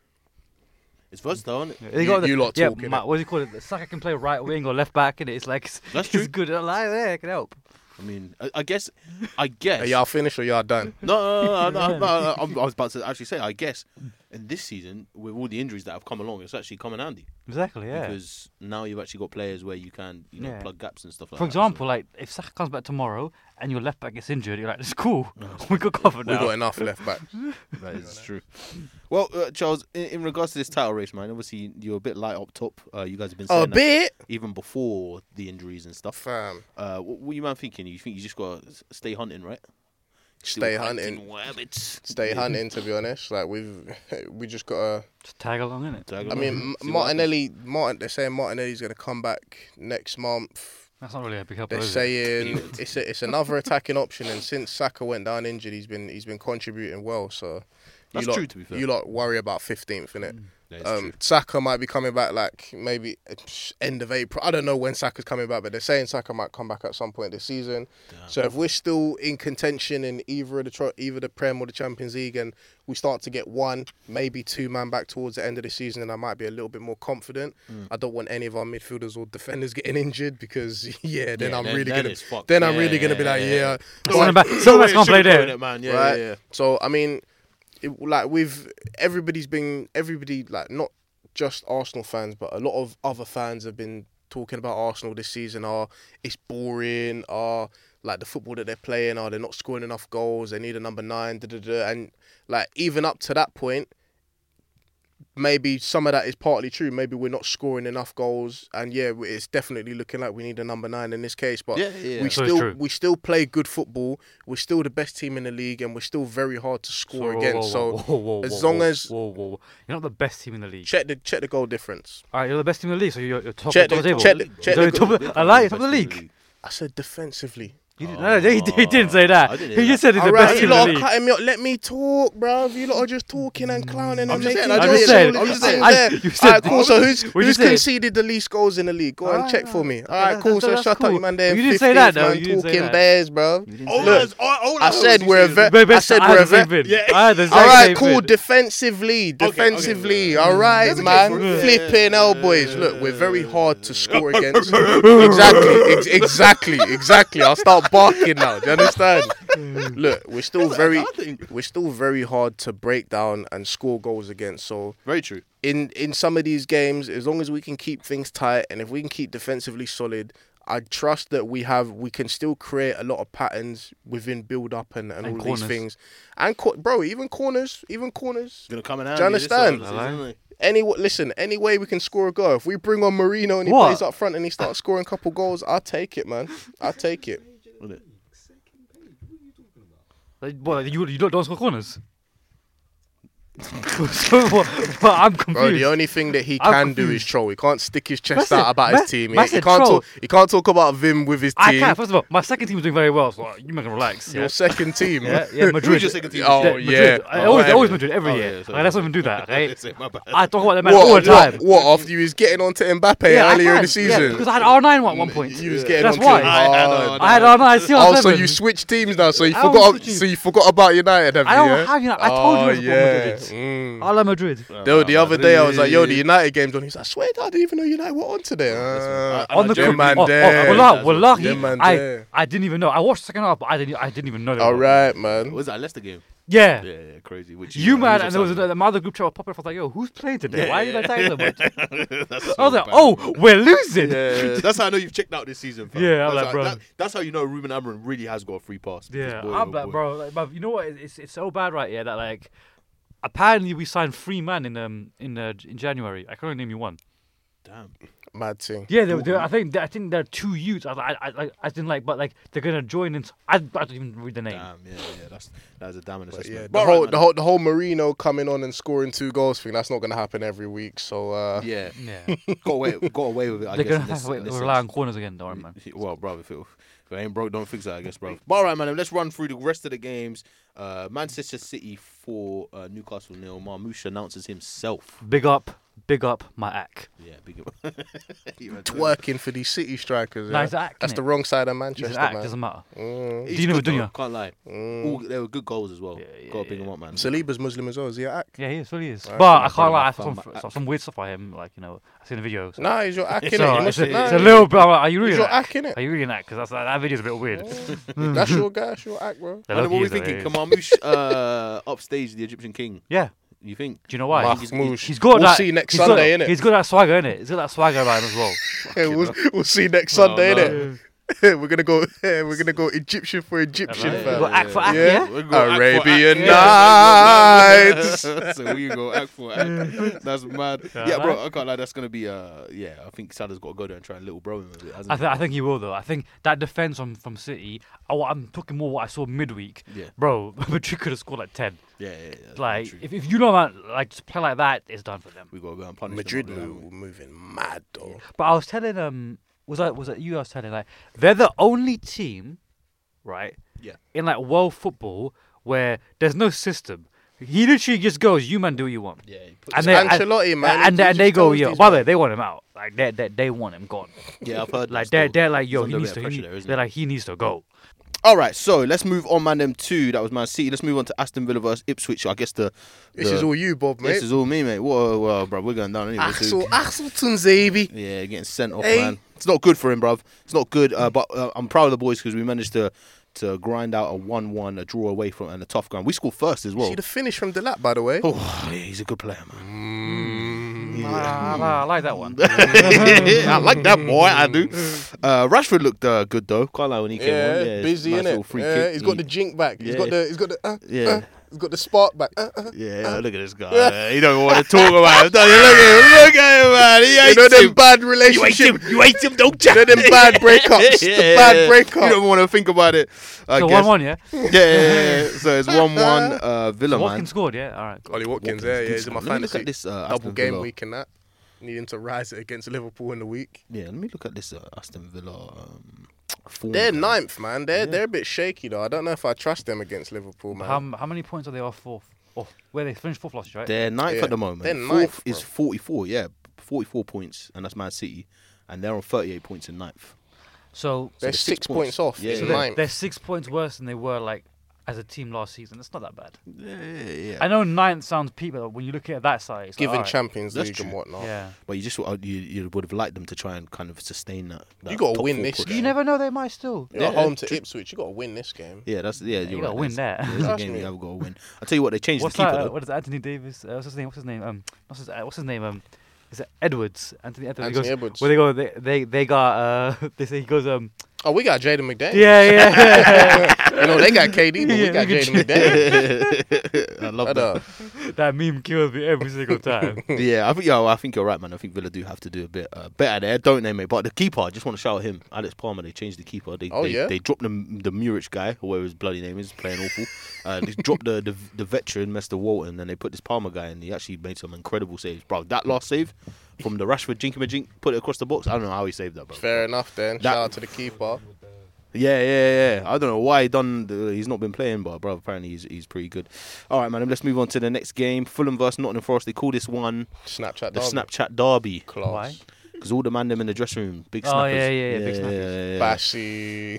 Speaker 2: it's versatile, isn't it?
Speaker 1: They
Speaker 3: You-
Speaker 1: got the-
Speaker 3: you lot
Speaker 1: yeah,
Speaker 3: talking,
Speaker 1: Ma-
Speaker 3: innit?
Speaker 1: what do you call it? The Saka can play right wing or left back, and it's like it's,
Speaker 2: That's
Speaker 1: it's
Speaker 2: true.
Speaker 1: good. I like that. It can help.
Speaker 2: I mean, I, I guess, I guess.
Speaker 3: are y'all finished or y'all done?
Speaker 2: No, no, no, no, no, no, no, I'm- I was about to actually say, I guess, in this season, with all the injuries that have come along, it's actually come in handy.
Speaker 1: Exactly. Yeah.
Speaker 2: Because now you've actually got players where you can, you know,
Speaker 1: Yeah.
Speaker 2: plug gaps and stuff like
Speaker 1: For
Speaker 2: that.
Speaker 1: example, like if Saka comes back tomorrow and your left back gets injured, you're like, it's cool. we got covered
Speaker 3: We
Speaker 1: now.
Speaker 3: got enough left back.
Speaker 2: so that is true. Well, uh, Charles, in, in regards to this title race, man, obviously you're a bit light up top. Uh, you guys have been saying
Speaker 3: A
Speaker 2: that
Speaker 3: bit,
Speaker 2: even before the injuries and stuff.
Speaker 3: fam.
Speaker 2: Uh, what, what you man thinking? You think you just got to stay hunting, right?
Speaker 3: Stay
Speaker 2: Still
Speaker 3: hunting.
Speaker 2: rabbits.
Speaker 3: Stay hunting. To be honest, like we've we just gotta.
Speaker 1: Just tag along, innit?
Speaker 2: Tag
Speaker 3: I
Speaker 2: along,
Speaker 3: mean,
Speaker 2: see
Speaker 3: M-
Speaker 2: what
Speaker 3: Martinelli. Martin. They're saying Martinelli's gonna come back next month.
Speaker 1: That's not really a big help.
Speaker 3: They're
Speaker 1: is it?
Speaker 3: saying it's a, it's another attacking option, and since Saka went down injured, he's been he's been contributing well. So
Speaker 2: That's
Speaker 3: you lot,
Speaker 2: true, to be fair.
Speaker 3: You lot worry about fifteenth, innit?
Speaker 2: That's
Speaker 3: Um,
Speaker 2: true.
Speaker 3: Saka might be coming back like maybe end of April. I don't know when Saka's coming back, but they're saying Saka might come back at some point this season.
Speaker 2: Damn.
Speaker 3: So if we're still in contention in either of the tro- either the Prem or the Champions League, and we start to get one, maybe two man back towards the end of the season, and I might be a little bit more confident.
Speaker 2: Mm.
Speaker 3: I don't want any of our midfielders or defenders getting injured because yeah, then
Speaker 2: Yeah,
Speaker 3: I'm
Speaker 2: then-
Speaker 3: really
Speaker 2: then
Speaker 3: gonna
Speaker 2: it's fucked.
Speaker 3: then I'm
Speaker 2: Yeah,
Speaker 3: really gonna be
Speaker 2: yeah,
Speaker 3: like
Speaker 2: yeah,
Speaker 3: yeah.
Speaker 2: yeah.
Speaker 3: So,
Speaker 1: Someone
Speaker 3: like,
Speaker 1: back- someone else can't play
Speaker 2: Sugarcoating
Speaker 1: there.
Speaker 2: it, man. Yeah,
Speaker 3: right?
Speaker 2: yeah, yeah.
Speaker 3: So I mean, it, like with everybody's been everybody like not just Arsenal fans, but a lot of other fans have been talking about Arsenal this season. Are it's boring? Are like the football that they're playing? Are they not scoring enough goals? They need a number nine. Da, da, da. And like even up to that point, maybe some of that is partly true. Maybe we're not scoring enough goals, and yeah, it's definitely looking like we need a number nine in this case. But
Speaker 2: Yeah, yeah.
Speaker 3: we
Speaker 1: So it's
Speaker 3: still
Speaker 1: true.
Speaker 3: we still play good football. We're still the best team in the league, and we're still very hard to score
Speaker 1: Whoa,
Speaker 3: against.
Speaker 1: whoa, whoa,
Speaker 3: So
Speaker 1: whoa, whoa,
Speaker 3: as
Speaker 1: whoa,
Speaker 3: long
Speaker 1: whoa,
Speaker 3: as-
Speaker 1: whoa, whoa, whoa. You're not the best team in the league.
Speaker 3: check the check the goal difference.
Speaker 1: All right, you're the best team in the league, so you're, you're top,
Speaker 3: Check
Speaker 1: top of
Speaker 3: the-
Speaker 1: the table.
Speaker 3: check the- check
Speaker 1: So
Speaker 3: the
Speaker 1: you're top
Speaker 3: goal-
Speaker 1: of, I like it, top of the league.
Speaker 3: I said defensively.
Speaker 1: You didn't, no, no, he, he didn't say that.
Speaker 2: I didn't
Speaker 1: He
Speaker 2: hear
Speaker 1: just said he's
Speaker 3: All
Speaker 1: the
Speaker 3: right,
Speaker 1: best
Speaker 3: you
Speaker 1: team in
Speaker 3: lot
Speaker 1: the
Speaker 3: are
Speaker 1: league.
Speaker 3: cutting me up. Let me talk, bruv. You lot are just talking and clowning
Speaker 2: I'm
Speaker 3: and
Speaker 2: just
Speaker 3: making
Speaker 2: saying,
Speaker 3: all
Speaker 2: I'm
Speaker 3: these
Speaker 2: just
Speaker 1: saying.
Speaker 3: all
Speaker 1: I'm
Speaker 3: these
Speaker 1: just saying.
Speaker 3: things
Speaker 1: I-
Speaker 3: there.
Speaker 1: you said-
Speaker 3: Alright, cool. So who's
Speaker 1: What you
Speaker 3: who's
Speaker 1: said?
Speaker 3: conceded the least goals in the league? Go and
Speaker 1: Alright,
Speaker 3: check for me.
Speaker 1: alright.
Speaker 3: All right,
Speaker 1: Yeah,
Speaker 3: cool.
Speaker 1: that's-
Speaker 3: So
Speaker 1: that's
Speaker 3: shut
Speaker 1: cool.
Speaker 3: up, you man. There,
Speaker 1: You didn't say that, though.
Speaker 3: man.
Speaker 1: You didn't say
Speaker 3: Talking
Speaker 1: that.
Speaker 3: bears, bruv.
Speaker 1: You didn't
Speaker 2: All
Speaker 1: say
Speaker 3: Look,
Speaker 1: that.
Speaker 2: I, all
Speaker 3: I said we're a ve-
Speaker 1: But- but
Speaker 3: I said
Speaker 1: I
Speaker 3: we're
Speaker 1: had
Speaker 3: a
Speaker 1: the same
Speaker 3: ve-
Speaker 1: thing.
Speaker 2: Yeah.
Speaker 1: I had the
Speaker 3: All
Speaker 1: exact
Speaker 3: right,
Speaker 1: same
Speaker 3: cool.
Speaker 1: thing.
Speaker 3: Defensively,
Speaker 2: okay,
Speaker 3: defensively.
Speaker 2: okay.
Speaker 3: All right,
Speaker 2: There's a
Speaker 3: man.
Speaker 2: case for it.
Speaker 3: Flipping
Speaker 2: Yeah.
Speaker 3: elbows. Look, we're very hard to score against. exactly, ex- exactly, exactly. I'll start barking now. Do you understand? Look, we're still very,
Speaker 2: I think-
Speaker 3: we're still very hard to break down and score goals against. So
Speaker 2: Very true.
Speaker 3: in in some of these games, as long as we can keep things tight and if we can keep defensively solid, I trust that we have we can still create a lot of patterns within build up and, and,
Speaker 1: And
Speaker 3: all
Speaker 1: corners.
Speaker 3: these things. And co- bro, even corners, even corners.
Speaker 2: Gonna come in
Speaker 3: Do
Speaker 2: handy
Speaker 3: you
Speaker 2: this
Speaker 3: understand?
Speaker 2: side of the season, isn't it?
Speaker 3: Any listen, any way we can score a goal. If we bring on Marino and he
Speaker 1: What?
Speaker 3: plays up front and he starts scoring a couple goals, I'll take it, man. I'll take it.
Speaker 2: Isn't it?
Speaker 1: Like, what, you, you don't, don't score corners? so, what, what, I'm confused.
Speaker 3: Bro, the only thing that he
Speaker 1: I'm
Speaker 3: can do is
Speaker 1: confused.
Speaker 3: troll. He can't stick his chest
Speaker 1: That's
Speaker 3: out
Speaker 1: it.
Speaker 3: about
Speaker 1: Ma-
Speaker 3: his team. He,
Speaker 1: that's
Speaker 3: he
Speaker 1: it,
Speaker 3: can't
Speaker 1: troll.
Speaker 3: talk. He can't talk about Vim with his
Speaker 1: I
Speaker 3: team.
Speaker 1: can't. First of all, my second team is doing very well, so you can relax.
Speaker 3: Your
Speaker 1: Yeah,
Speaker 3: second team.
Speaker 1: yeah, yeah Madrid.
Speaker 2: Who's your second team?
Speaker 3: Oh,
Speaker 1: Madrid.
Speaker 3: yeah.
Speaker 1: I
Speaker 3: Oh,
Speaker 1: always,
Speaker 3: whatever.
Speaker 1: always Madrid every
Speaker 2: Oh,
Speaker 1: year.
Speaker 2: yeah,
Speaker 1: Like,
Speaker 2: sorry.
Speaker 1: let's not even do that, okay?
Speaker 2: Say my bad.
Speaker 1: I talk about the man
Speaker 3: What,
Speaker 1: all the time.
Speaker 3: what, what, after you was getting on to Mbappe
Speaker 1: Yeah, I
Speaker 3: earlier in
Speaker 1: can,
Speaker 3: the season?
Speaker 1: Yeah, because I had R nine at one point.
Speaker 3: You was
Speaker 2: Yeah.
Speaker 3: getting
Speaker 1: That's
Speaker 3: on
Speaker 1: why.
Speaker 3: to him
Speaker 2: I had
Speaker 3: hard.
Speaker 2: on-
Speaker 1: I had R nine. C R seven.
Speaker 3: Oh, so you switched teams now, so you
Speaker 1: I don't
Speaker 3: forgot
Speaker 1: switch teams.
Speaker 3: so you forgot about United, have
Speaker 1: I
Speaker 3: you?
Speaker 1: don't
Speaker 3: yeah?
Speaker 1: have United. I told you
Speaker 3: Oh,
Speaker 1: I support
Speaker 3: yeah.
Speaker 1: Madrid.
Speaker 3: Mm.
Speaker 1: I love Madrid.
Speaker 3: The, the other day I was like, yo, the United game's on. He's like, I swear I didn't even know United were on today. Uh,
Speaker 2: I-
Speaker 1: On the
Speaker 3: them
Speaker 1: group.
Speaker 3: man
Speaker 1: oh,
Speaker 3: there.
Speaker 1: oh, wallahi, wallahi,
Speaker 3: Them man
Speaker 1: I,
Speaker 3: there.
Speaker 1: I didn't even know. I watched the second half, but I didn't. I didn't even know. They
Speaker 3: All
Speaker 1: were.
Speaker 3: right, man.
Speaker 2: Was that Leicester game?
Speaker 1: Yeah.
Speaker 2: Yeah, yeah, crazy. Which
Speaker 1: You man,
Speaker 2: who's
Speaker 1: and there was
Speaker 2: upset?
Speaker 1: another group chat was popping up. I was like, "Yo, who's playing today? Why did I tag so much?"
Speaker 2: That's so
Speaker 1: I was like,
Speaker 2: bad.
Speaker 1: "Oh, we're losing."
Speaker 2: Yeah, that's how I know you've checked out this season. Fam.
Speaker 1: Yeah, I'm
Speaker 2: that's
Speaker 1: like,
Speaker 2: how,
Speaker 1: bro.
Speaker 2: That, that's how you know Ruben Amorim really has got a free pass. because
Speaker 1: Yeah,
Speaker 2: boy,
Speaker 1: I'm
Speaker 2: oh
Speaker 1: like,
Speaker 2: boy.
Speaker 1: bro, like, bruv, you know what? It's it's so bad right here that like, apparently we signed three man in um in uh, in January. I can only name you one.
Speaker 2: Damn.
Speaker 3: Mad thing.
Speaker 1: Yeah, they, they, I think I think there are two youths. I I I, I didn't like, but like they're gonna join in. I, I don't even read the name.
Speaker 2: Damn. Yeah, yeah. That's that is a damning
Speaker 3: But
Speaker 2: assessment.
Speaker 3: yeah, the
Speaker 2: But
Speaker 3: whole,
Speaker 2: alright,
Speaker 3: the
Speaker 2: man.
Speaker 3: whole the whole Marino coming on and scoring two goals thing, that's not going to happen every week. So uh,
Speaker 2: Yeah,
Speaker 1: Yeah,
Speaker 2: got away, got away with it. I
Speaker 1: they're
Speaker 2: guess.
Speaker 1: gonna
Speaker 2: in this-
Speaker 1: have
Speaker 2: in
Speaker 1: to
Speaker 2: this
Speaker 1: rely on
Speaker 2: sense.
Speaker 1: corners again, don't worry, man.
Speaker 2: Well, bro, if it, if it ain't broke, don't fix it, I guess, bro. But all right, man, let's run through the rest of the games. Uh, Manchester City four, uh, Newcastle nil. Marmoush announces himself.
Speaker 1: Big up, big up my ack.
Speaker 2: Yeah, big up. You went to-
Speaker 3: twerking for these City strikers.
Speaker 1: No,
Speaker 3: yeah?
Speaker 1: he's an act,
Speaker 3: That's
Speaker 1: innit?
Speaker 3: the wrong side of
Speaker 1: He's
Speaker 3: Manchester,
Speaker 1: an act,
Speaker 3: man.
Speaker 1: doesn't matter.
Speaker 3: Mm.
Speaker 2: He's
Speaker 1: Dino
Speaker 2: good, though,
Speaker 1: Dunya.
Speaker 2: can't lie.
Speaker 3: Mm.
Speaker 2: All, they were good goals as well.
Speaker 1: Yeah, yeah,
Speaker 2: Gotta pick
Speaker 1: yeah.
Speaker 2: them up, man.
Speaker 3: Saliba's Muslim as well. Is he an act?
Speaker 1: Yeah, he is. What he is.
Speaker 3: Right,
Speaker 1: But I
Speaker 2: so
Speaker 1: can't lie. I
Speaker 2: my
Speaker 1: saw some,
Speaker 2: fam-
Speaker 1: some, some weird stuff by him. Like you know, I seen the videos.
Speaker 3: Nah, he's your act, innit?
Speaker 1: So
Speaker 3: You
Speaker 1: it's,
Speaker 3: must-
Speaker 1: a,
Speaker 3: nah,
Speaker 1: it's a little bit. I'm like, are you really
Speaker 3: He's
Speaker 1: an
Speaker 3: your
Speaker 1: act?
Speaker 3: act, innit?
Speaker 1: Are you really an act? Because that, that video's a bit weird.
Speaker 3: That's your guy. That's your act, bro.
Speaker 1: They're
Speaker 2: And
Speaker 1: lucky
Speaker 2: what we
Speaker 1: he's there,
Speaker 2: thinking?
Speaker 1: yeah.
Speaker 2: Can Marmoush uh, upstage the Egyptian king?
Speaker 1: Yeah.
Speaker 2: You think?
Speaker 1: Do you know why?
Speaker 3: Mark
Speaker 1: He's,
Speaker 3: Moosh.
Speaker 1: he's got
Speaker 3: We'll
Speaker 1: that.
Speaker 3: see next
Speaker 1: he's got-
Speaker 3: Sunday, innit?
Speaker 1: He's got that swagger in it. He's got that swagger about him as well.
Speaker 3: Yeah, we'll, we'll see next
Speaker 2: Oh,
Speaker 3: Sunday,
Speaker 2: no.
Speaker 3: innit? we're gonna go. We're gonna go Egyptian for Egyptian,
Speaker 2: Yeah,
Speaker 1: You
Speaker 3: fam.
Speaker 1: got act for act,
Speaker 3: Yeah.
Speaker 1: yeah.
Speaker 2: We'll go act for
Speaker 3: Arabian
Speaker 2: act.
Speaker 3: Nights.
Speaker 2: So we can go act for act. That's mad.
Speaker 1: Yeah,
Speaker 2: Yeah, bro.
Speaker 1: man.
Speaker 2: I can't lie. That's gonna be. Uh, yeah. I think Salah's got to go there and try and little bro him a bit. hasn't
Speaker 1: I,
Speaker 2: he?
Speaker 1: th- I think he will though. I think that defense from from City. Oh, I'm talking more what I saw midweek.
Speaker 2: Yeah.
Speaker 1: Bro, Madrid could have scored like ten.
Speaker 2: Yeah, yeah, yeah. that's
Speaker 1: Like
Speaker 2: true.
Speaker 1: if, if you know man, like just play like that, it's done for them.
Speaker 2: we gotta go and punish
Speaker 3: Madrid
Speaker 2: them.
Speaker 3: move, moving mad though.
Speaker 1: But I was telling um, was that was that you? I was telling like they're the only team, right?
Speaker 2: Yeah.
Speaker 1: In like world football where there's no system. He literally just goes, "You man, do what you want."
Speaker 2: Yeah, he puts
Speaker 1: And
Speaker 2: his-
Speaker 1: they,
Speaker 3: Ancelotti,
Speaker 1: and,
Speaker 3: man,
Speaker 1: and,
Speaker 3: he
Speaker 1: and they
Speaker 3: just
Speaker 1: go,
Speaker 3: tells
Speaker 1: "Yo,
Speaker 3: these
Speaker 1: by the way,
Speaker 3: men.
Speaker 1: they want him out. Like they, they, they want him gone.
Speaker 2: yeah, I've heard.
Speaker 1: Like
Speaker 2: that
Speaker 1: they're,
Speaker 2: still.
Speaker 1: they're like, yo,
Speaker 2: He's
Speaker 1: he
Speaker 2: under a
Speaker 1: needs
Speaker 2: bit
Speaker 1: to.
Speaker 2: of
Speaker 1: He,
Speaker 2: pressure there, isn't
Speaker 1: they're
Speaker 2: he?
Speaker 1: like, he needs to go.
Speaker 2: All right, so let's move on, man. Them two. That was Man City. Let's move on to Aston Villa versus Ipswich. I guess the.
Speaker 3: This
Speaker 2: the-
Speaker 3: is all you, Bob, mate.
Speaker 2: This is all me, mate. Whoa, whoa, bro. We're going down anyway.
Speaker 3: Axel,
Speaker 2: dude.
Speaker 3: Axel Tunzabi.
Speaker 2: Yeah, getting sent off,
Speaker 3: Hey.
Speaker 2: man. It's not good for him, bruv. It's not good. Uh, but uh, I'm proud of the boys because we managed to to grind out a one-one, a draw away from, and a tough ground. We scored first as well.
Speaker 3: See the finish from Delap, by the way.
Speaker 2: Oh, yeah, he's a good player, man.
Speaker 3: Mm.
Speaker 1: Ah, I like that one.
Speaker 2: I like that boy. I do. Uh, Rashford looked uh, good though. Can't lie when he came
Speaker 3: Yeah,
Speaker 2: on. Yeah,
Speaker 3: busy
Speaker 2: nice
Speaker 3: in
Speaker 2: little
Speaker 3: it.
Speaker 2: free
Speaker 3: Yeah,
Speaker 2: kick.
Speaker 3: he's got
Speaker 2: He-
Speaker 3: the jink back. He's
Speaker 2: Yeah.
Speaker 3: got the. He's got the. Uh,
Speaker 2: Yeah.
Speaker 3: uh, he's got the spark back. Uh, uh.
Speaker 2: Yeah, yeah, look at this guy. man. He don't want to talk about it. Look at him. Look at him, man. He
Speaker 3: You
Speaker 2: hates
Speaker 3: know them
Speaker 2: him.
Speaker 3: bad
Speaker 2: You hate
Speaker 3: relationships.
Speaker 2: him. You hate him, don't you?
Speaker 3: You know them bad breakups. The bad breakup.
Speaker 2: You don't want to think about it. I
Speaker 1: So
Speaker 2: guess.
Speaker 1: one-one, yeah.
Speaker 2: Yeah, yeah, yeah, yeah. So it's one-one. Uh, Villa,
Speaker 1: So
Speaker 2: man.
Speaker 1: Watkins scored, yeah. All right.
Speaker 3: Ollie Watkins,
Speaker 2: Watkins,
Speaker 3: yeah, yeah,
Speaker 2: good
Speaker 3: he's in my
Speaker 2: stuff. Let me look
Speaker 3: fantasy.
Speaker 2: at this, uh,
Speaker 3: Double
Speaker 2: Aston
Speaker 3: game
Speaker 2: Villa.
Speaker 3: week and that. Needing to rise it against Liverpool in the week.
Speaker 2: Yeah, let me look at this uh, Aston Villa. Um, form,
Speaker 3: They're
Speaker 2: man.
Speaker 3: ninth, man. They're
Speaker 2: Yeah.
Speaker 3: they're a bit shaky though. I don't know if I trust them against Liverpool, man.
Speaker 1: How, how many points are they off fourth? Oh, where they finished fourth last year, right?
Speaker 2: They're ninth
Speaker 3: Yeah.
Speaker 2: at the moment.
Speaker 3: They're
Speaker 2: Fourth
Speaker 3: ninth,
Speaker 2: is
Speaker 3: bro.
Speaker 2: forty-four. Yeah, forty-four points, and that's Man City, and they're on thirty-eight points in ninth.
Speaker 1: So,
Speaker 3: they're
Speaker 2: so
Speaker 3: six,
Speaker 2: six
Speaker 3: points,
Speaker 2: points.
Speaker 3: off.
Speaker 2: Yeah,
Speaker 3: in
Speaker 1: so
Speaker 2: yeah.
Speaker 1: they're,
Speaker 3: ninth.
Speaker 1: they're six points worse than they were like as a team last season. It's not that bad.
Speaker 2: Yeah, yeah, yeah.
Speaker 1: I know ninth sounds peak, but when you look at it that side, it's like,
Speaker 3: Given
Speaker 1: alright.
Speaker 3: Champions
Speaker 2: That's
Speaker 3: League and
Speaker 2: true.
Speaker 3: whatnot.
Speaker 1: Yeah.
Speaker 2: But you just uh, you, you would have liked them to try and kind of sustain that. that
Speaker 3: You gotta
Speaker 2: top
Speaker 3: win
Speaker 2: four
Speaker 3: this
Speaker 2: push.
Speaker 3: game.
Speaker 1: You never know, they might still.
Speaker 3: You're
Speaker 2: Yeah,
Speaker 3: home to
Speaker 2: true.
Speaker 3: Ipswich. You got to win this game.
Speaker 2: Yeah, that's yeah. You're
Speaker 1: you
Speaker 2: right.
Speaker 1: gotta win
Speaker 2: That's-
Speaker 1: there.
Speaker 2: There's a
Speaker 3: Trust
Speaker 2: game
Speaker 3: me.
Speaker 2: you have got to win. I tell you what, they changed
Speaker 1: What's
Speaker 2: the keeper.
Speaker 1: that? Uh,
Speaker 2: though.
Speaker 1: what is it, Anthony Davis? Uh, what's his name? What's his name? Um, what's his, uh, what's his name? Um, is it Edwards? Anthony Edwards.
Speaker 3: Anthony
Speaker 1: he goes,
Speaker 3: Edwards.
Speaker 1: Where they go? They they, they got. Uh, they say he goes. Um.
Speaker 3: Oh, we got Jaden McDaniel.
Speaker 1: Yeah, yeah.
Speaker 3: You know, they got K D, but we
Speaker 1: Yeah,
Speaker 3: got
Speaker 1: we
Speaker 3: Jaden
Speaker 1: can-
Speaker 3: McDaniel.
Speaker 2: I love
Speaker 3: But,
Speaker 2: that.
Speaker 3: uh,
Speaker 1: That meme kills me every single time.
Speaker 2: Yeah, I think yeah, I think you're right, man. I think Villa do have to do a bit uh, better there, don't they, mate? But the keeper, I just want to shout at him, Alex Palmer. They changed the keeper. They
Speaker 3: Oh,
Speaker 2: they,
Speaker 3: yeah?
Speaker 2: they dropped the the Muric guy, or whatever his bloody name is, playing awful. Uh, they dropped the, the the veteran Mister Walton, and they put this Palmer guy, and he actually made some incredible saves, bro. That last save from the Rashford jinky put it across the box. I don't know how he saved that, bro.
Speaker 3: Fair enough then.
Speaker 2: That-
Speaker 3: Shout out to the keeper.
Speaker 2: Yeah, yeah, yeah. I don't know why he done. The, he's not been playing, but bro, apparently he's he's pretty good. All right, man. Let's move on to the next game. Fulham versus Nottingham Forest. They call this one
Speaker 3: Snapchat
Speaker 2: the
Speaker 3: derby.
Speaker 2: Snapchat derby
Speaker 3: Class.
Speaker 1: Why?
Speaker 2: because all the man them in the dressing room, big
Speaker 1: Oh,
Speaker 2: snappers.
Speaker 1: yeah, yeah, yeah, big snappers.
Speaker 2: yeah, yeah.
Speaker 3: Bashy,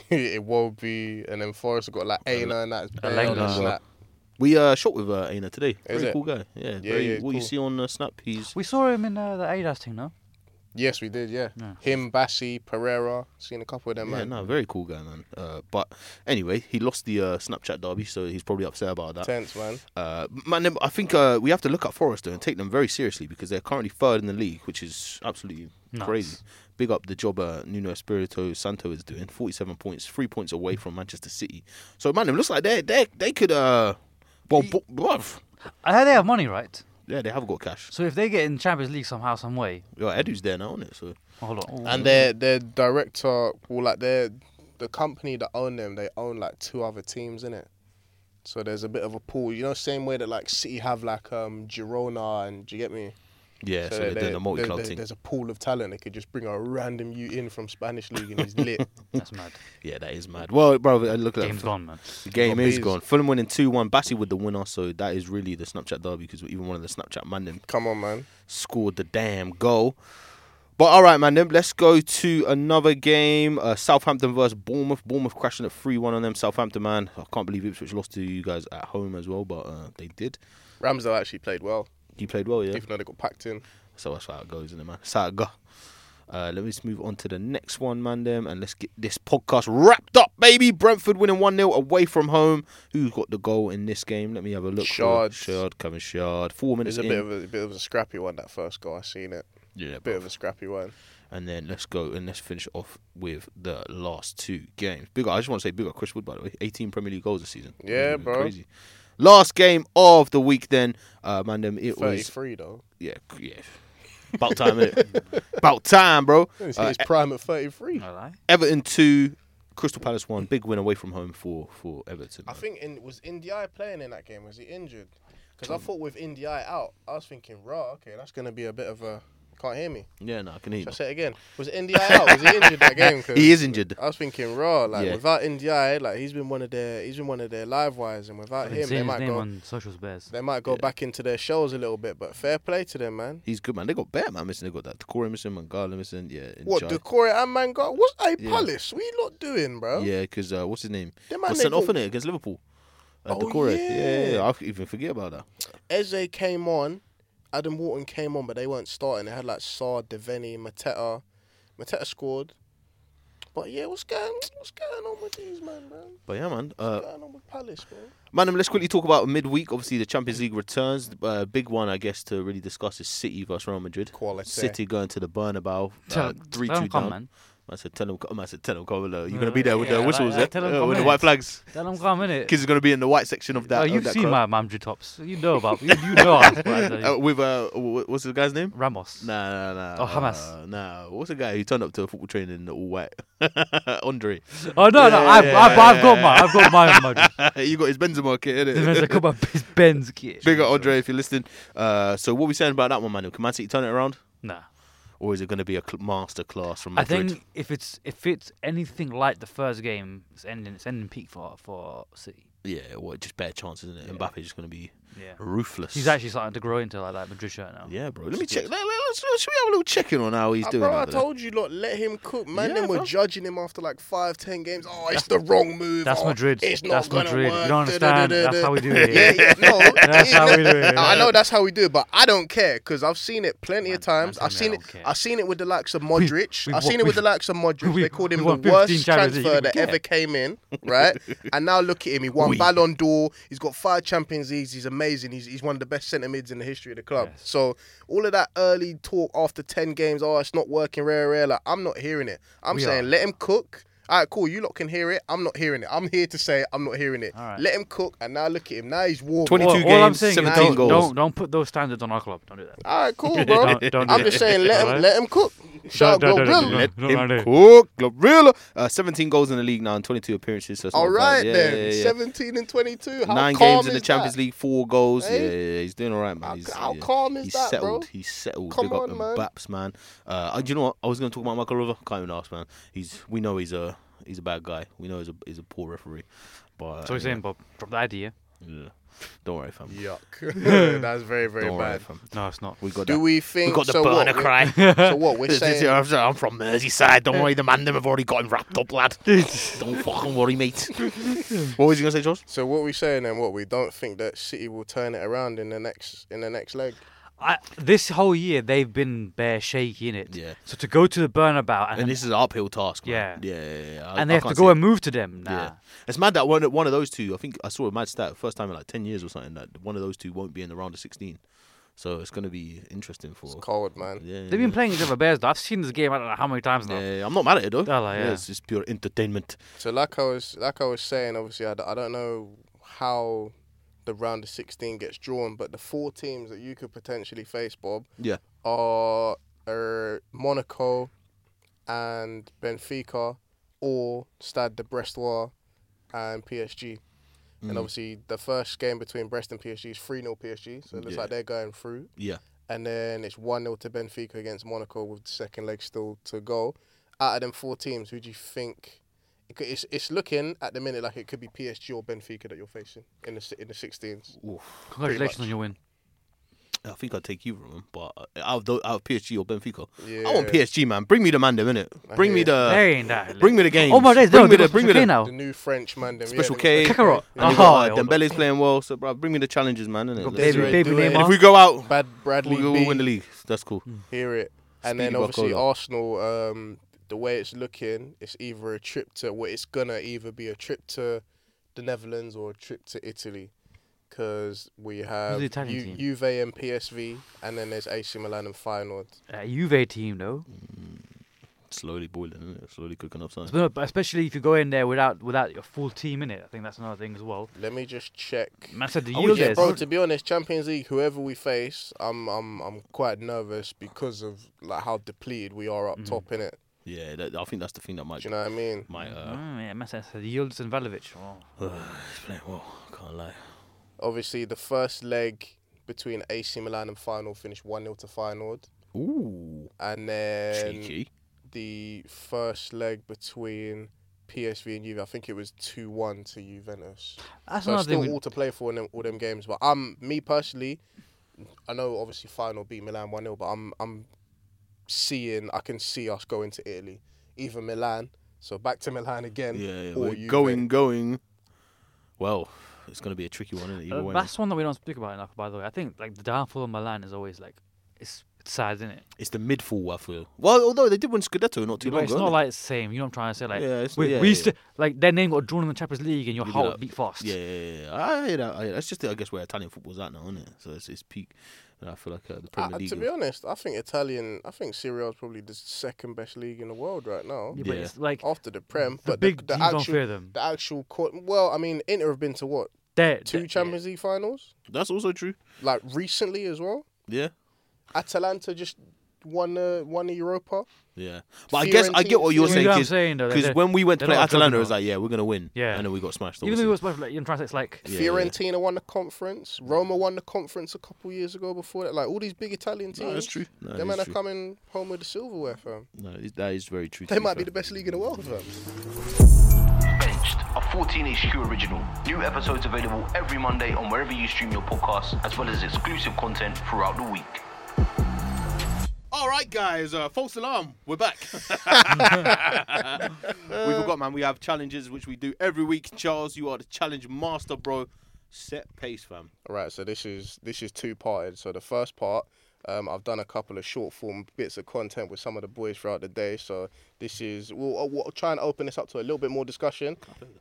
Speaker 3: Iwobi, and then Forest have got like Aina and that's bare on the
Speaker 1: Alenga.
Speaker 3: snap.
Speaker 2: We uh shot with uh, Aina today.
Speaker 3: Is
Speaker 2: Very
Speaker 3: it?
Speaker 2: cool guy. Yeah,
Speaker 3: Yeah,
Speaker 2: very,
Speaker 3: yeah,
Speaker 2: what you
Speaker 3: cool.
Speaker 2: see on uh, Snap, he's
Speaker 1: We saw him in uh, the Adidas thing, no?
Speaker 3: Yes, we did, yeah.
Speaker 1: Yeah.
Speaker 3: Him, Bashy, Pereira. Seen a couple of them,
Speaker 2: yeah,
Speaker 3: man.
Speaker 2: no, very cool guy, man. Uh, but anyway, he lost the uh, Snapchat derby, so he's probably upset about that.
Speaker 3: Tense, man.
Speaker 2: Uh, man, them- I think uh, we have to look at Forest though and take them very seriously because they're currently third in the league, which is absolutely
Speaker 1: Nuts.
Speaker 2: crazy. Big up the job uh, Nuno Espirito Santo is doing. forty-seven points, three points away from Manchester City. So man, it looks like they they they could uh, well, bu- bruv.
Speaker 1: I heard they have money, right?
Speaker 2: Yeah, they have got cash.
Speaker 1: So if they get in Champions League somehow, some way.
Speaker 2: Yo, Edu's there now, isn't it? So
Speaker 1: Oh, hold on.
Speaker 3: And their their director, well, like their the company that own them, they own like two other teams in it. So there's a bit of a pool. You know, same way that like City have like um Girona, and do you get me?
Speaker 2: yeah, so,
Speaker 3: they-
Speaker 2: they're
Speaker 3: they-
Speaker 2: doing a multi
Speaker 3: there-
Speaker 2: club
Speaker 3: there-
Speaker 2: thing.
Speaker 3: There's a pool of talent. They could just bring a random you in from Spanish league and he's lit.
Speaker 1: That's mad.
Speaker 2: Yeah, that is mad. Well, bro, look at
Speaker 1: Game's
Speaker 2: that.
Speaker 1: gone, man.
Speaker 2: The game
Speaker 3: Got
Speaker 2: is
Speaker 3: bees.
Speaker 2: gone. Fulham winning two one. Bassi with the winner, so that is really the Snapchat derby because even one of the Snapchat man them
Speaker 3: Come on, man.
Speaker 2: scored the damn goal. But all right, man, then let's go to another game. Uh, Southampton versus Bournemouth. Bournemouth crashing at three one on them. Southampton, man. I can't believe Ipswich lost to you guys at home as well, but uh, they did.
Speaker 3: Ramsdale actually played well,
Speaker 2: He played well, yeah.
Speaker 3: even though they got packed in.
Speaker 2: So that's how it goes, isn't it, man? That's how it go. Uh, let me just move on to the next one, man, them, and let's get this podcast wrapped up, baby. Brentford winning one nil away from home. Who got the goal in this game? Let me have a look.
Speaker 3: Shard.
Speaker 2: Shard, Kevin Shard. Four minutes
Speaker 3: It's a
Speaker 2: in.
Speaker 3: bit of a, a bit of a scrappy one, that first goal. I seen it.
Speaker 2: yeah,
Speaker 3: Bit of a scrappy one.
Speaker 2: And then let's go and let's finish off with the last two games. Big up, I just want to say big up Chris Wood, by the way. eighteen Premier League goals this season.
Speaker 3: Yeah,
Speaker 2: Really
Speaker 3: bro.
Speaker 2: Crazy. Last game of the week then. Uh, man, them, it was...
Speaker 3: thirty-three though.
Speaker 2: Yeah, yeah. About time, innit? About time, bro.
Speaker 3: It's
Speaker 2: Uh,
Speaker 3: his prime at thirty-three.
Speaker 1: No lie.
Speaker 2: Everton two, Crystal Palace one. Big win away from home for, for Everton.
Speaker 3: I
Speaker 2: man.
Speaker 3: think in was Ndiaye playing in that game? Was he injured? Because I thought with Ndiaye out, I was thinking, raw, okay, that's gonna be a bit of a Can't hear me.
Speaker 2: Yeah, no, I can hear you.
Speaker 3: Should I say it again? Was it N D I out? Was he injured that game? 'Cause
Speaker 2: He is injured.
Speaker 3: I was thinking raw. Like
Speaker 2: Yeah.
Speaker 3: without N D I, like he's been one of their he's been one of their live wires, and without
Speaker 1: I've been
Speaker 3: him, they
Speaker 1: seeing his
Speaker 3: might
Speaker 1: name
Speaker 3: go
Speaker 1: on socials bears.
Speaker 3: they might go
Speaker 2: Yeah.
Speaker 3: back into their shells a little bit. But fair play to them, man.
Speaker 2: He's good, man. They got better, man. Missing. They got that Decore missing, Mangala missing. Yeah.
Speaker 3: What
Speaker 2: Njai.
Speaker 3: Decore and Mangala? What's hey
Speaker 2: Yeah.
Speaker 3: Palace? What you lot doing, bro?
Speaker 2: Yeah, because uh, what's his name?
Speaker 3: Them man
Speaker 2: Got
Speaker 3: they
Speaker 2: sent off
Speaker 3: got-
Speaker 2: in it against Liverpool. Uh,
Speaker 3: Oh,
Speaker 2: Decore.
Speaker 3: yeah.
Speaker 2: Yeah, yeah, I even forget about that.
Speaker 3: Eze came on, Adam Wharton came on, but they weren't starting. They had like Saad, Deveni, Mateta. Mateta scored. But yeah, what's going what's going on with these man, man?
Speaker 2: But yeah, man. Uh,
Speaker 3: What's going on with Palace, man?
Speaker 2: Man, um, let's quickly talk about midweek. Obviously, the Champions League returns. Uh, big one, I guess, to really discuss is City versus Real Madrid.
Speaker 3: Quality.
Speaker 2: City going to the Bernabeu,
Speaker 1: Tell-
Speaker 2: uh, three
Speaker 1: tell
Speaker 2: two
Speaker 1: them come,
Speaker 2: down.
Speaker 1: man.
Speaker 2: I said, tell them, I said, tell them, come. You're going to be there with
Speaker 1: Yeah,
Speaker 2: the whistles,
Speaker 1: like-
Speaker 2: yeah?
Speaker 1: like, tell them
Speaker 2: Uh,
Speaker 1: come
Speaker 2: with the
Speaker 1: in.
Speaker 2: white flags.
Speaker 1: Tell them come, innit?
Speaker 2: Kids are going to be in the white section of that.
Speaker 1: Oh,
Speaker 2: of
Speaker 1: you've
Speaker 2: that
Speaker 1: seen
Speaker 2: crowd.
Speaker 1: my Mamdry tops. You know about. You, you know us.
Speaker 2: Uh, with, uh, wh- what's the guy's name?
Speaker 1: Ramos.
Speaker 2: Nah, nah, nah.
Speaker 1: Oh, Hamas.
Speaker 2: Uh, nah, what's the guy who turned up to a football training in all white? Andre.
Speaker 1: Oh no, no,
Speaker 2: Yeah,
Speaker 1: I've,
Speaker 2: yeah,
Speaker 1: I've, I've got
Speaker 2: yeah.
Speaker 1: mine. I've got mine. Mamdry.
Speaker 2: You got his Benzema kit,
Speaker 1: This
Speaker 2: innit?
Speaker 1: man's like, come on, his Benz kit.
Speaker 2: Big up Andre if you're listening. Uh, so what are we saying about that one, man? Can Man City turn it around?
Speaker 1: Nah.
Speaker 2: Or is it going to be a cl- master class from
Speaker 1: I
Speaker 2: Madrid?
Speaker 1: think if it's if it's anything like the first game, it's ending it's ending peak for for City.
Speaker 2: Yeah, well, just bare chances, isn't it?
Speaker 1: Yeah.
Speaker 2: Mbappe's just going to be
Speaker 1: Yeah.
Speaker 2: ruthless.
Speaker 1: He's actually starting to grow into like that Madrid shirt now.
Speaker 2: Yeah, bro. Let me
Speaker 1: Which is
Speaker 2: check.
Speaker 1: good.
Speaker 2: Let, let, let's, should we have a little check in on how he's
Speaker 3: Ah,
Speaker 2: doing?
Speaker 3: bro, I
Speaker 2: out there?
Speaker 3: told you, lot, let him cook. Man,
Speaker 2: Yeah,
Speaker 3: them were
Speaker 2: bro.
Speaker 3: judging him after like five, ten games. Oh, it's the wrong move.
Speaker 1: That's
Speaker 3: oh,
Speaker 1: Madrid.
Speaker 3: It's not
Speaker 1: That's
Speaker 3: gonna
Speaker 1: Madrid.
Speaker 3: work.
Speaker 1: You don't understand.
Speaker 3: Da-da-da-da-da.
Speaker 1: That's how we do it.
Speaker 3: Yeah, yeah, no.
Speaker 1: That's how we do it.
Speaker 3: I know that's how we do it, but I don't care because I've seen it plenty
Speaker 1: Man-
Speaker 3: of times.
Speaker 1: man,
Speaker 3: I've
Speaker 1: tell
Speaker 3: seen
Speaker 1: me I
Speaker 3: it.
Speaker 1: don't care.
Speaker 3: I've seen it with the likes of Modric.
Speaker 1: we've
Speaker 3: I've seen
Speaker 1: won-
Speaker 3: it with the
Speaker 1: we've-
Speaker 3: likes of Modric.
Speaker 1: we-
Speaker 3: They called him
Speaker 1: we
Speaker 3: the
Speaker 1: won fifteen
Speaker 3: worst
Speaker 1: Champions League,
Speaker 3: transfer
Speaker 1: you
Speaker 3: that
Speaker 1: don't
Speaker 3: ever
Speaker 1: care.
Speaker 3: came in, right? And now look at him. He won
Speaker 2: Oui.
Speaker 3: Ballon d'Or. He's got five Champions Leagues. He's amazing. He's he's one of the best centre mids in the history of the club.
Speaker 1: Yes.
Speaker 3: So all of that early talk after ten games, oh, it's not working, rare, rare. Like, I'm not hearing it. I'm
Speaker 1: We
Speaker 3: saying
Speaker 1: are.
Speaker 3: let him cook. All right, cool. You lot can hear it. I'm not hearing it. I'm here to say I'm not hearing it.
Speaker 1: All right.
Speaker 3: Let him cook. And now look at him. Now he's warm.
Speaker 2: twenty-two
Speaker 1: all, all I'm
Speaker 2: games,
Speaker 1: saying is
Speaker 2: seventeen
Speaker 1: don't,
Speaker 2: goals.
Speaker 1: don't don't put those standards on our club. Don't do that.
Speaker 3: All right, cool, bro.
Speaker 1: Don't- don't do
Speaker 3: I'm
Speaker 1: it.
Speaker 3: just saying let him
Speaker 1: Alright?
Speaker 3: let him cook. Shout out
Speaker 1: Don't- don't- don't-
Speaker 3: Glorilla.
Speaker 2: Let
Speaker 1: No,
Speaker 2: him
Speaker 1: no, no.
Speaker 2: cook. Glorilla. Uh, seventeen goals in the league now and twenty-two appearances. So it's
Speaker 3: All
Speaker 2: not
Speaker 3: right
Speaker 2: bad. Yeah,
Speaker 3: then,
Speaker 2: yeah, yeah.
Speaker 3: seventeen and twenty-two. How
Speaker 2: Nine
Speaker 3: calm
Speaker 2: games in the
Speaker 3: is
Speaker 2: Champions
Speaker 3: that?
Speaker 2: League, four goals.
Speaker 3: Hey?
Speaker 2: Yeah, yeah, yeah, he's doing all right, man.
Speaker 3: How-
Speaker 2: He's,
Speaker 3: how
Speaker 2: yeah,
Speaker 3: calm is
Speaker 2: he's
Speaker 3: that,
Speaker 2: settled.
Speaker 3: bro?
Speaker 2: He's settled.
Speaker 3: Come
Speaker 2: Big up
Speaker 3: on,
Speaker 2: them
Speaker 3: man.
Speaker 2: Baps, man. Uh, uh, do you know what? I was going to talk about Michael Oliver. Can't even ask, man. He's we know he's a he's a bad guy. We know he's a he's a poor referee. But
Speaker 1: So he's saying, Bob, drop the idea.
Speaker 2: yeah. Don't worry, fam.
Speaker 3: Yuck. That's very very
Speaker 2: Don't worry,
Speaker 3: bad.
Speaker 2: fam.
Speaker 1: No, it's not.
Speaker 2: We got
Speaker 3: Do
Speaker 2: that.
Speaker 3: we think?
Speaker 2: We got the
Speaker 3: so
Speaker 2: burner
Speaker 3: what, we-
Speaker 2: cry.
Speaker 3: So what we're
Speaker 2: This is-
Speaker 3: saying?
Speaker 2: I'm I'm from Merseyside. Don't worry, the man them have already got him wrapped up, lad. Don't fucking worry, mate. What was you gonna say, Josh?
Speaker 3: So what we saying then? What we don't think that City will turn it around in the next in the next leg?
Speaker 1: I, this whole year they've been bare shaky in it.
Speaker 2: Yeah.
Speaker 1: So to go to the Burnabout and,
Speaker 2: And this is an uphill task. Man.
Speaker 1: Yeah.
Speaker 2: yeah, yeah. yeah. I-
Speaker 1: and they
Speaker 2: I
Speaker 1: have to
Speaker 2: can't
Speaker 1: go
Speaker 2: see
Speaker 1: and move to them. Nah.
Speaker 2: Yeah. It's mad that one one of those two, I think I saw a mad stat, first time in like ten years or something, that one of those two won't be in the round of sixteen. So it's going to be interesting for.
Speaker 3: It's cold, man.
Speaker 2: Yeah,
Speaker 1: They've been playing each other bears though. I've seen this game I don't know how many times now.
Speaker 2: Yeah, I'm not mad at it though.
Speaker 1: Oh, like, yeah.
Speaker 2: It's just pure entertainment.
Speaker 3: So like I was like I was saying, obviously I, d- I don't know how the round of sixteen gets drawn, but the four teams that you could potentially face, Bob,
Speaker 2: Yeah.
Speaker 3: are uh, Monaco and Benfica, or Stade de Brestois and P S G.
Speaker 2: Mm.
Speaker 3: And obviously the first game between Brest and P S G is three nil P S G, so it looks
Speaker 2: Yeah.
Speaker 3: like they're going through.
Speaker 2: Yeah.
Speaker 3: And then it's one nil to Benfica against Monaco with the second leg still to go. Out of them four teams, who do you think? It could, it's it's looking at the minute like it could be P S G or Benfica that you're facing in the si- in the sixteens.
Speaker 2: Oof.
Speaker 1: Congratulations
Speaker 3: much.
Speaker 1: on your win.
Speaker 2: I think I'd take either of them, but uh, out of, those, out of P S G or Benfica,
Speaker 3: Yeah.
Speaker 2: I want P S G, man. Bring me the man, innit?
Speaker 3: I
Speaker 2: Bring me
Speaker 3: hear
Speaker 2: the,
Speaker 1: They ain't that.
Speaker 2: bring me the game.
Speaker 1: Oh my days,
Speaker 2: bring
Speaker 1: no,
Speaker 2: me
Speaker 1: they
Speaker 2: the,
Speaker 1: got
Speaker 2: bring me
Speaker 1: Special K
Speaker 2: the
Speaker 1: now.
Speaker 3: The new French man. them,
Speaker 2: special
Speaker 3: yeah,
Speaker 2: K.
Speaker 3: them
Speaker 1: Kakarot.
Speaker 2: And you got,
Speaker 1: Oh,
Speaker 2: uh, Dembele's playing well, so bro, bring me the challenges, man. Innit?
Speaker 1: Got
Speaker 2: Let's
Speaker 1: baby,
Speaker 2: do it.
Speaker 1: baby
Speaker 3: do it.
Speaker 2: And
Speaker 1: Neymar.
Speaker 2: if we go out,
Speaker 3: Bad Bradley
Speaker 2: we'll,
Speaker 3: B.
Speaker 2: we'll win the league. That's cool.
Speaker 3: Hear it. And
Speaker 2: Speedy
Speaker 3: then obviously
Speaker 2: Barcola.
Speaker 3: Arsenal, um, the way it's looking, it's either a trip to, well, it's gonna either be a trip to the Netherlands or a trip to Italy, because we have
Speaker 1: the Italian
Speaker 3: U-
Speaker 1: team?
Speaker 3: Juve and P S V, and then there's A C Milan and Feyenoord.
Speaker 1: Uh, Juve team though.
Speaker 2: Slowly boiling, innit? Slowly cooking up something.
Speaker 1: But especially if you go in there without without your full team in it. I think that's another thing as well.
Speaker 3: Let me just check.
Speaker 1: Man said the
Speaker 2: Oh,
Speaker 1: yield
Speaker 2: yeah,
Speaker 1: is.
Speaker 3: Bro, to be honest, Champions League, whoever we face, I'm I'm I'm quite nervous because of like how depleted we are up
Speaker 1: Mhm.
Speaker 3: top in it.
Speaker 2: Yeah, that, I think that's the thing that might,
Speaker 3: Do you know what I mean?
Speaker 2: might uh,
Speaker 1: Mm, yeah, man said the Yildiz and Valovic. Oh.
Speaker 2: he's playing well. Can't lie.
Speaker 3: Obviously, the first leg between A C Milan and Feyenoord finished one nil to Feyenoord.
Speaker 2: Ooh.
Speaker 3: And then
Speaker 2: Cheeky.
Speaker 3: the first leg between P S V and Juve, I think it was two one to Juventus.
Speaker 1: That's
Speaker 3: So
Speaker 1: another
Speaker 3: still
Speaker 1: thing.
Speaker 3: all to play for in them, all them games. But I'm me personally, I know obviously final beat Milan one nil, but I'm I'm seeing I can see us going to Italy, either Milan. So back to Milan again.
Speaker 2: Yeah, yeah.
Speaker 3: Or
Speaker 2: We're
Speaker 3: Juve.
Speaker 2: going, going. Well, it's going to be a tricky one, isn't it? Either
Speaker 1: Uh,
Speaker 2: way.
Speaker 1: that's one that we don't speak about enough, by the way. I think like the downfall of Milan is always like it's, it's sad, isn't it?
Speaker 2: It's the midfall, I feel. Well, although they did win Scudetto not too
Speaker 1: But
Speaker 2: long
Speaker 1: it's
Speaker 2: ago.
Speaker 1: not
Speaker 2: didn't
Speaker 1: like it's the same. You know what I'm trying to say? Like
Speaker 2: Yeah, it's-
Speaker 1: we,
Speaker 2: yeah,
Speaker 1: we
Speaker 2: yeah,
Speaker 1: used to like their name got drawn in the Champions League, and your
Speaker 2: We did
Speaker 1: heart
Speaker 2: that.
Speaker 1: beat fast.
Speaker 2: Yeah, yeah, yeah. I hear that. I, that's just, I guess, where Italian football's at now, isn't it? So it's, it's peak. And I feel like uh, the Premier
Speaker 3: Uh,
Speaker 2: League.
Speaker 3: to be honest, I think Italian, I think Serie A is probably the second best league in the world right now,
Speaker 1: Yeah, but
Speaker 2: Yeah.
Speaker 1: it's like
Speaker 3: after the Prem.
Speaker 1: the
Speaker 3: But
Speaker 1: big
Speaker 3: the, the
Speaker 1: teams don't
Speaker 3: actual,
Speaker 1: fear them.
Speaker 3: the actual, co- well, I mean, Inter have been to what
Speaker 1: They're,
Speaker 3: two
Speaker 1: they're-
Speaker 3: Champions League finals,
Speaker 2: That's also true.
Speaker 3: like recently as well.
Speaker 2: Yeah.
Speaker 3: Atalanta just won the won the Europa.
Speaker 2: Yeah. But I guess I get what you're
Speaker 1: You know
Speaker 2: saying.
Speaker 1: what I'm
Speaker 2: Cause,
Speaker 1: saying though.
Speaker 2: Because
Speaker 1: they're-
Speaker 2: when we went to
Speaker 1: they're
Speaker 2: play
Speaker 1: not a
Speaker 2: Atalanta, it was
Speaker 1: juggernaut.
Speaker 2: like, yeah, we're going to win.
Speaker 1: Yeah.
Speaker 2: And then we got smashed.
Speaker 1: even though it
Speaker 2: obviously.
Speaker 1: was supposed to, like, in France, it's like
Speaker 2: Yeah, yeah.
Speaker 3: Fiorentina won the conference. Roma won the conference a couple years ago before that. Like all these big Italian teams.
Speaker 2: No, that's true. No,
Speaker 3: Them
Speaker 2: that
Speaker 3: men
Speaker 2: is
Speaker 3: are
Speaker 2: true.
Speaker 3: coming home with the silverware, fam.
Speaker 2: No, it- that is very true. to
Speaker 3: They might
Speaker 2: fair.
Speaker 3: be the best league in the world, fam.
Speaker 4: Benched, a fourteen H Q original. New episodes available every Monday on wherever you stream your podcasts, as well as exclusive content throughout the week.
Speaker 2: All right, guys. Uh, false alarm. We're back. we forgot, man. We have challenges which we do every week. Charles, you are the challenge master, bro. Set pace, fam.
Speaker 3: All right, so this is this is two parted. So the first part, um, I've done a couple of short form bits of content with some of the boys throughout the day. So this is we'll, we'll try and open this up to a little bit more discussion.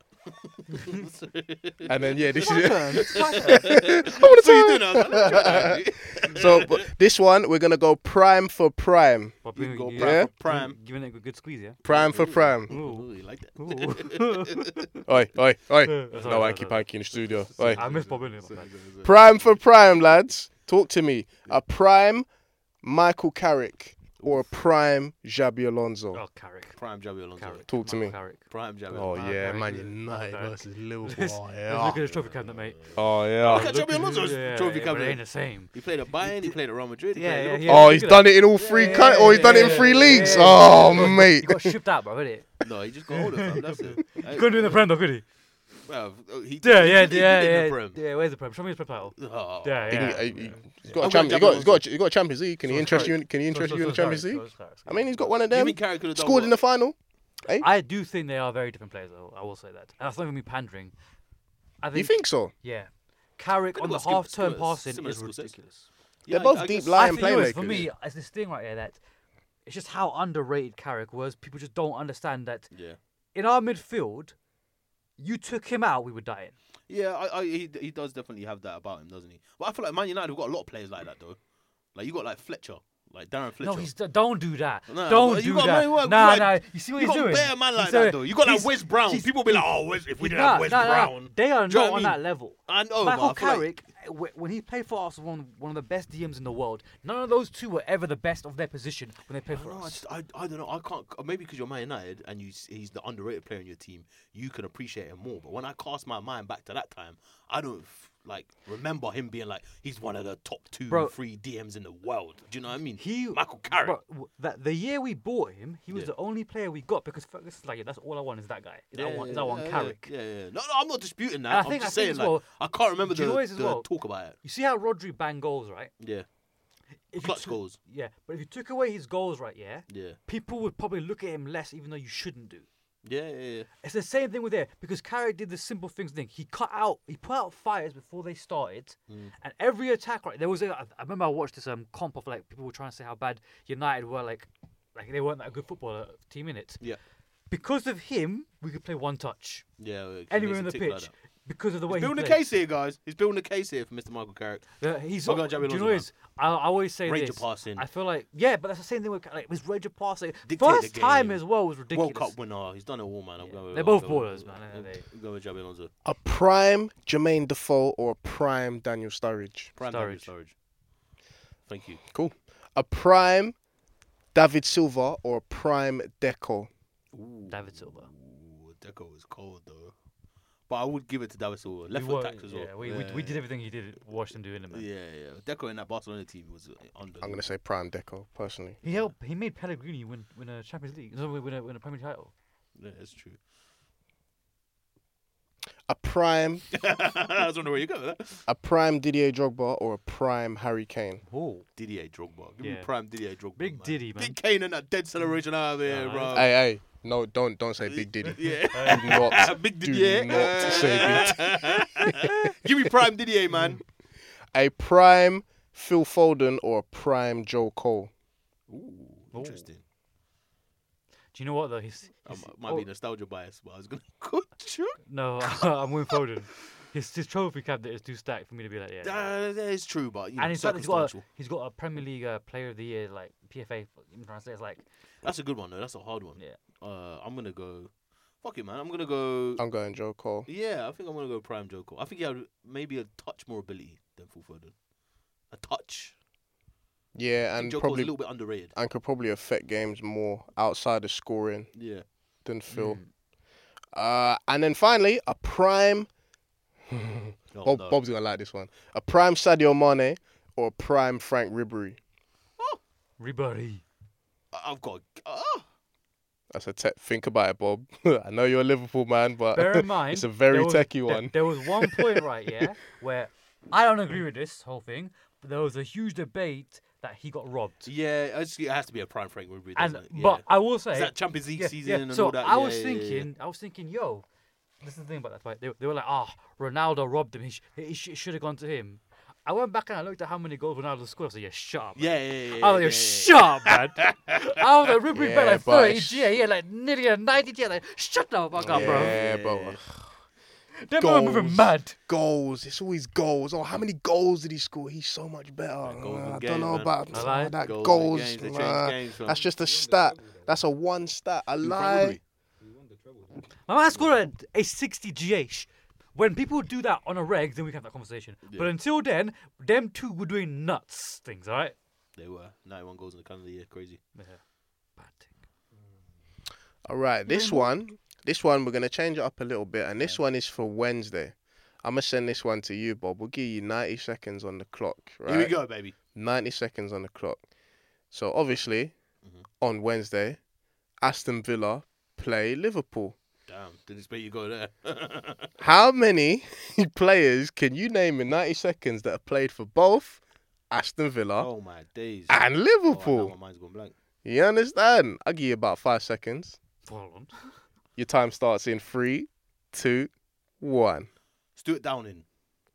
Speaker 3: And then yeah, this is
Speaker 2: What are you doing now? I was like, "Let me try that."
Speaker 3: so but this one we're gonna go prime for prime,
Speaker 1: But
Speaker 2: We can go
Speaker 1: you-
Speaker 2: prime
Speaker 3: Yeah.
Speaker 2: for prime.
Speaker 1: Giving it a good squeeze, yeah.
Speaker 3: prime for prime.
Speaker 2: Ooh, you like that?
Speaker 1: Ooh.
Speaker 3: Oi, oi, oi!
Speaker 1: Sorry,
Speaker 3: No
Speaker 1: sorry,
Speaker 3: hanky
Speaker 1: sorry.
Speaker 3: panky in the studio. Oi.
Speaker 1: I miss Bob innit, man.
Speaker 3: Prime for prime, lads. Talk to me. A prime Michael Carrick or a prime Xabi Alonso.
Speaker 1: Oh, Carrick.
Speaker 2: Prime Javi Alonso.
Speaker 1: Carrick.
Speaker 3: Talk to
Speaker 1: Michael
Speaker 3: me.
Speaker 1: Carrick.
Speaker 2: Prime Javi
Speaker 3: Oh
Speaker 2: Alonso.
Speaker 3: yeah,
Speaker 1: Carrick.
Speaker 3: Man United
Speaker 1: Carrick.
Speaker 3: versus Liverpool.
Speaker 1: Let's,
Speaker 3: Oh,
Speaker 1: let's
Speaker 3: yeah.
Speaker 1: look at his trophy cabinet, mate.
Speaker 3: Oh yeah.
Speaker 2: Look at Xabi Alonso's
Speaker 1: Yeah,
Speaker 2: trophy
Speaker 1: yeah, but it
Speaker 2: cabinet.
Speaker 1: ain't the same.
Speaker 2: He played at Bayern. He played at Real Madrid. He
Speaker 1: Yeah,
Speaker 2: played
Speaker 1: yeah,
Speaker 2: at
Speaker 1: yeah.
Speaker 3: Oh,
Speaker 1: look
Speaker 3: he's
Speaker 1: at
Speaker 3: done
Speaker 1: that.
Speaker 3: it in all three.
Speaker 1: Yeah,
Speaker 3: coun- oh, he's done it in
Speaker 1: yeah,
Speaker 3: three
Speaker 1: yeah,
Speaker 3: leagues.
Speaker 1: yeah,
Speaker 3: Oh,
Speaker 1: yeah.
Speaker 3: mate.
Speaker 1: He got shipped out, bro, innit?
Speaker 2: No, he just got older, fam. That's it.
Speaker 1: He couldn't do it in the Prem, though, could he?
Speaker 2: Well, he did,
Speaker 1: Yeah,
Speaker 2: he
Speaker 1: yeah,
Speaker 2: did, he
Speaker 1: yeah,
Speaker 2: did in
Speaker 1: yeah.
Speaker 2: the Prem.
Speaker 1: Yeah, where's the Prem? Show me his Prem title.
Speaker 2: Oh.
Speaker 1: Yeah,
Speaker 3: He
Speaker 1: yeah.
Speaker 3: can- he- He's got a
Speaker 2: I'm
Speaker 3: champion.
Speaker 2: going
Speaker 3: He got, he's got,
Speaker 2: Xabi
Speaker 3: he's got a Champions League. Can he
Speaker 1: So
Speaker 3: interest
Speaker 1: Carrick.
Speaker 3: you? In, can he interest
Speaker 1: So-
Speaker 3: you in the
Speaker 1: so- so
Speaker 3: Champions
Speaker 1: Carrick,
Speaker 3: League?
Speaker 1: so Carrick.
Speaker 3: I mean, he's got one of
Speaker 2: You
Speaker 3: them.
Speaker 2: mean Carrick could have done
Speaker 3: Scored
Speaker 2: what?
Speaker 3: in the final.
Speaker 1: I do think they are very different players, though. I will say that. And that's not even me pandering. I think,
Speaker 3: You think so?
Speaker 1: Yeah. Carrick
Speaker 2: Could've
Speaker 1: on the
Speaker 2: got skill-
Speaker 1: half-turn
Speaker 2: skill-
Speaker 1: passing
Speaker 2: similar
Speaker 1: is
Speaker 2: skill sets.
Speaker 1: ridiculous.
Speaker 2: Yeah,
Speaker 3: They're both
Speaker 2: I
Speaker 3: deep
Speaker 2: guess-
Speaker 3: line
Speaker 1: I think it was,
Speaker 3: playmakers.
Speaker 1: for me, it's this thing right here that it's just how underrated Carrick was. People just don't understand that
Speaker 2: Yeah.
Speaker 1: in our midfield, you took him out, we were dying.
Speaker 2: Yeah, I, I, he he does definitely have that about him, doesn't he? But I feel like Man United have got a lot of players like that, though. Like, you got, like, Fletcher. Like, Darren Fletcher.
Speaker 1: No, he's don't do that.
Speaker 2: Nah,
Speaker 1: don't
Speaker 2: but you
Speaker 1: do
Speaker 2: got
Speaker 1: that.
Speaker 2: man- you got-
Speaker 1: nah,
Speaker 2: you
Speaker 1: nah.
Speaker 2: got-
Speaker 1: You see what
Speaker 2: You
Speaker 1: he's
Speaker 2: got
Speaker 1: doing?
Speaker 2: bare man like
Speaker 1: He's
Speaker 2: that,
Speaker 1: doing-
Speaker 2: though. You got, like,
Speaker 1: he's-
Speaker 2: Wes Brown.
Speaker 1: he's-
Speaker 2: People be like, oh, Wes, if we
Speaker 1: he's-
Speaker 2: didn't have
Speaker 1: nah,
Speaker 2: Wes
Speaker 1: nah, nah.
Speaker 2: Brown.
Speaker 1: They are
Speaker 2: Do you know
Speaker 1: not
Speaker 2: what
Speaker 1: on
Speaker 2: I
Speaker 1: that
Speaker 2: mean?
Speaker 1: level.
Speaker 2: I know,
Speaker 1: Michael
Speaker 2: but I feel like-
Speaker 1: Carrick, wh- when he played for us, one one of the best D Ms in the world. None of those two were ever the best of their position when they played for
Speaker 2: No, I,
Speaker 1: us.
Speaker 2: just, I, I don't know. I can't. Maybe because you're Man United and you, s- he's the underrated player in your team, you can appreciate him more. But when I cast my mind back to that time, I don't f- like remember him being like he's one of the top two,
Speaker 1: Bro.
Speaker 2: three D Ms in the world. Do you know what I mean?
Speaker 1: He,
Speaker 2: Michael Carrick.
Speaker 1: bro, w- that the year we bought him, he was
Speaker 2: Yeah.
Speaker 1: the only player we got because Fergus is like, yeah, that's all I want is that guy. Is
Speaker 2: Yeah,
Speaker 1: that one, is
Speaker 2: yeah,
Speaker 1: that one
Speaker 2: yeah,
Speaker 1: Carrick.
Speaker 2: Yeah, yeah. No, no, I'm not disputing that.
Speaker 1: And I
Speaker 2: I'm
Speaker 1: think-
Speaker 2: just
Speaker 1: I think
Speaker 2: saying
Speaker 1: as
Speaker 2: like
Speaker 1: well-
Speaker 2: I can't remember
Speaker 1: Do you
Speaker 2: the,
Speaker 1: know what it is as
Speaker 2: the
Speaker 1: well?
Speaker 2: talk about it.
Speaker 1: You see how Rodri bang goals, right?
Speaker 2: Yeah,
Speaker 1: If you
Speaker 2: clutch
Speaker 1: took-
Speaker 2: goals.
Speaker 1: Yeah, but if you took away his goals, right, yeah,
Speaker 2: Yeah,
Speaker 1: people would probably look at him less, even though you shouldn't do.
Speaker 2: yeah, yeah. yeah.
Speaker 1: It's the same thing with there because Carrick did the simple things thing. He cut out, he put out fires before they started,
Speaker 2: Mm.
Speaker 1: and every attack, right, there was. A, I remember I watched this um comp of like people were trying to say how bad United were, like, like they weren't that a good footballer team in it.
Speaker 2: Yeah.
Speaker 1: Because of him, we could play one touch
Speaker 2: Yeah, it
Speaker 1: anywhere
Speaker 2: makes
Speaker 1: in
Speaker 2: it
Speaker 1: the
Speaker 2: tick like
Speaker 1: pitch
Speaker 2: that.
Speaker 1: because of the way
Speaker 2: He's
Speaker 1: he
Speaker 2: building a
Speaker 1: played.
Speaker 2: case here, guys. He's building a case here for Mister Michael Carrick.
Speaker 1: Uh, he's.
Speaker 2: I'll
Speaker 1: Do
Speaker 2: go Xabi
Speaker 1: you
Speaker 2: Alonso,
Speaker 1: know this? I, I always say
Speaker 2: Ranger
Speaker 1: this.
Speaker 2: passing.
Speaker 1: I feel like yeah, but that's the same thing with like with Ranger passing.
Speaker 2: Dictate the
Speaker 1: First time
Speaker 2: game.
Speaker 1: as well was ridiculous.
Speaker 2: World Cup winner. He's done it all, man. I'm
Speaker 1: Yeah.
Speaker 2: going with,
Speaker 1: They're
Speaker 2: I'll
Speaker 1: both
Speaker 2: go with-
Speaker 1: ballers, man,
Speaker 2: I'll
Speaker 1: aren't they?
Speaker 2: Go with Xabi Alonso.
Speaker 3: A prime Jermaine Defoe or a prime Daniel Sturridge?
Speaker 2: Prime
Speaker 1: Sturridge.
Speaker 2: Sturridge. Thank you.
Speaker 3: Cool. A prime David Silva or a prime Deco?
Speaker 2: Ooh.
Speaker 1: David Silva.
Speaker 2: Ooh, Deco is cold though. But I would give it to David Silva. Left
Speaker 1: We
Speaker 2: foot
Speaker 1: were-
Speaker 2: attack as well.
Speaker 1: Yeah, we, we, we did everything he did. Watched him doing it, man.
Speaker 2: Yeah, yeah. Deco in that Barcelona team was under.
Speaker 3: I'm gonna say prime Deco personally.
Speaker 1: He helped. He made Pellegrini win win a Champions League. No, win a win a Premier League title.
Speaker 2: Yeah, that's true.
Speaker 3: A prime,
Speaker 2: I was wondering where you go with that.
Speaker 3: a prime Didier Drogba or a prime Harry Kane.
Speaker 1: Oh,
Speaker 2: Didier Drogba. Give
Speaker 1: Yeah.
Speaker 2: me prime Didier Drogba.
Speaker 1: Big
Speaker 2: man.
Speaker 1: Diddy, man.
Speaker 2: Get Kane and that dead celebration out of there,
Speaker 1: Nah,
Speaker 2: bro.
Speaker 3: Hey, hey, no, don't don't say Big Diddy.
Speaker 2: Yeah.
Speaker 3: Do not,
Speaker 2: Big
Speaker 3: do
Speaker 2: Didier.
Speaker 3: not say Big.
Speaker 2: Give me prime Didier, man.
Speaker 3: A prime Phil Foden or a prime Joe Cole.
Speaker 2: Ooh, interesting.
Speaker 1: do you know what though? He's,
Speaker 2: I
Speaker 1: he's
Speaker 2: might, might
Speaker 1: oh,
Speaker 2: be nostalgia bias, but I was gonna go. Sure.
Speaker 1: no. I'm with Foden. His his trophy cabinet is too stacked for me to be like, yeah.
Speaker 2: That, that is true, but you know,
Speaker 1: And in fact, he's got a,
Speaker 2: circumstantial.
Speaker 1: he's got a Premier League uh, Player of the Year, like P F A. I'm trying to say it's like,
Speaker 2: That's a good one though. That's a hard one.
Speaker 1: yeah.
Speaker 2: Uh, I'm gonna go. Fuck it, man. I'm gonna go.
Speaker 3: I'm going Joe Cole.
Speaker 2: Yeah, I think I'm gonna go prime Joe Cole. I think he had maybe a touch more ability than Phil Foden. A touch.
Speaker 3: Yeah,
Speaker 2: I think
Speaker 3: and
Speaker 2: Joe Cole's a
Speaker 3: probably
Speaker 2: little bit underrated.
Speaker 3: and could probably affect games more outside of scoring
Speaker 2: Yeah.
Speaker 3: than Phil.
Speaker 1: Mm.
Speaker 3: Uh, and then finally, a prime.
Speaker 2: Oh,
Speaker 3: Bob,
Speaker 2: no.
Speaker 3: Bob's gonna like this one. A prime Sadio Mane or a prime Frank Ribery.
Speaker 1: Ribery.
Speaker 2: I- I've got. Ah.
Speaker 3: That's a te- think about it, Bob. I know you're a Liverpool man, but
Speaker 1: Bear in mind,
Speaker 3: it's a very
Speaker 1: there was-
Speaker 3: techie
Speaker 1: there-
Speaker 3: one.
Speaker 1: There was one point, right, yeah, where I don't agree with this whole thing, but there was a huge debate that he got robbed.
Speaker 2: Yeah, I just- it has to be a prime Frank Ribery,
Speaker 1: And
Speaker 2: doesn't it? Yeah.
Speaker 1: but I will say,
Speaker 2: Is that Champions League
Speaker 1: yeah,
Speaker 2: season
Speaker 1: yeah,
Speaker 2: and
Speaker 1: so
Speaker 2: all that?
Speaker 1: I
Speaker 2: Yeah,
Speaker 1: was
Speaker 2: yeah, yeah, yeah.
Speaker 1: thinking, I was thinking, yo, this is the thing about that fight. They, they were like, ah, Ronaldo robbed him. He, sh- he, sh- it should have gone to him. I went back and I looked at how many goals Ronaldo scored. I said, yeah, shut up. man."
Speaker 2: Yeah, yeah, yeah. yeah,
Speaker 1: I was
Speaker 2: yeah,
Speaker 1: like,
Speaker 2: yeah,
Speaker 1: shut up, man. I was like, Ribery
Speaker 3: Yeah,
Speaker 1: bet like
Speaker 3: but
Speaker 1: thirty
Speaker 3: it's-
Speaker 1: G. He had like nearly a ninety G. Like, shut the fuck up, bro.
Speaker 3: Yeah, bro.
Speaker 2: Yeah.
Speaker 1: Them men were moving
Speaker 3: Goals.
Speaker 1: mad.
Speaker 3: Goals. It's always goals. Oh, how many goals did he score? He's so much better.
Speaker 2: goals
Speaker 3: Uh,
Speaker 2: in
Speaker 3: I
Speaker 2: games,
Speaker 3: don't know
Speaker 2: man.
Speaker 3: about
Speaker 1: I
Speaker 3: uh,
Speaker 1: lied.
Speaker 3: that
Speaker 2: Goals in
Speaker 3: goals.
Speaker 2: games, they change
Speaker 3: nah.
Speaker 2: games, fam.
Speaker 3: That's just a stat. That's a one stat. I
Speaker 2: Frank
Speaker 3: lie.
Speaker 2: Ribery.
Speaker 1: My man scored a, a sixty G H. When people do that on a reg, then we can have that conversation.
Speaker 2: Yeah.
Speaker 1: But until then, them two were doing nuts things, alright?
Speaker 2: They were ninety-one goals in the calendar year. Crazy.
Speaker 1: Yeah. Bad thing.
Speaker 3: All right, this one, this one, we're gonna change it up a little bit, and this one is for Wednesday. I'm gonna send this one to you, Bob. We'll give you ninety seconds on the clock. Right?
Speaker 2: Here we go, baby.
Speaker 3: ninety seconds on the clock. So obviously,
Speaker 2: Mhm.
Speaker 3: on Wednesday, Aston Villa play Liverpool.
Speaker 2: Damn, didn't expect you to go there.
Speaker 3: How many players can you name in ninety seconds that have played for both Aston Villa
Speaker 2: oh my days.
Speaker 3: and
Speaker 2: Oh,
Speaker 3: Liverpool?
Speaker 2: now my mind's gone blank.
Speaker 3: You understand? I'll give you about five seconds.
Speaker 1: Hold on.
Speaker 3: Your time starts in three, two, one.
Speaker 2: Stuart Downing.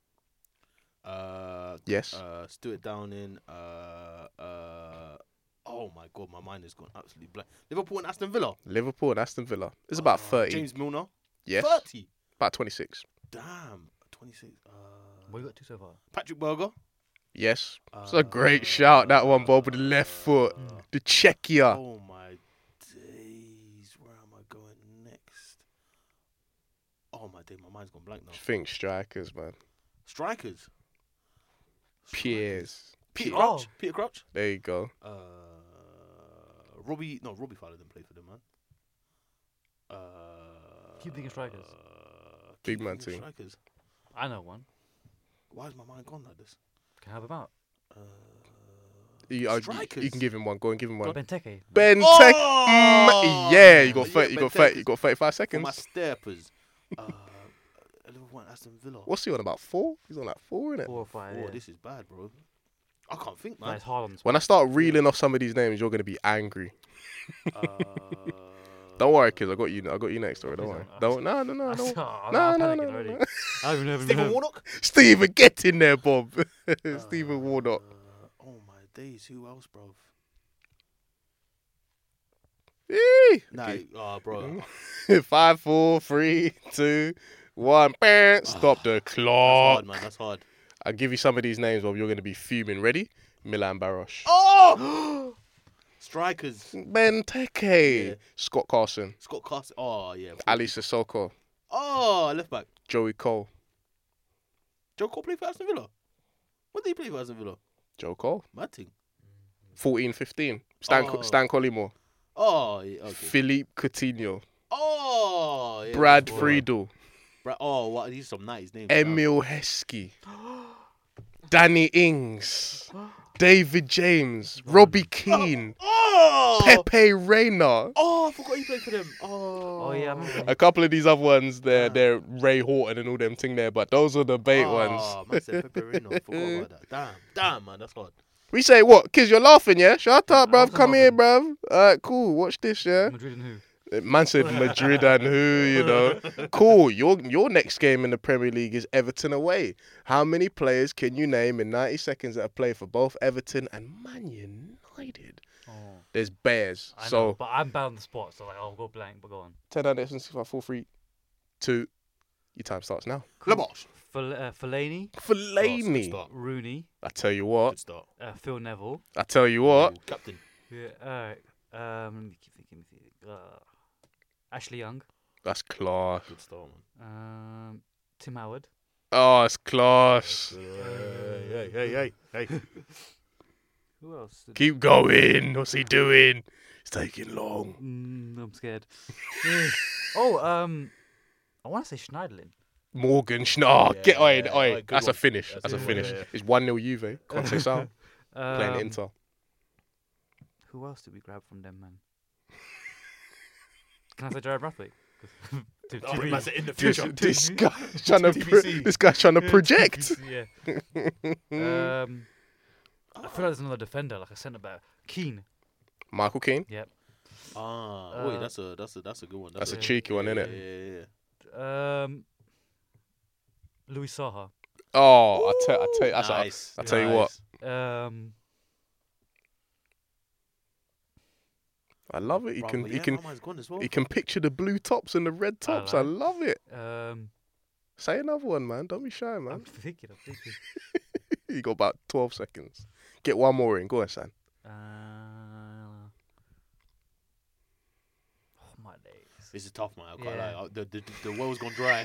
Speaker 2: Uh,
Speaker 3: Yes.
Speaker 2: uh, Stuart Downing. Uh, uh, oh my god, my mind has gone absolutely blank. Liverpool and Aston Villa.
Speaker 3: Liverpool and Aston Villa. It's about
Speaker 2: Uh,
Speaker 3: thirty.
Speaker 2: James Milner.
Speaker 3: Yes.
Speaker 2: thirty.
Speaker 3: About twenty-six.
Speaker 2: Damn. twenty-six. Uh,
Speaker 1: What you got two so far?
Speaker 2: Patrick Berger.
Speaker 3: Yes. It's a great shout, that one, Bob, with the left foot. The Czechia.
Speaker 2: Oh my days. Where am I going next? Oh my day, my mind's gone blank now.
Speaker 3: Think strikers, man.
Speaker 2: Strikers.
Speaker 3: Piers.
Speaker 2: Peter
Speaker 1: Oh.
Speaker 2: Crouch. Peter Crouch.
Speaker 3: There you go.
Speaker 2: Uh, Robbie. No, Robbie Fowler didn't play for them, man. Uh,
Speaker 1: Keep thinking strikers.
Speaker 2: uh,
Speaker 3: Big
Speaker 2: keep
Speaker 3: man
Speaker 2: thinking
Speaker 3: team.
Speaker 2: Strikers.
Speaker 1: I know one.
Speaker 2: Why is my mind gone like this?
Speaker 1: Can I have him out?
Speaker 2: Uh,
Speaker 3: You, uh, you-
Speaker 2: Strikers.
Speaker 3: you can give him one. Go and give him one.
Speaker 1: Benteke.
Speaker 3: Ben
Speaker 2: Oh!
Speaker 3: Tech. Mm, yeah, you got
Speaker 2: Yeah,
Speaker 3: thirty, you got
Speaker 2: Ben
Speaker 3: thirty,
Speaker 2: Tech
Speaker 3: you got thirty-five
Speaker 2: for my
Speaker 3: seconds.
Speaker 2: steppers. Uh, Liverpool and Aston Villa.
Speaker 3: What's he on about? Four? He's on like four, innit?
Speaker 1: Four or five.
Speaker 2: Oh,
Speaker 1: yeah.
Speaker 2: this is bad, bro. I can't think,
Speaker 1: Nah,
Speaker 2: man.
Speaker 1: it's Haaland's.
Speaker 3: When I start reeling off some of these names, you're gonna be angry.
Speaker 2: uh,
Speaker 3: Don't worry, kids. I got you. I got you next story. Don't
Speaker 1: Please
Speaker 3: worry.
Speaker 1: don't.
Speaker 3: Don't. No, no, no,
Speaker 1: I
Speaker 3: no.
Speaker 1: saw- I'm
Speaker 3: No, no,
Speaker 1: panicking
Speaker 3: no,
Speaker 1: already.
Speaker 3: no.
Speaker 1: I don't even
Speaker 2: Stephen
Speaker 1: know.
Speaker 2: Warnock.
Speaker 3: Stephen, get in there, Bob. Stephen Warnock.
Speaker 2: Uh, oh my days, who else, bro?
Speaker 3: Eee.
Speaker 2: Nah,
Speaker 3: Okay.
Speaker 2: oh, bro.
Speaker 3: Five, four, three, two, one. Bang. Stop the
Speaker 2: That's
Speaker 3: clock.
Speaker 2: hard, man. That's hard.
Speaker 3: I'll give you some of these names, Bob. You're gonna be fuming. Ready? Milan Baros.
Speaker 2: Oh! Strikers.
Speaker 3: Ben Teke.
Speaker 2: Yeah.
Speaker 3: Scott Carson.
Speaker 2: Scott Carson. Oh, yeah.
Speaker 3: Ali Sissoko.
Speaker 2: Oh, left back.
Speaker 3: Joey Cole.
Speaker 2: Joe Cole played for Aston Villa. What did he play for Aston Villa?
Speaker 3: Joe Cole.
Speaker 2: Mad thing.
Speaker 3: fourteen fifteen. Stan,
Speaker 2: Oh.
Speaker 3: Stan Collymore.
Speaker 2: Oh, yeah. Okay.
Speaker 3: Philippe Coutinho.
Speaker 2: Oh, yeah.
Speaker 3: Brad
Speaker 2: Wow.
Speaker 3: Friedel.
Speaker 2: Right. Oh, what? These are some nice names.
Speaker 3: Emil Heskey, Danny Ings, David James, Robbie Keane,
Speaker 2: Oh!
Speaker 3: Pepe Reina.
Speaker 2: Oh, I forgot he played for them. Oh.
Speaker 1: Oh yeah, I remember.
Speaker 3: A couple of these other ones, they're they're Ray Horton and all them thing there, but those are the bait
Speaker 2: oh,
Speaker 3: ones.
Speaker 2: Man said Pepperino. I forgot about that. Damn, damn, man, that's hard.
Speaker 3: We say what? Kids, you're laughing, yeah? Shut up,
Speaker 1: I
Speaker 3: bruv.
Speaker 1: wasn't
Speaker 3: Come here,
Speaker 1: laughing.
Speaker 3: bruv. Alright, cool. Watch this, yeah?
Speaker 1: Madrid and who?
Speaker 3: Man said Madrid and who, you know. Cool. Your your next game in the Premier League is Everton away. How many players can you name in ninety seconds that have played for both Everton and Man United?
Speaker 1: Oh,
Speaker 3: There's bears.
Speaker 1: I know,
Speaker 3: So,
Speaker 1: but I'm bad on the spot, so like I'll go blank. But go on.
Speaker 3: ten out of six, five, four, three, two. Your time starts now.
Speaker 2: Labosh.
Speaker 1: Fel- uh, Fellaini,
Speaker 3: Fellaini.
Speaker 2: Start.
Speaker 1: Rooney,
Speaker 3: I tell you what.
Speaker 2: Good start.
Speaker 1: uh, Phil Neville.
Speaker 3: I tell you what.
Speaker 2: Ooh, captain.
Speaker 1: Yeah. All right. Um, let me keep thinking. let me think. Uh, Ashley Young.
Speaker 3: That's class.
Speaker 2: Good start, man.
Speaker 1: Um, Tim Howard.
Speaker 3: Oh, it's class.
Speaker 2: Hey, hey, hey, hey, hey.
Speaker 1: Who else? did-
Speaker 3: Keep going. What's he doing? It's taking long.
Speaker 1: Mm, I'm scared. oh, um, I want to say Schneiderlin.
Speaker 3: Morgan Schnar.
Speaker 2: Yeah,
Speaker 3: Get oi,
Speaker 2: yeah,
Speaker 3: oi.
Speaker 2: good
Speaker 3: That's
Speaker 2: one.
Speaker 3: a finish.
Speaker 2: That's
Speaker 3: That's,
Speaker 2: a
Speaker 3: a
Speaker 2: good
Speaker 3: finish.
Speaker 2: one, yeah, yeah.
Speaker 3: It's one nil Juve. Conceição playing
Speaker 1: Um,
Speaker 3: Inter.
Speaker 1: Who else did we grab from them, man? Can I say Jared Brathwaite? To-
Speaker 2: Oh,
Speaker 1: to be-
Speaker 2: man said in the
Speaker 3: This,
Speaker 2: future.
Speaker 3: this guy's trying to
Speaker 2: T B
Speaker 3: pro-
Speaker 2: C.
Speaker 3: this guy's trying to project.
Speaker 1: yeah. um, I feel like there's another defender, like a centre back. Keane.
Speaker 3: Michael Keane.
Speaker 1: Yep.
Speaker 2: Ah, wait,
Speaker 1: Uh,
Speaker 2: that's a that's a that's a good one.
Speaker 3: That's a
Speaker 1: Yeah.
Speaker 3: cheeky one,
Speaker 2: yeah,
Speaker 3: isn't
Speaker 2: yeah,
Speaker 3: it?
Speaker 2: yeah, yeah.
Speaker 1: Um, Louis Saha.
Speaker 3: Oh, I tell, I tell, that's
Speaker 2: Nice.
Speaker 3: I tell you what.
Speaker 2: nice.
Speaker 1: Um,
Speaker 3: I love it. You
Speaker 2: Bro,
Speaker 3: can,
Speaker 2: but
Speaker 3: you
Speaker 2: yeah,
Speaker 3: can,
Speaker 2: my man's gone as well.
Speaker 3: you can picture the blue tops and the red tops. I,
Speaker 1: like-
Speaker 3: love it.
Speaker 1: um,
Speaker 3: Say another one, man. Don't be shy,
Speaker 1: I'm
Speaker 3: man.
Speaker 1: thinking. I'm thinking.
Speaker 3: You got about twelve seconds. Get one more in. Go on, San.
Speaker 1: Uh, oh my days.
Speaker 2: This is tough, man. I can't
Speaker 1: Yeah.
Speaker 2: lie. The, the, the well's gone dry.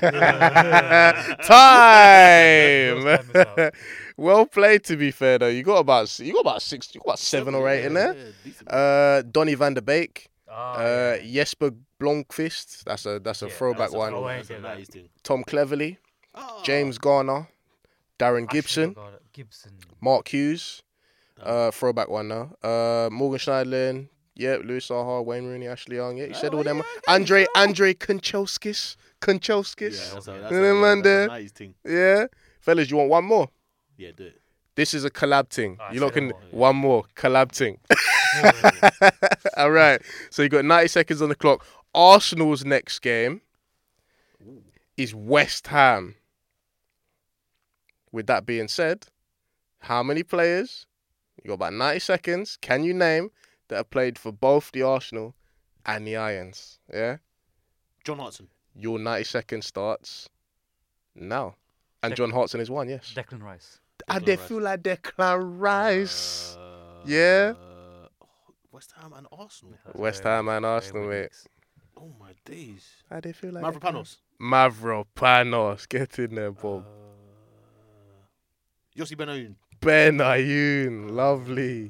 Speaker 3: Time.
Speaker 1: Time is up.
Speaker 3: Well played. To be fair, though, you got about you got about six, you got about seven or eight in there.
Speaker 2: Yeah, decent.
Speaker 3: Uh, Donny van der Beek,
Speaker 1: Ah,
Speaker 3: uh,
Speaker 1: yeah.
Speaker 3: Jesper Blomqvist. That's a that's a
Speaker 1: Yeah,
Speaker 3: throwback
Speaker 2: That's a
Speaker 3: one.
Speaker 2: throw-
Speaker 1: Oh, I
Speaker 2: that's a
Speaker 1: get that.
Speaker 2: nice thing.
Speaker 3: Tom Cleverley,
Speaker 2: Ah.
Speaker 3: James Garner, Darren
Speaker 1: I should've
Speaker 3: Gibson,
Speaker 1: got it. Gibson.
Speaker 3: Mark Hughes. Uh, throwback one now. Uh, Morgan Schneiderlin. Yep, Louis Saha, Wayne Rooney, Ashley Young. Yeah, you said
Speaker 2: Oh,
Speaker 3: all them.
Speaker 2: yeah,
Speaker 3: Andre Andre Konchelskis. Konchelskis.
Speaker 2: Yeah, that's a, that's
Speaker 3: Yeah,
Speaker 2: a,
Speaker 3: man,
Speaker 2: that's a
Speaker 3: there.
Speaker 2: nice thing.
Speaker 3: Yeah. Fellas, you want one more?
Speaker 2: Yeah, do it.
Speaker 3: This is a collab thing.
Speaker 1: Ah,
Speaker 3: you lot
Speaker 1: say
Speaker 3: can
Speaker 1: no more,
Speaker 2: yeah.
Speaker 3: one more collab thing. All right. So you got ninety seconds on the clock. Arsenal's next game is West Ham. With that being said, how many players? You got about ninety seconds. Can you name that have played for both the Arsenal and the Irons? Yeah.
Speaker 2: John Hudson.
Speaker 3: Your ninety seconds starts now. And John Hartson is one. Yes.
Speaker 1: Declan Rice.
Speaker 3: I
Speaker 2: Declan
Speaker 3: did
Speaker 2: Rice.
Speaker 3: feel like Declan Rice.
Speaker 2: Uh,
Speaker 3: Yeah.
Speaker 2: oh, West Ham and Arsenal.
Speaker 1: That's
Speaker 3: West
Speaker 1: very
Speaker 3: Ham
Speaker 1: weak,
Speaker 3: and
Speaker 1: very
Speaker 3: Arsenal,
Speaker 1: weak
Speaker 3: mate.
Speaker 1: mix.
Speaker 2: Oh my days.
Speaker 3: I did feel like
Speaker 2: Mavropanos.
Speaker 3: Mavropanos. Get in there, Bob.
Speaker 2: Uh, Yossi Benayoun.
Speaker 3: Ben Ayoun. Lovely.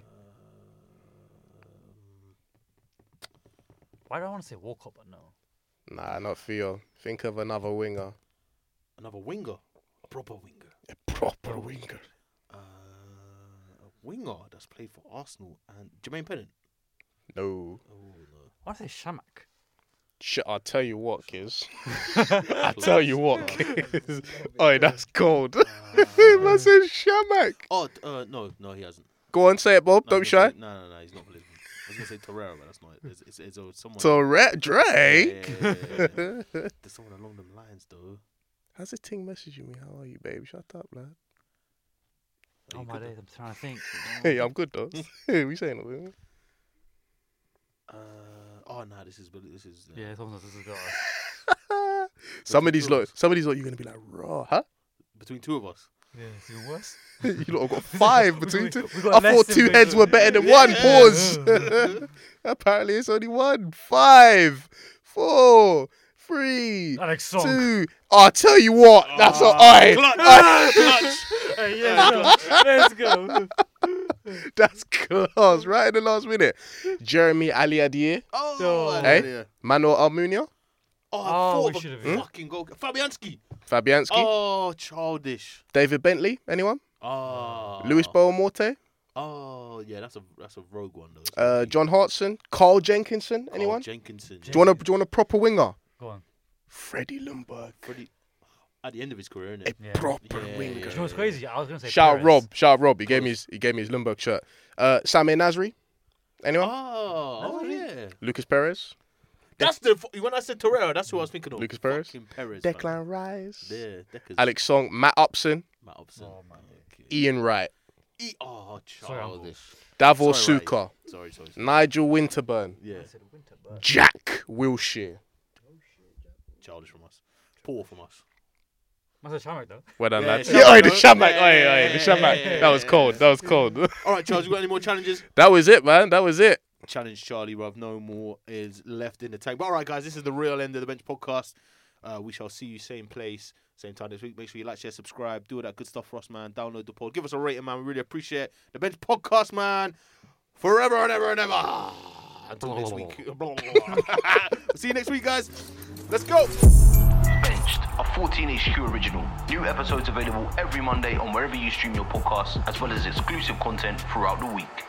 Speaker 1: Why do I want to say Walcott, but no?
Speaker 3: Nah, not Theo. Think of another winger.
Speaker 2: Another winger. A proper winger.
Speaker 3: A proper winger.
Speaker 2: Uh, a winger that's played for Arsenal and Jermaine Pennant.
Speaker 3: No.
Speaker 2: Oh no.
Speaker 1: I want to say Shamak.
Speaker 3: Sh- I'll tell you what, kids. I'll tell you what, kids. Oi, that's cold. Man said Shamak.
Speaker 2: Oh, uh, no, no, he hasn't.
Speaker 3: Go on, say it, Bob.
Speaker 2: No,
Speaker 3: Don't
Speaker 2: I
Speaker 3: be
Speaker 2: was
Speaker 3: shy.
Speaker 2: gonna say- No, no, no, he's not for Lisbon. I was gonna say Torreira, but that's not. It's, it's, it's, uh, someone.
Speaker 3: Tourette
Speaker 2: Yeah,
Speaker 3: Drake.
Speaker 2: yeah, yeah, yeah, yeah. There's someone along them lines, though.
Speaker 3: How's the ting messaging me? How are you, babe? Shut up, lad.
Speaker 2: Are
Speaker 1: Oh
Speaker 2: you
Speaker 1: my
Speaker 2: good,
Speaker 1: days, I'm trying to think.
Speaker 3: Hey, I'm good though. Hey, we saying it.
Speaker 2: though? Uh, oh no, this is this is. Uh,
Speaker 1: Yeah, someone else has got us.
Speaker 3: Some of these
Speaker 2: two of
Speaker 3: lot,
Speaker 2: us.
Speaker 3: some of these lot, you're gonna be like, raw, huh?
Speaker 2: Between two of us.
Speaker 1: Yeah, it's even worse.
Speaker 3: You lot have got five between
Speaker 1: We-
Speaker 3: two.
Speaker 1: we got
Speaker 3: I
Speaker 1: less
Speaker 3: thought
Speaker 1: in
Speaker 3: two
Speaker 1: between.
Speaker 3: heads were better than one. Pause. Apparently, it's only one. Five, four, three,
Speaker 1: Alex Song.
Speaker 3: two. I'll tell you what. That's all
Speaker 2: Ah,
Speaker 3: right.
Speaker 2: clutch, clutch.
Speaker 1: Hey, yeah, let's go. Let's go.
Speaker 3: That's class. Right in the last minute. Jeremy Ali Adier,
Speaker 2: Oh,
Speaker 1: No.
Speaker 2: I
Speaker 3: Hey?
Speaker 2: know, yeah.
Speaker 3: Manuel Almunia,
Speaker 2: Oh, I
Speaker 1: Oh,
Speaker 2: thought
Speaker 1: we
Speaker 2: of a
Speaker 1: should have been.
Speaker 2: fucking goal. Fabianski.
Speaker 3: Fabianski.
Speaker 2: Oh, childish.
Speaker 3: David Bentley. Anyone?
Speaker 2: Oh.
Speaker 3: Luis Boamorte.
Speaker 2: Oh, yeah, that's a that's a rogue one though. That's
Speaker 3: Uh,
Speaker 2: rogue.
Speaker 3: John Hartson. Carl Jenkinson.
Speaker 2: Carl
Speaker 3: Anyone?
Speaker 2: Jenkinson.
Speaker 3: Do you want a do you want a proper winger?
Speaker 1: Go on.
Speaker 3: Freddie Ljungberg.
Speaker 2: Pretty at the end of his career, isn't
Speaker 3: A
Speaker 2: it?
Speaker 1: Yeah.
Speaker 3: proper
Speaker 2: Yeah,
Speaker 3: winger.
Speaker 2: yeah,
Speaker 1: You know what's crazy? I was gonna say.
Speaker 3: Shout out
Speaker 1: Perez.
Speaker 3: Rob. Shout out Rob. He gave me his he gave me his Ljungberg shirt. Uh, Samir Nasri. Anyone?
Speaker 2: Oh, oh yeah.
Speaker 3: Lucas Perez.
Speaker 2: That's the when I said Torreira, that's who I was thinking of.
Speaker 3: Lucas Perez.
Speaker 2: Fucking Perez. man.
Speaker 3: Declan Rice.
Speaker 2: Yeah, Deckers.
Speaker 3: Alex Song. Matt Upson.
Speaker 2: Matt Upson.
Speaker 1: Oh, man.
Speaker 3: Ian Wright.
Speaker 2: E- oh,
Speaker 1: Sorry, Uncle.
Speaker 2: childish.
Speaker 3: Davor
Speaker 2: Sorry,
Speaker 3: Suka.
Speaker 2: Ray. Sorry, sorry. sorry.
Speaker 3: Nigel Winterburn.
Speaker 2: Yeah,
Speaker 3: Jack Wilshere.
Speaker 2: childish from us. Poor from us.
Speaker 1: That's a Shamak though.
Speaker 3: Well done,
Speaker 2: Yeah,
Speaker 3: lads.
Speaker 2: Shamak,
Speaker 3: Yeah, oi, the
Speaker 2: bro.
Speaker 3: Shamak.
Speaker 2: Yeah,
Speaker 3: Oi,
Speaker 2: yeah,
Speaker 3: oi, the
Speaker 2: yeah,
Speaker 3: Shamak.
Speaker 2: yeah,
Speaker 3: That was
Speaker 2: yeah,
Speaker 3: cold. That was cold.
Speaker 2: All right, Charles, you got any more challenges?
Speaker 3: That was it, man. That was it.
Speaker 2: Challenge Charlie, bruv. No more is left in the tank. But all right, guys, this is the real end of the bench podcast. Uh, we shall see you same place, same time this week. Make sure you like, share, subscribe, do all that good stuff for us, man. Download the pod, give us a rating, man. We really appreciate it. The bench podcast, man. Forever and ever and ever. Until next week. See you next week, guys. Let's go.
Speaker 4: Benched, a fourteen H Q original. New episodes available every Monday on wherever you stream your podcasts, as well as exclusive content throughout the week.